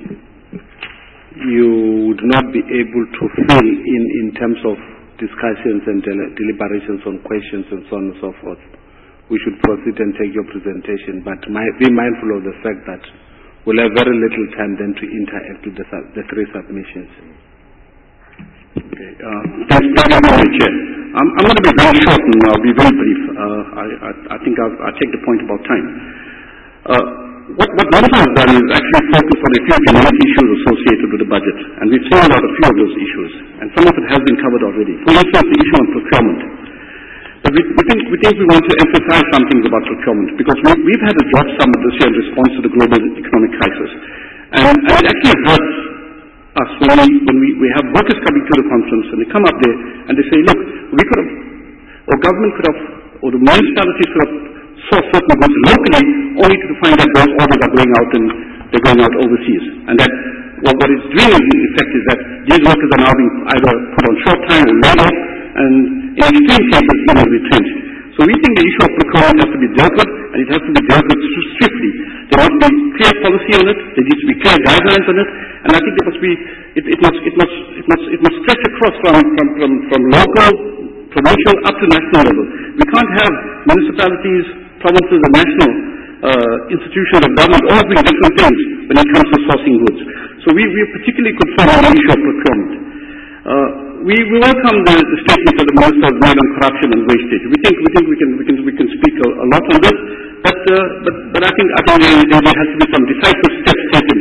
Speaker 1: you would not be able to fill in terms of discussions and deliberations on questions and so on and so forth, we should proceed and take your presentation, but be mindful of the fact that we'll have very little time then to interact with the three submissions. Okay.
Speaker 15: Thank you, Chair. I'm going to be very short and I'll be very brief. I think I'll take the point about time. What Minister has done is actually focus on a few generic issues associated with the budget, and we've seen about a few of those issues, and some of it has been covered already. For instance, the issue on procurement. But we think we want to emphasize some things about procurement, because we've had a job summit this year in response to the global economic crisis, and it actually hurts us when we have workers coming to the conference and they come up there and they say, look, we could have, or government could have, or the municipalities could have sourced certain goods locally, only to find that those orders are going out and they're going out overseas, and that what it's doing in effect is that these workers are now being either put on short time or laid off, and in extreme cases even retrenched. So we think the issue of procurement has to be dealt with, and it has to be dealt with swiftly. There must be clear policy on it. There needs to be clear guidelines on it, and I think there must be it must stretch across from local, provincial up to national level. We can't have municipalities, provinces, and national institutions of government all doing different things when it comes to sourcing goods. So we are particularly concerned on the issue of procurement. We welcome the statement that the Minister has made on corruption and wastage. We think we can speak a lot on this, but I think there has to be some decisive steps taken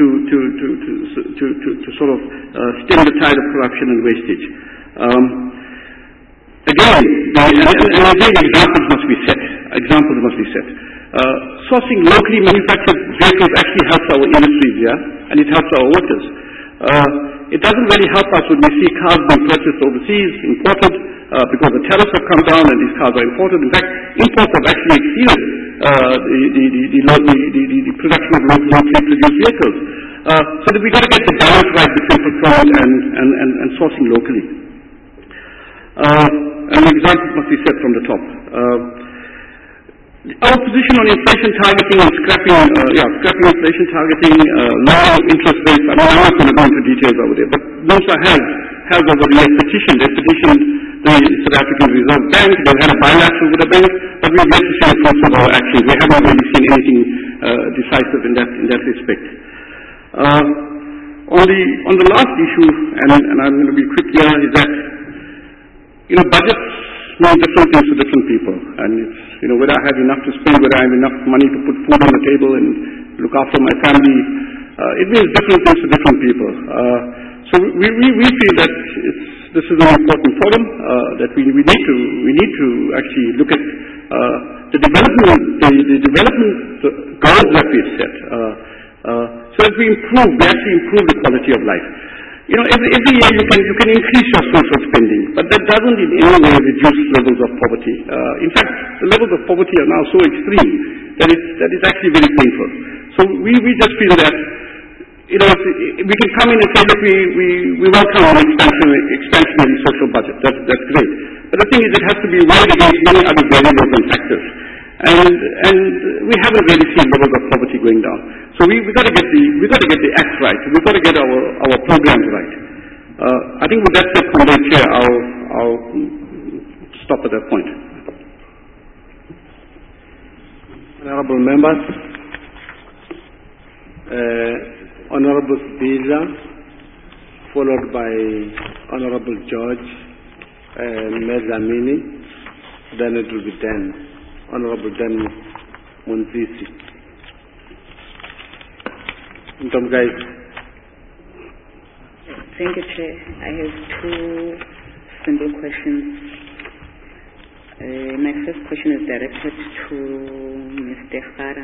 Speaker 15: to sort of stem the tide of corruption and wastage. Again, examples must be set. Sourcing locally manufactured vehicles actually helps our industries, and it helps our workers. It doesn't really help us when we see cars being purchased overseas, imported, because the tariffs have come down and these cars are imported. In fact, imports have actually exceeded the production of locally produced vehicles. So that we've got to get the balance right between procurement and sourcing locally. An example must be set from the top. Our position on inflation targeting and scrapping inflation targeting, low interest rates. I'm not going to go into details over there, but NOSA has over the years petitioned the South African Reserve Bank. They've had a bilateral with the bank, but we've yet to see the fruits of our actions. We haven't really seen anything decisive in that respect. On the last issue, and I'm going to be quick here, is that budgets mean different things to different people, and it's whether I have enough to spend, whether I have enough money to put food on the table and look after my family, it means different things to different people. So we feel that this is an important forum, that we need to actually look at the development goals that we've set, so that we actually improve the quality of life. Every year you can increase your social spending, but that doesn't in any way reduce levels of poverty. In fact, the levels of poverty are now so extreme that it's actually very painful. So we just feel that we can come in and say that we welcome an expansionary social budget. That's great. But the thing is, it has to be weighed against many other variables and factors. And we haven't really seen levels of poverty going down. So we've got to get the act right. We've got to get our programs right. I think with that said, from the chair, I'll stop at that point.
Speaker 1: Honourable members, Honourable Biza, followed by Honourable George Mezamini, then it will be Dan. Honourable Dan Munzisi. Guys.
Speaker 6: Thank you, Chair. I have two simple questions. My first question is directed to Mr. Farah.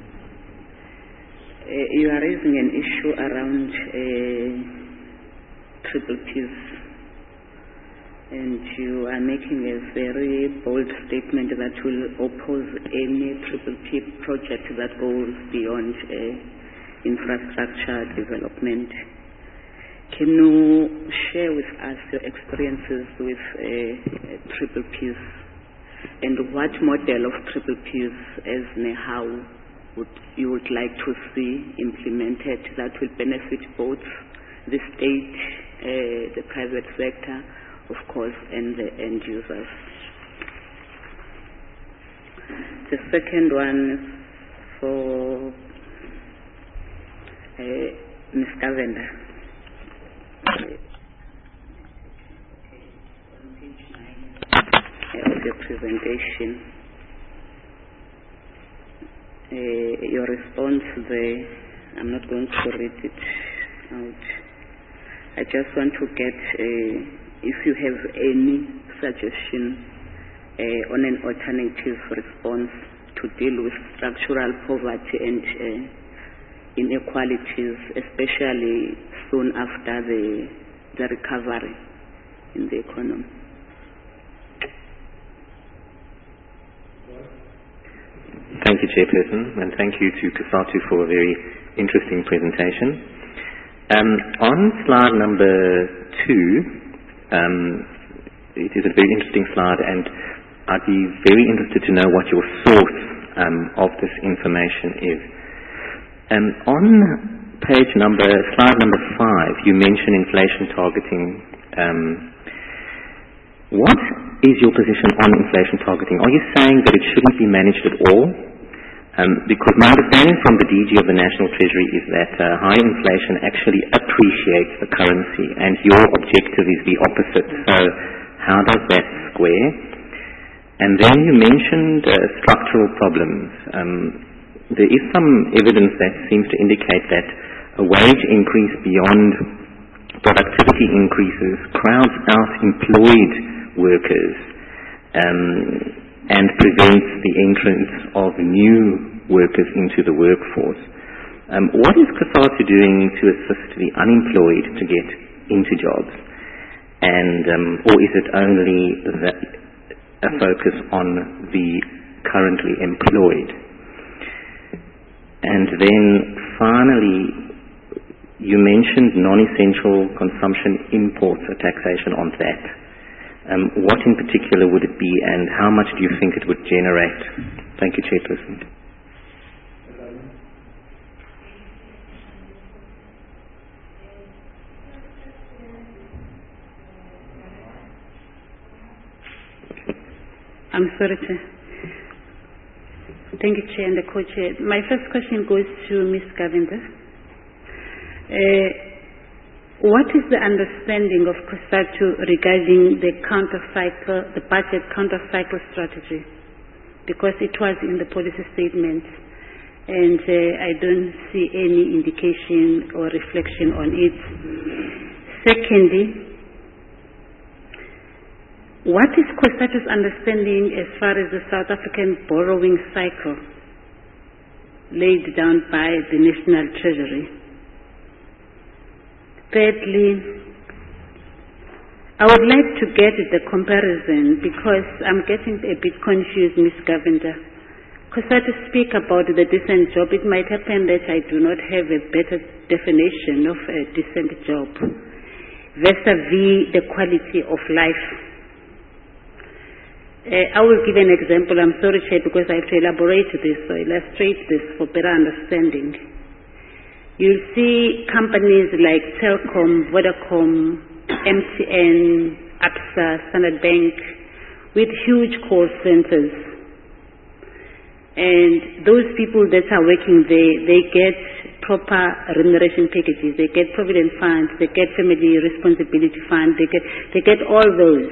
Speaker 6: You are raising an issue around triple P's
Speaker 9: and you are making a very bold statement that will oppose any PPP project that goes beyond infrastructure development. Can you share with us your experiences with PPPs and what model of PPPs as how you would like to see implemented that will benefit both the state, the private sector, of course, and the end users? The second one is for Ms. Cavender. Of your presentation, your response there, I'm not going to read it out. I just want to get if you have any suggestion on an alternative response to deal with structural poverty and inequalities, especially soon after the recovery in the economy.
Speaker 4: Thank you, Chairperson, and thank you to Kasatu for a very interesting presentation. On slide number 2, it is a very interesting slide, and I'd be very interested to know what your source of this information is. On slide number 5, you mention inflation targeting. What is your position on inflation targeting? Are you saying that it shouldn't be managed at all? Because my understanding from the DG of the National Treasury is that high inflation actually appreciates the currency, and your objective is the opposite. So how does that square? And then you mentioned structural problems. There is some evidence that seems to indicate that a wage increase beyond productivity increases crowds out employed workers and prevents the entrance of new workers into the workforce. What is COSATU doing to assist the unemployed to get into jobs? And or is it only a focus on the currently employed? And then finally, you mentioned non-essential consumption imports, a taxation on that. What in particular would it be, and how much do you think it would generate? Thank you, Chairperson.
Speaker 6: I'm sorry, Chair. Thank you, Chair and the Co-Chair. My first question goes to Ms. Cavender. What is the understanding of COSATU regarding the budget counter-cycle strategy? Because it was in the policy statement, and I don't see any indication or reflection on it. Secondly, what is COSATU's understanding as far as the South African borrowing cycle laid down by the National Treasury? Thirdly, I would like to get the comparison because I'm getting a bit confused, Ms. Cavender. COSATU speak about the decent job. It might happen that I do not have a better definition of a decent job vis-a-vis the quality of life. I will give an example. I'm sorry, Chair, because I have to elaborate this or illustrate this for better understanding. You'll see companies like Telkom, Vodacom, MTN, ABSA, Standard Bank, with huge call centers. And those people that are working there, they get proper remuneration packages, they get provident funds, they get family responsibility funds, they get all those.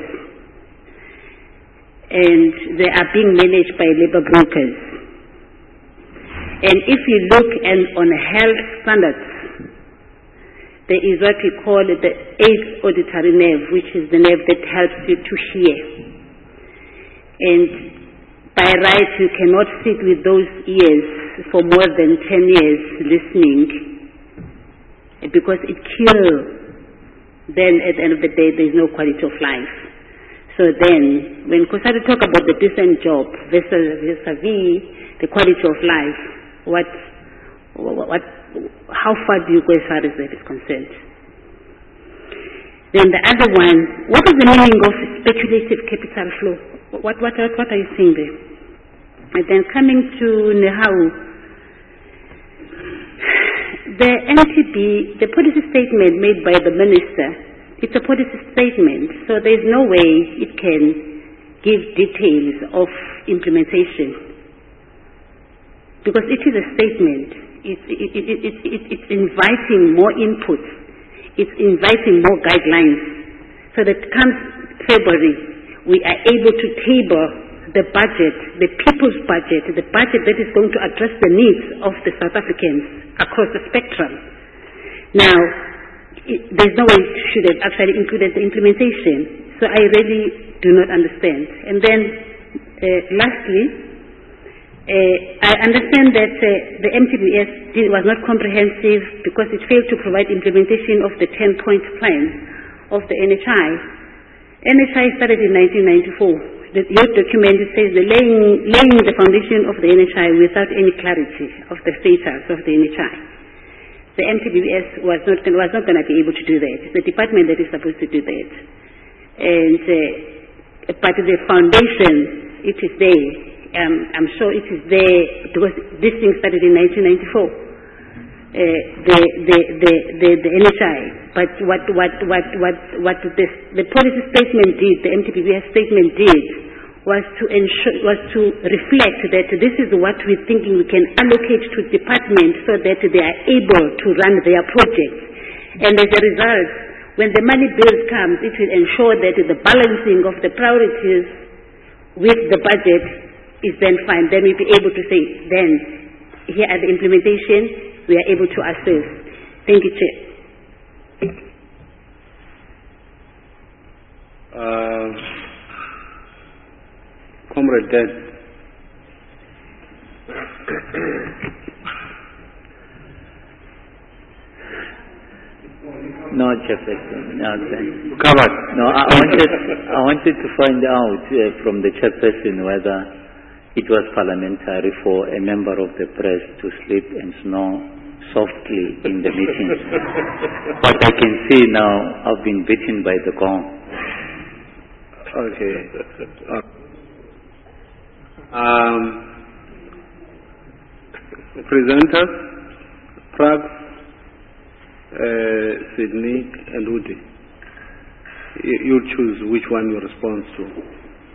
Speaker 6: And they are being managed by labor brokers. And if you look on health standards, there is what we call the 8th auditory nerve, which is the nerve that helps you to hear. And by right, you cannot sit with those ears for more than 10 years listening, because it kills. Then at the end of the day, there is no quality of life.
Speaker 9: So then, when COSATU talk about the decent job vis-a-vis the quality of life, how far do you go as far as that is concerned? Then the other one, what is the meaning of speculative capital flow? What are you saying there? And then coming to Nehau, the MTB, the policy statement made by the minister, it's a policy statement, so there is no way it can give details of implementation. Because it is a statement. It's inviting more inputs. It's inviting more guidelines. So that comes February, we are able to table the budget, the people's budget, the budget that is going to address the needs of the South Africans across the spectrum. Now, there's no way it should have actually included the implementation. So I really do not understand. And then, lastly, I understand that the MTBS was not comprehensive because it failed to provide implementation of the 10-point plan of the NHI. NHI started in 1994. Your document says the laying the foundation of the NHI without any clarity of the status of the NHI. The MTBS was not going to be able to do that. It's the department that is supposed to do that. And but the foundation, it is there. I'm sure it is there because this thing started in 1994. The NHI. But what the policy statement did, the MTBS statement did, was to reflect that this is what we're thinking we can allocate to departments so that they are able to run their projects. And as a result, when the money bill comes, it will ensure that the balancing of the priorities with the budget is then fine. Then we'll be able to say, then, here are the implementation, we are able to assess. Thank you, Chair.
Speaker 3: Comrade Dan.
Speaker 16: No, Chairperson. No,
Speaker 3: Covered.
Speaker 16: No, I wanted to find out from the Chairperson whether it was parliamentary for a member of the press to sleep and snore softly in the meetings. But I can see now I've been beaten by the gong.
Speaker 3: Okay. Presenters, Prague, Sydney, and Udi. You choose which one you respond to.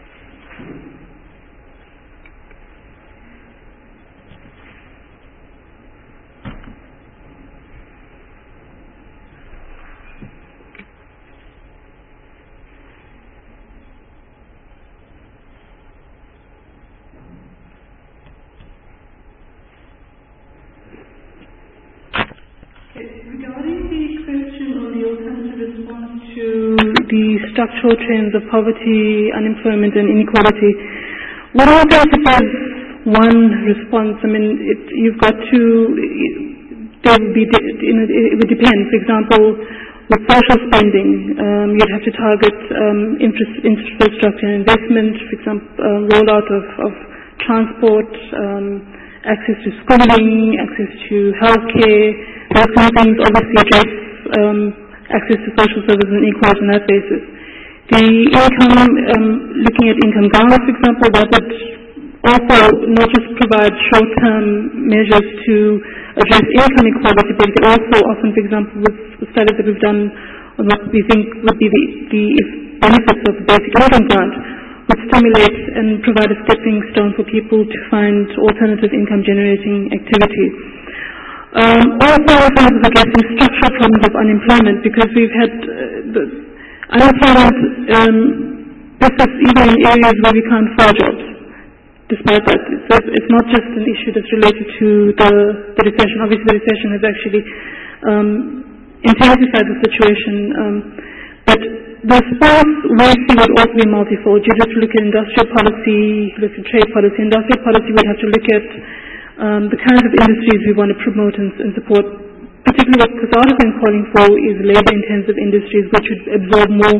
Speaker 13: The structural trends of poverty, unemployment, and inequality. What I think is one response. I mean, you've got to. There will be, it would depend. For example, with social spending, you'd have to target infrastructure investment. For example, rollout of transport, access to schooling, access to healthcare. Those kind of things obviously address access to social services and equality on that basis. The income, looking at income governance, for example, that would also not just provide short-term measures to address income equality, but it could also often, for example, with the studies that we've done on what we think would be the benefits of the basic income grant, would stimulate and provide a stepping stone for people to find alternative income-generating activity. Also, is addressing structural problems of unemployment, because we've had the unemployment, this is even in areas where we can't find jobs. Despite that, it's not just an issue that's related to the recession. Obviously, the recession has actually intensified the situation. But the response we see would also be multifold. You have to look at industrial policy, look at trade policy. Industrial policy would have to look at the kinds of industries we want to promote and support. Particularly what COSATU has been calling for is labor-intensive industries which would absorb more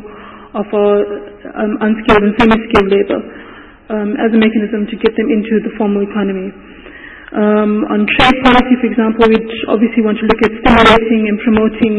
Speaker 13: of our unskilled and semi-skilled labor as a mechanism to get them into the formal economy. On trade policy, for example, we obviously want to look at stimulating and promoting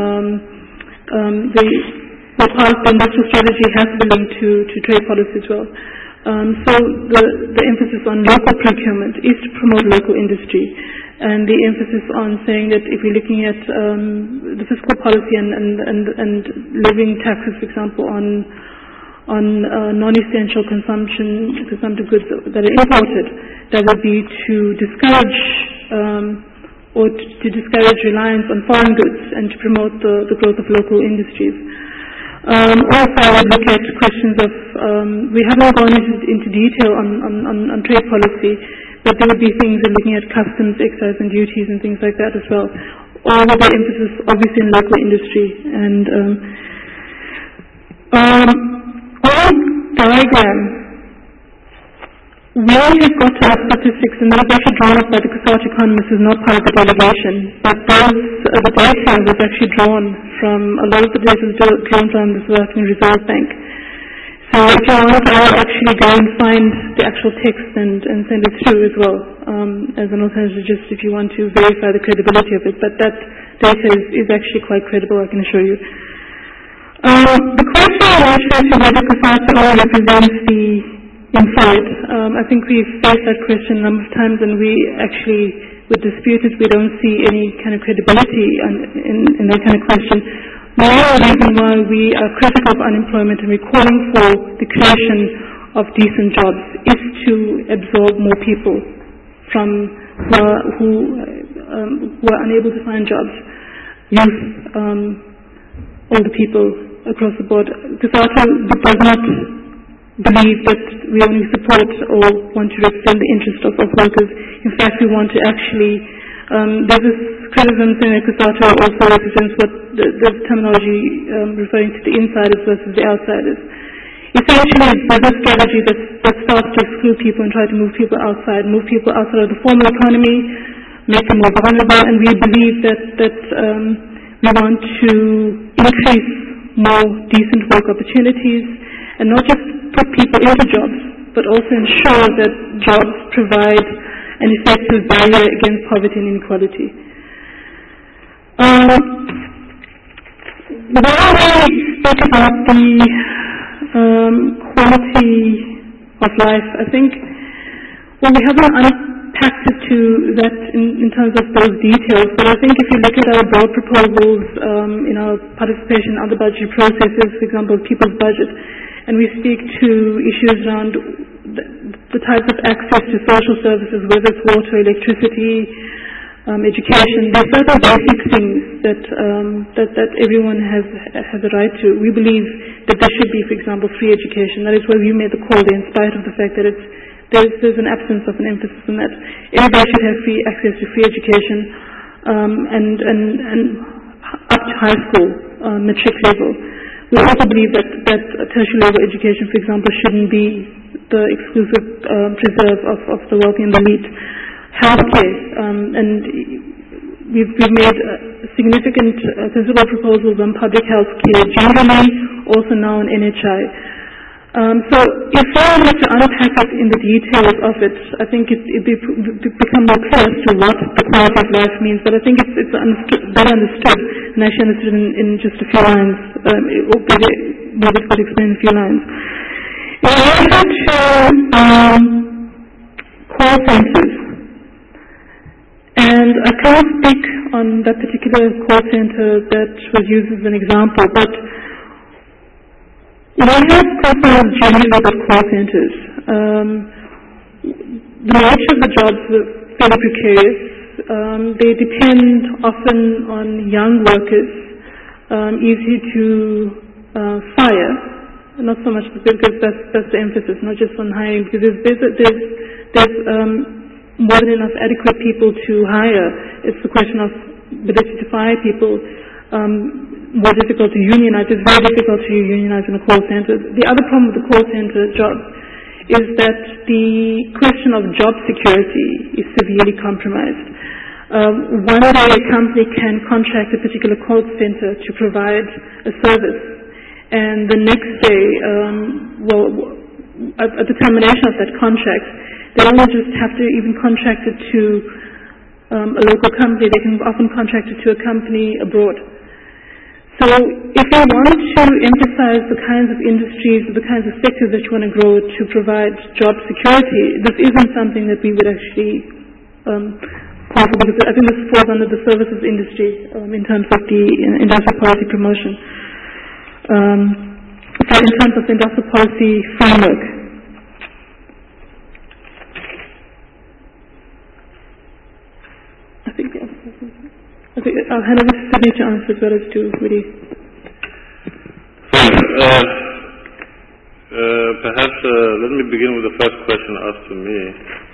Speaker 13: the part of the industrial strategy has to be linked to trade policy as well. So the emphasis on local procurement is to promote local industry, and the emphasis on saying that if we're looking at the fiscal policy and levying taxes, for example, on non-essential consumptive goods that are imported, that would be to discourage or to discourage reliance on foreign goods and to promote the growth of local industries. Also, I would look at questions of, we haven't gone into detail on trade policy, but there would be things in looking at customs, excise and duties and things like that as well. All with the emphasis obviously in local industry. And our diagram, we have got our statistics, and that was actually drawn up by the COSATU economists, who is not part of the delegation. But the data was actually drawn from, a lot of the data was drawn from the South African Reserve Bank. So if you want, I'll actually go and find the actual text and send it through as well, as an alternative, just if you want to verify the credibility of it. But that data is actually quite credible, I can assure you. The question is to whether COSATU represents the inside. I think we've faced that question a number of times, and we actually, with disputants, we don't see any kind of credibility in that kind of question. The real reason why we are critical of unemployment and we're calling for the creation of decent jobs is to absorb more people from who are unable to find jobs, youth, older people across the board. COSATU does not believe that we only support or want to represent the interest of workers. In fact, we want to actually, there's this criticism saying that COSATU also represents what the terminology referring to the insiders versus the outsiders. Essentially, there's a strategy that starts to exclude people and try to move people outside of the formal economy, make them more vulnerable, and we believe that we want to increase more decent work opportunities and not just put people into jobs, but also ensure that jobs provide an effective barrier against poverty and inequality. When I speak about the quality of life, I think, well, we haven't unpacked it to that in terms of those details, but I think if you look at our broad proposals in our participation in other budgetary processes, for example, People's Budget, and we speak to issues around the types of access to social services, whether it's water, electricity, education. There are certain basic things that everyone has a right to. We believe that there should be, for example, free education. That is why we made the call there, in spite of the fact that there's an absence of an emphasis on that. Everybody should have free access to free education and up to high school, matric level. We also believe that tertiary level education, for example, shouldn't be the exclusive preserve of the wealthy and the elite. Healthcare, and we've made significant considerable proposals on public health care generally, also now on NHI. So if I were to unpack it in the details of it, I think it become more clear as to what the quality of life means, but I think it's better understood, and actually understood in just a few lines. It will be more difficult to explain in a few lines. In relation to call centers, and I can't speak on that particular call center that was used as an example, but we have customers generally about call centers. The nature of the jobs are fairly precarious. They depend often on young workers, easy to fire, not so much because that's the emphasis, not just on hiring, because there's more than enough adequate people to hire. It's the question of the ability to fire people, more difficult to unionize. It's very difficult to unionize in a call center. The other problem with the call center job is that the question of job security is severely compromised. One day a company can contract a particular call center to provide a service, and the next day, at the termination of that contract, they don't just have to even contract it to a local company. They can often contract it to a company abroad. So if you want to emphasize the kinds of industries, the kinds of sectors that you want to grow to provide job security, this isn't something that we would actually call for, because I think this falls under the services industry in terms of the industrial policy promotion. So in terms of the industrial policy framework. I'll hand over to Sydney to answer as well as to Woody.
Speaker 14: Perhaps let me begin with the first question asked to me.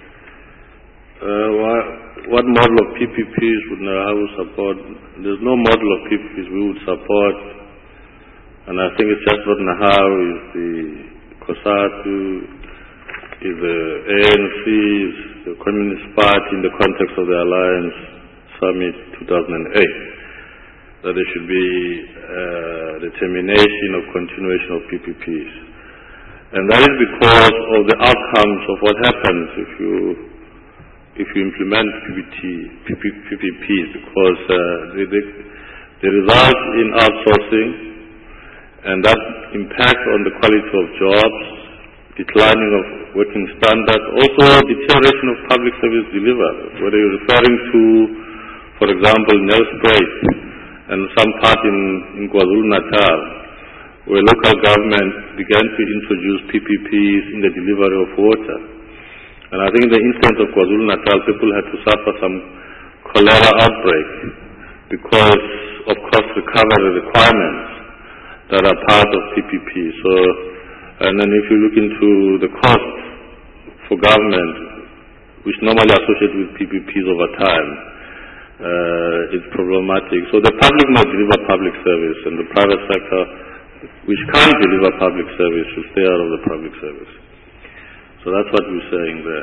Speaker 14: What model of PPPs would NAHAWU support? There's no model of PPPs we would support, and I think it's just not NAHAWU, is the COSATU, is the ANC, is the Communist Party in the context of the Alliance Summit 2008, that there should be the termination of continuation of PPPs. And that is because of the outcomes of what happens if you implement PPPs, because they result in outsourcing, and that impacts on the quality of jobs, declining of working standards, also deterioration of public service delivery, whether you're referring to, for example, Nelspruit and some part in KwaZulu-Natal, where local government began to introduce PPPs in the delivery of water. And I think in the instance of KwaZulu-Natal, people had to suffer some cholera outbreak because of cost recovery requirements that are part of PPP. So, and then if you look into the cost for government, which normally associated with PPPs over time, it's problematic. So the public must deliver public service, and the private sector, which can't deliver public service, should stay out of the public service. So that's what we're saying there.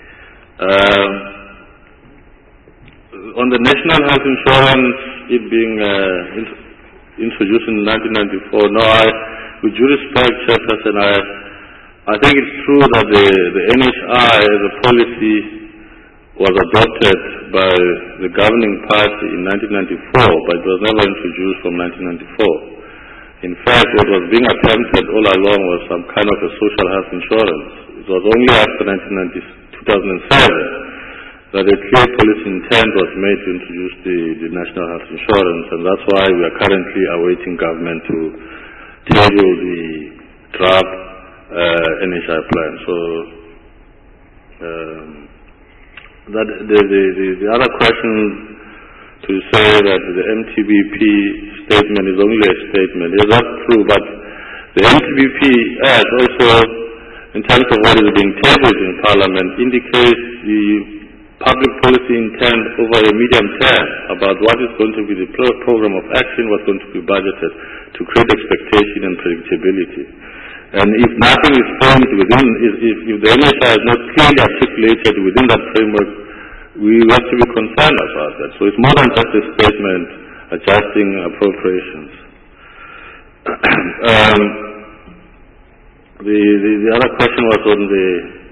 Speaker 14: On the national health insurance, it being introduced in 1994, with due respect, Chairperson, I think it's true that the NHI as a policy was adopted by the governing party in 1994, but it was never introduced from 1994. In fact, what was being attempted all along was some kind of a social health insurance. It was only after 2007 that a clear policy intent was made to introduce the national health insurance, and that's why we are currently awaiting government to table the draft NHI plan. So that the other question, to say that the MTBP statement is only a statement, is not true, but the MTBP Act also, in terms of what is being tabled in Parliament, indicates the public policy intent over a medium term about what is going to be the program of action, what's going to be budgeted to create expectation and predictability. And if nothing is formed within, if the NHI is not clearly articulated within that framework, we have to be concerned about that. So it's more than just a statement adjusting appropriations. The other question was on the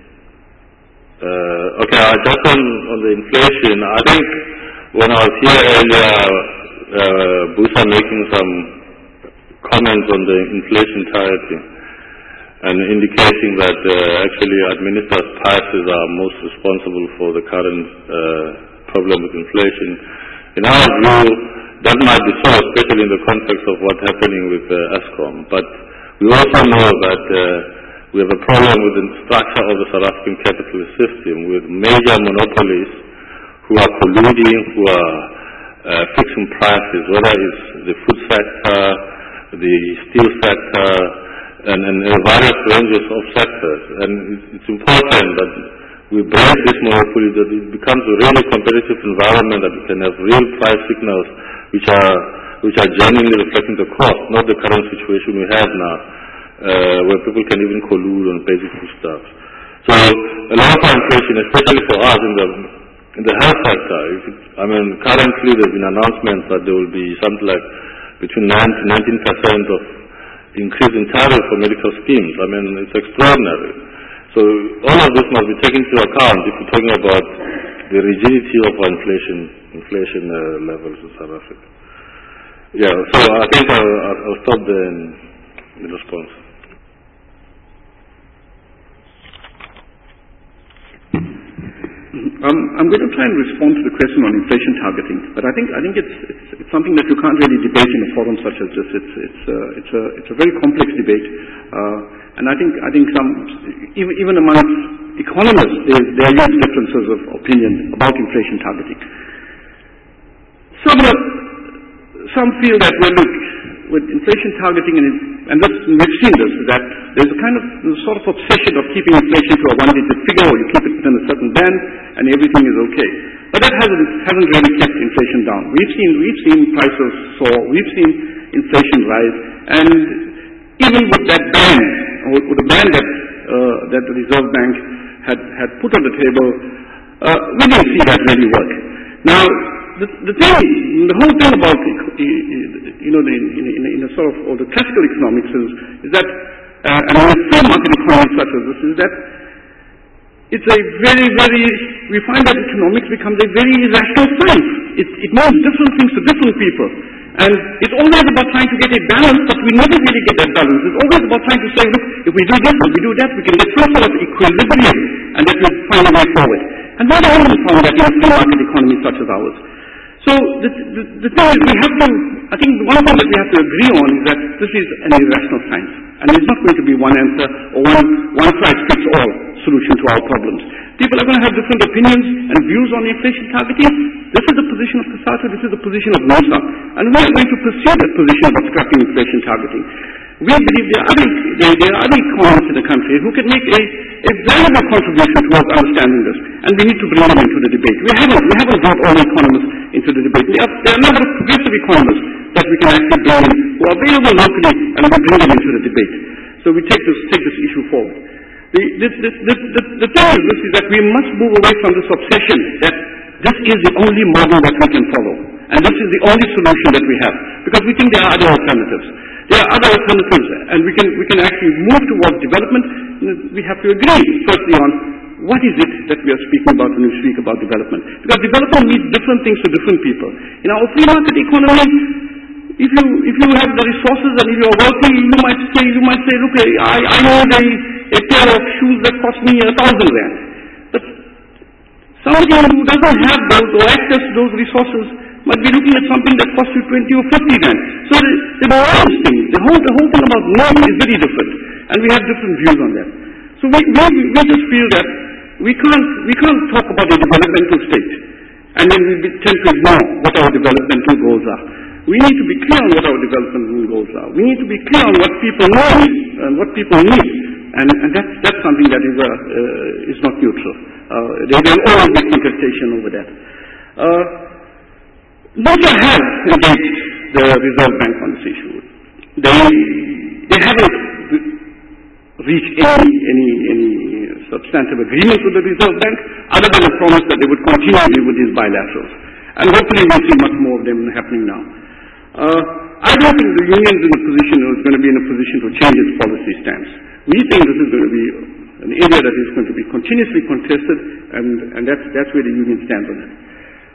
Speaker 14: just on the inflation. I think when I was here earlier, Busa making some comments on the inflation targeting and indicating that actually administered prices are most responsible for the current problem with inflation. In our view, that might be so, especially in the context of what's happening with Eskom. But we also know that we have a problem with the structure of the South African capitalist system, with major monopolies who are colluding, who are fixing prices, whether it's the food sector, the steel sector, and various ranges of sectors. And it's important that we break this monopoly, that it becomes a really competitive environment, that we can have real price signals which are genuinely reflecting the cost, not the current situation we have now, where people can even collude on basic foodstuffs. So a lot of inflation, especially for us in the health sector, currently there's been announcements that there will be something like between 9 to 19% of increase in tariff for medical schemes. I mean, it's extraordinary. So all of this must be taken into account if we're talking about the rigidity of inflation levels in South Africa. Yeah, so I think I'll stop there in response.
Speaker 15: I'm going to try and respond to the question on inflation targeting, but I think it's something that you can't really debate in a forum such as this. It's a very complex debate, and I think even amongst economists there are huge differences of opinion about inflation targeting. Some feel that with inflation targeting and we've seen this, that there's a kind of sort of obsession of keeping inflation to a one-digit figure, or you keep it within a certain band, and everything is okay. But that hasn't really kept inflation down. We've seen prices soar, we've seen inflation rise, and even with that band, or with the band that the Reserve Bank had put on the table, we didn't see that really work. Now, the whole thing about in a sort of, or the classical economics is that, and in a free market economy such as this, is that it's a very, we find that economics becomes a very irrational science. It means different things to different people. And it's always about trying to get a balance, but we never really get that balance. It's always about trying to say, look, if we do this, if we do that, we can get some sort of equilibrium, and that will find a way forward. And that I haven't found that in a free market economy such as ours. So the thing is, I think one thing that we have to agree on is that this is an irrational science. And there's not going to be one answer or one size fits all solution to our problems. People are going to have different opinions and views on inflation targeting. This is the position of COSATU, this is the position of NOSA. And we are going to pursue that position of scrapping inflation targeting. We believe there are other economists in the country who can make a valuable contribution towards understanding this, and we need to bring them into the debate. We haven't brought all the economists into the debate. There are a number of progressive economists that we can actually bring in who are available locally, and we bring them into the debate. So we take this issue forward. The thing is this, is that we must move away from this obsession that this is the only model that we can follow, and this is the only solution that we have, because we think there are other alternatives. There are other alternatives, and we can actually move towards development. We have to agree, firstly, on what is it that we are speaking about when we speak about development. Because development means different things to different people. In our free market economy, if you have the resources and if you are wealthy, you might say, look, I know a pair of shoes that cost me 1,000 rand. But somebody who doesn't have those or access to those resources might be looking at something that costs you 20 or 50 rand. So the balance thing, the whole thing about money is very different, and we have different views on that. So we just feel that we can't talk about a developmental state, and then we tend to ignore what our developmental goals are. We need to be clear on what our developmental goals are. We need to be clear on what people know and what people need, and that's something that is not neutral. There will always be contestation over that. NOSA has engaged the Reserve Bank on this issue. They haven't reached any substantive agreement with the Reserve Bank, other than a promise that they would continue with these bilaterals. And hopefully we'll see much more of them happening now. I don't think the union is going to be in a position to change its policy stance. We think this is going to be an area that is going to be continuously contested, and that's where the union stands on it.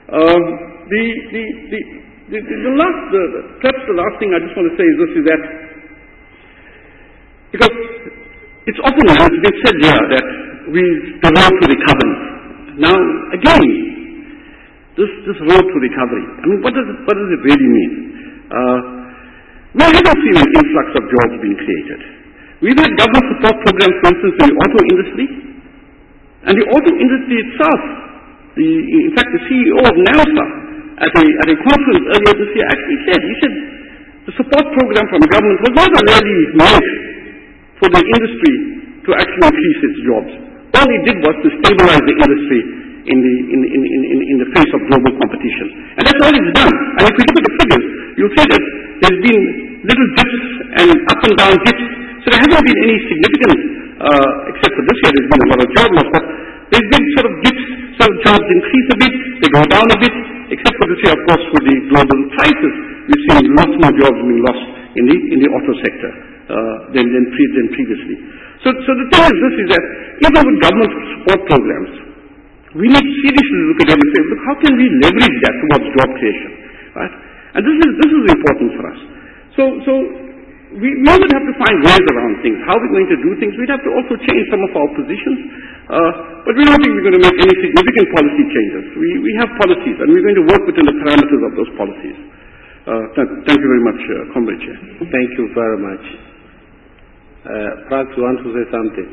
Speaker 15: Perhaps the last thing I just want to say is this, is that because it's often been said here that the road to recovery. Now, again, this road to recovery, I mean, what does it really mean? We haven't seen an influx of jobs being created. We've had government support programs, for instance, in the auto industry, and the auto industry itself. In fact, the CEO of NALSA at a conference earlier this year actually said, the support program from the government was not really meant for the industry to actually increase its jobs. All it did was to stabilize the industry in the face of global competition. And that's all it's done. And if we look at the figures, you'll see that there's been little dips and up and down dips. So there hasn't been any significant, except for this year, there's been a lot of job loss, but there's been sort of dips. Some jobs increase a bit, they go down a bit, except for this year, of course, with the global crisis, we've seen lots more jobs being lost in the auto sector than previously. So the thing is this, is that even with government support programs, we need to seriously look at them and say, look, how can we leverage that towards job creation, right? And this is important for us. So we would have to find ways around things. How we're going to do things, we'd have to also change some of our positions. But we don't think we're going to make any significant policy changes. We have policies, and we're going to work within the parameters of those policies. Thank you very much, Comrade Chair.
Speaker 17: Thank you very much. Perhaps you want to say something?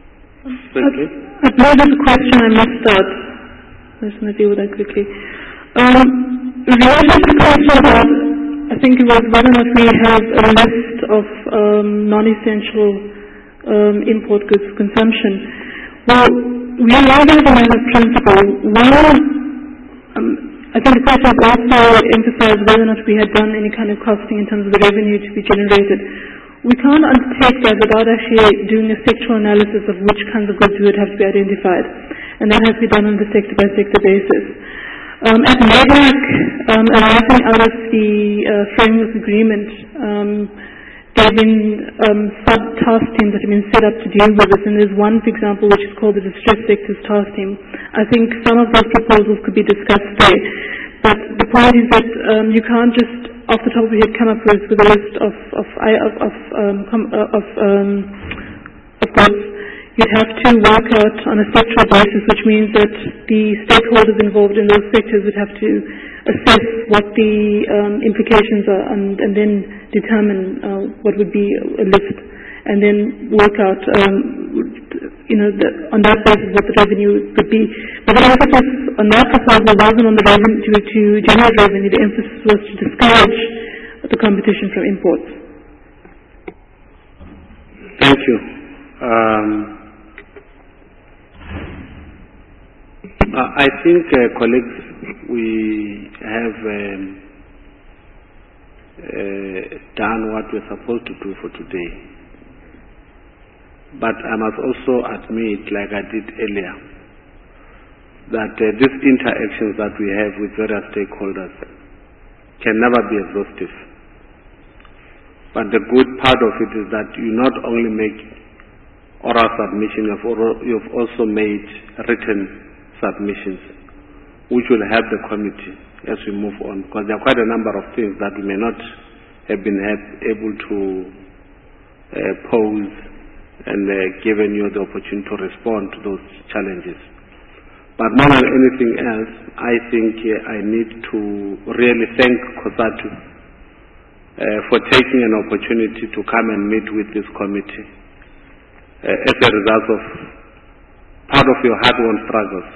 Speaker 13: I believe there's a question I must start. I'm just going to deal with that quickly. Related to the question about, I think it was whether or not we have a list of non-essential import goods consumption. Well, we are not going to have a principle. I think the question also emphasized whether or not we had done any kind of costing in terms of the revenue to be generated. We can't undertake that without actually doing a sectoral analysis of which kinds of goods would have to be identified. And that has to be done on a sector-by-sector basis. At NADAC, arising out of the framework agreement, there have been sub-task teams that have been set up to deal with this, and there's one, for example, which is called the Distress Sectors Task Team. I think some of those proposals could be discussed there. But the point is that you can't just, off the top of your head, come up with a list of goods. You'd have to work out on a sectoral basis, which means that the stakeholders involved in those sectors would have to assess what the implications are and then determine what would be a list, and then work out, on that basis what the revenue would be. But the emphasis on that proposal wasn't on the revenue to generate revenue. The emphasis was to discourage the competition from imports.
Speaker 17: Thank you. I think, colleagues, we have done what we're supposed to do for today. But I must also admit, like I did earlier, that these interactions that we have with various stakeholders can never be exhaustive. But the good part of it is that you not only make oral submission, you've also made written submissions, which will help the committee as we move on, because there are quite a number of things that we may not have been able to pose and given you the opportunity to respond to those challenges. But more than anything else, I think I need to really thank COSATU for taking an opportunity to come and meet with this committee as a result of part of your hard-won struggles,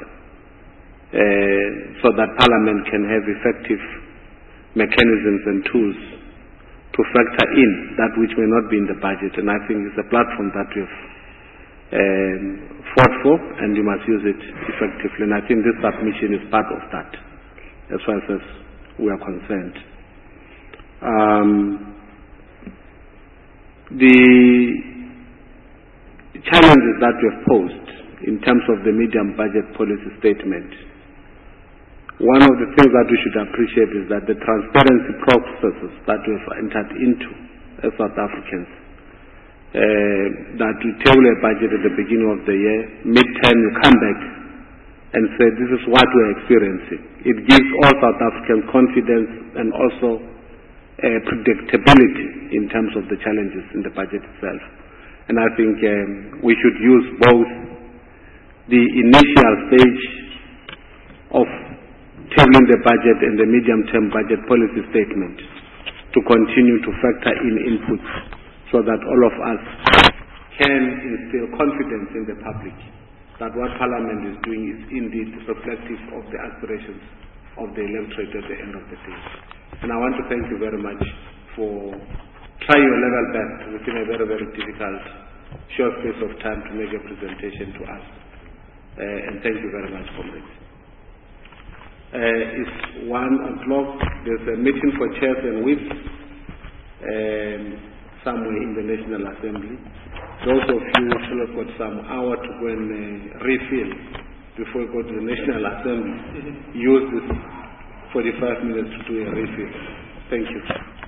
Speaker 17: so that Parliament can have effective mechanisms and tools to factor in that which may not be in the budget. And I think it's a platform that we've fought for, and you must use it effectively. And I think this submission is part of that, as far as we are concerned. The challenges that we have posed in terms of the medium budget policy statement, one of the things that we should appreciate is that the transparency processes that we've entered into as South Africans, that we table a budget at the beginning of the year, mid-term you come back and say this is what we're experiencing. It gives all South Africans confidence and also predictability in terms of the challenges in the budget itself. And I think we should use both the initial stage of tabling the budget and the medium-term budget policy statement to continue to factor in inputs so that all of us can instill confidence in the public that what Parliament is doing is indeed reflective of the aspirations of the electorate at the end of the day. And I want to thank you very much for trying your level best within a very, very difficult short space of time to make a presentation to us. And thank you very much, comrades. It's 1 o'clock. There's a meeting for chairs and whips somewhere in the National Assembly. Those of you who still have got some hour to go and refill before you go to the National Assembly, use this 45 minutes to do a refill. Thank you.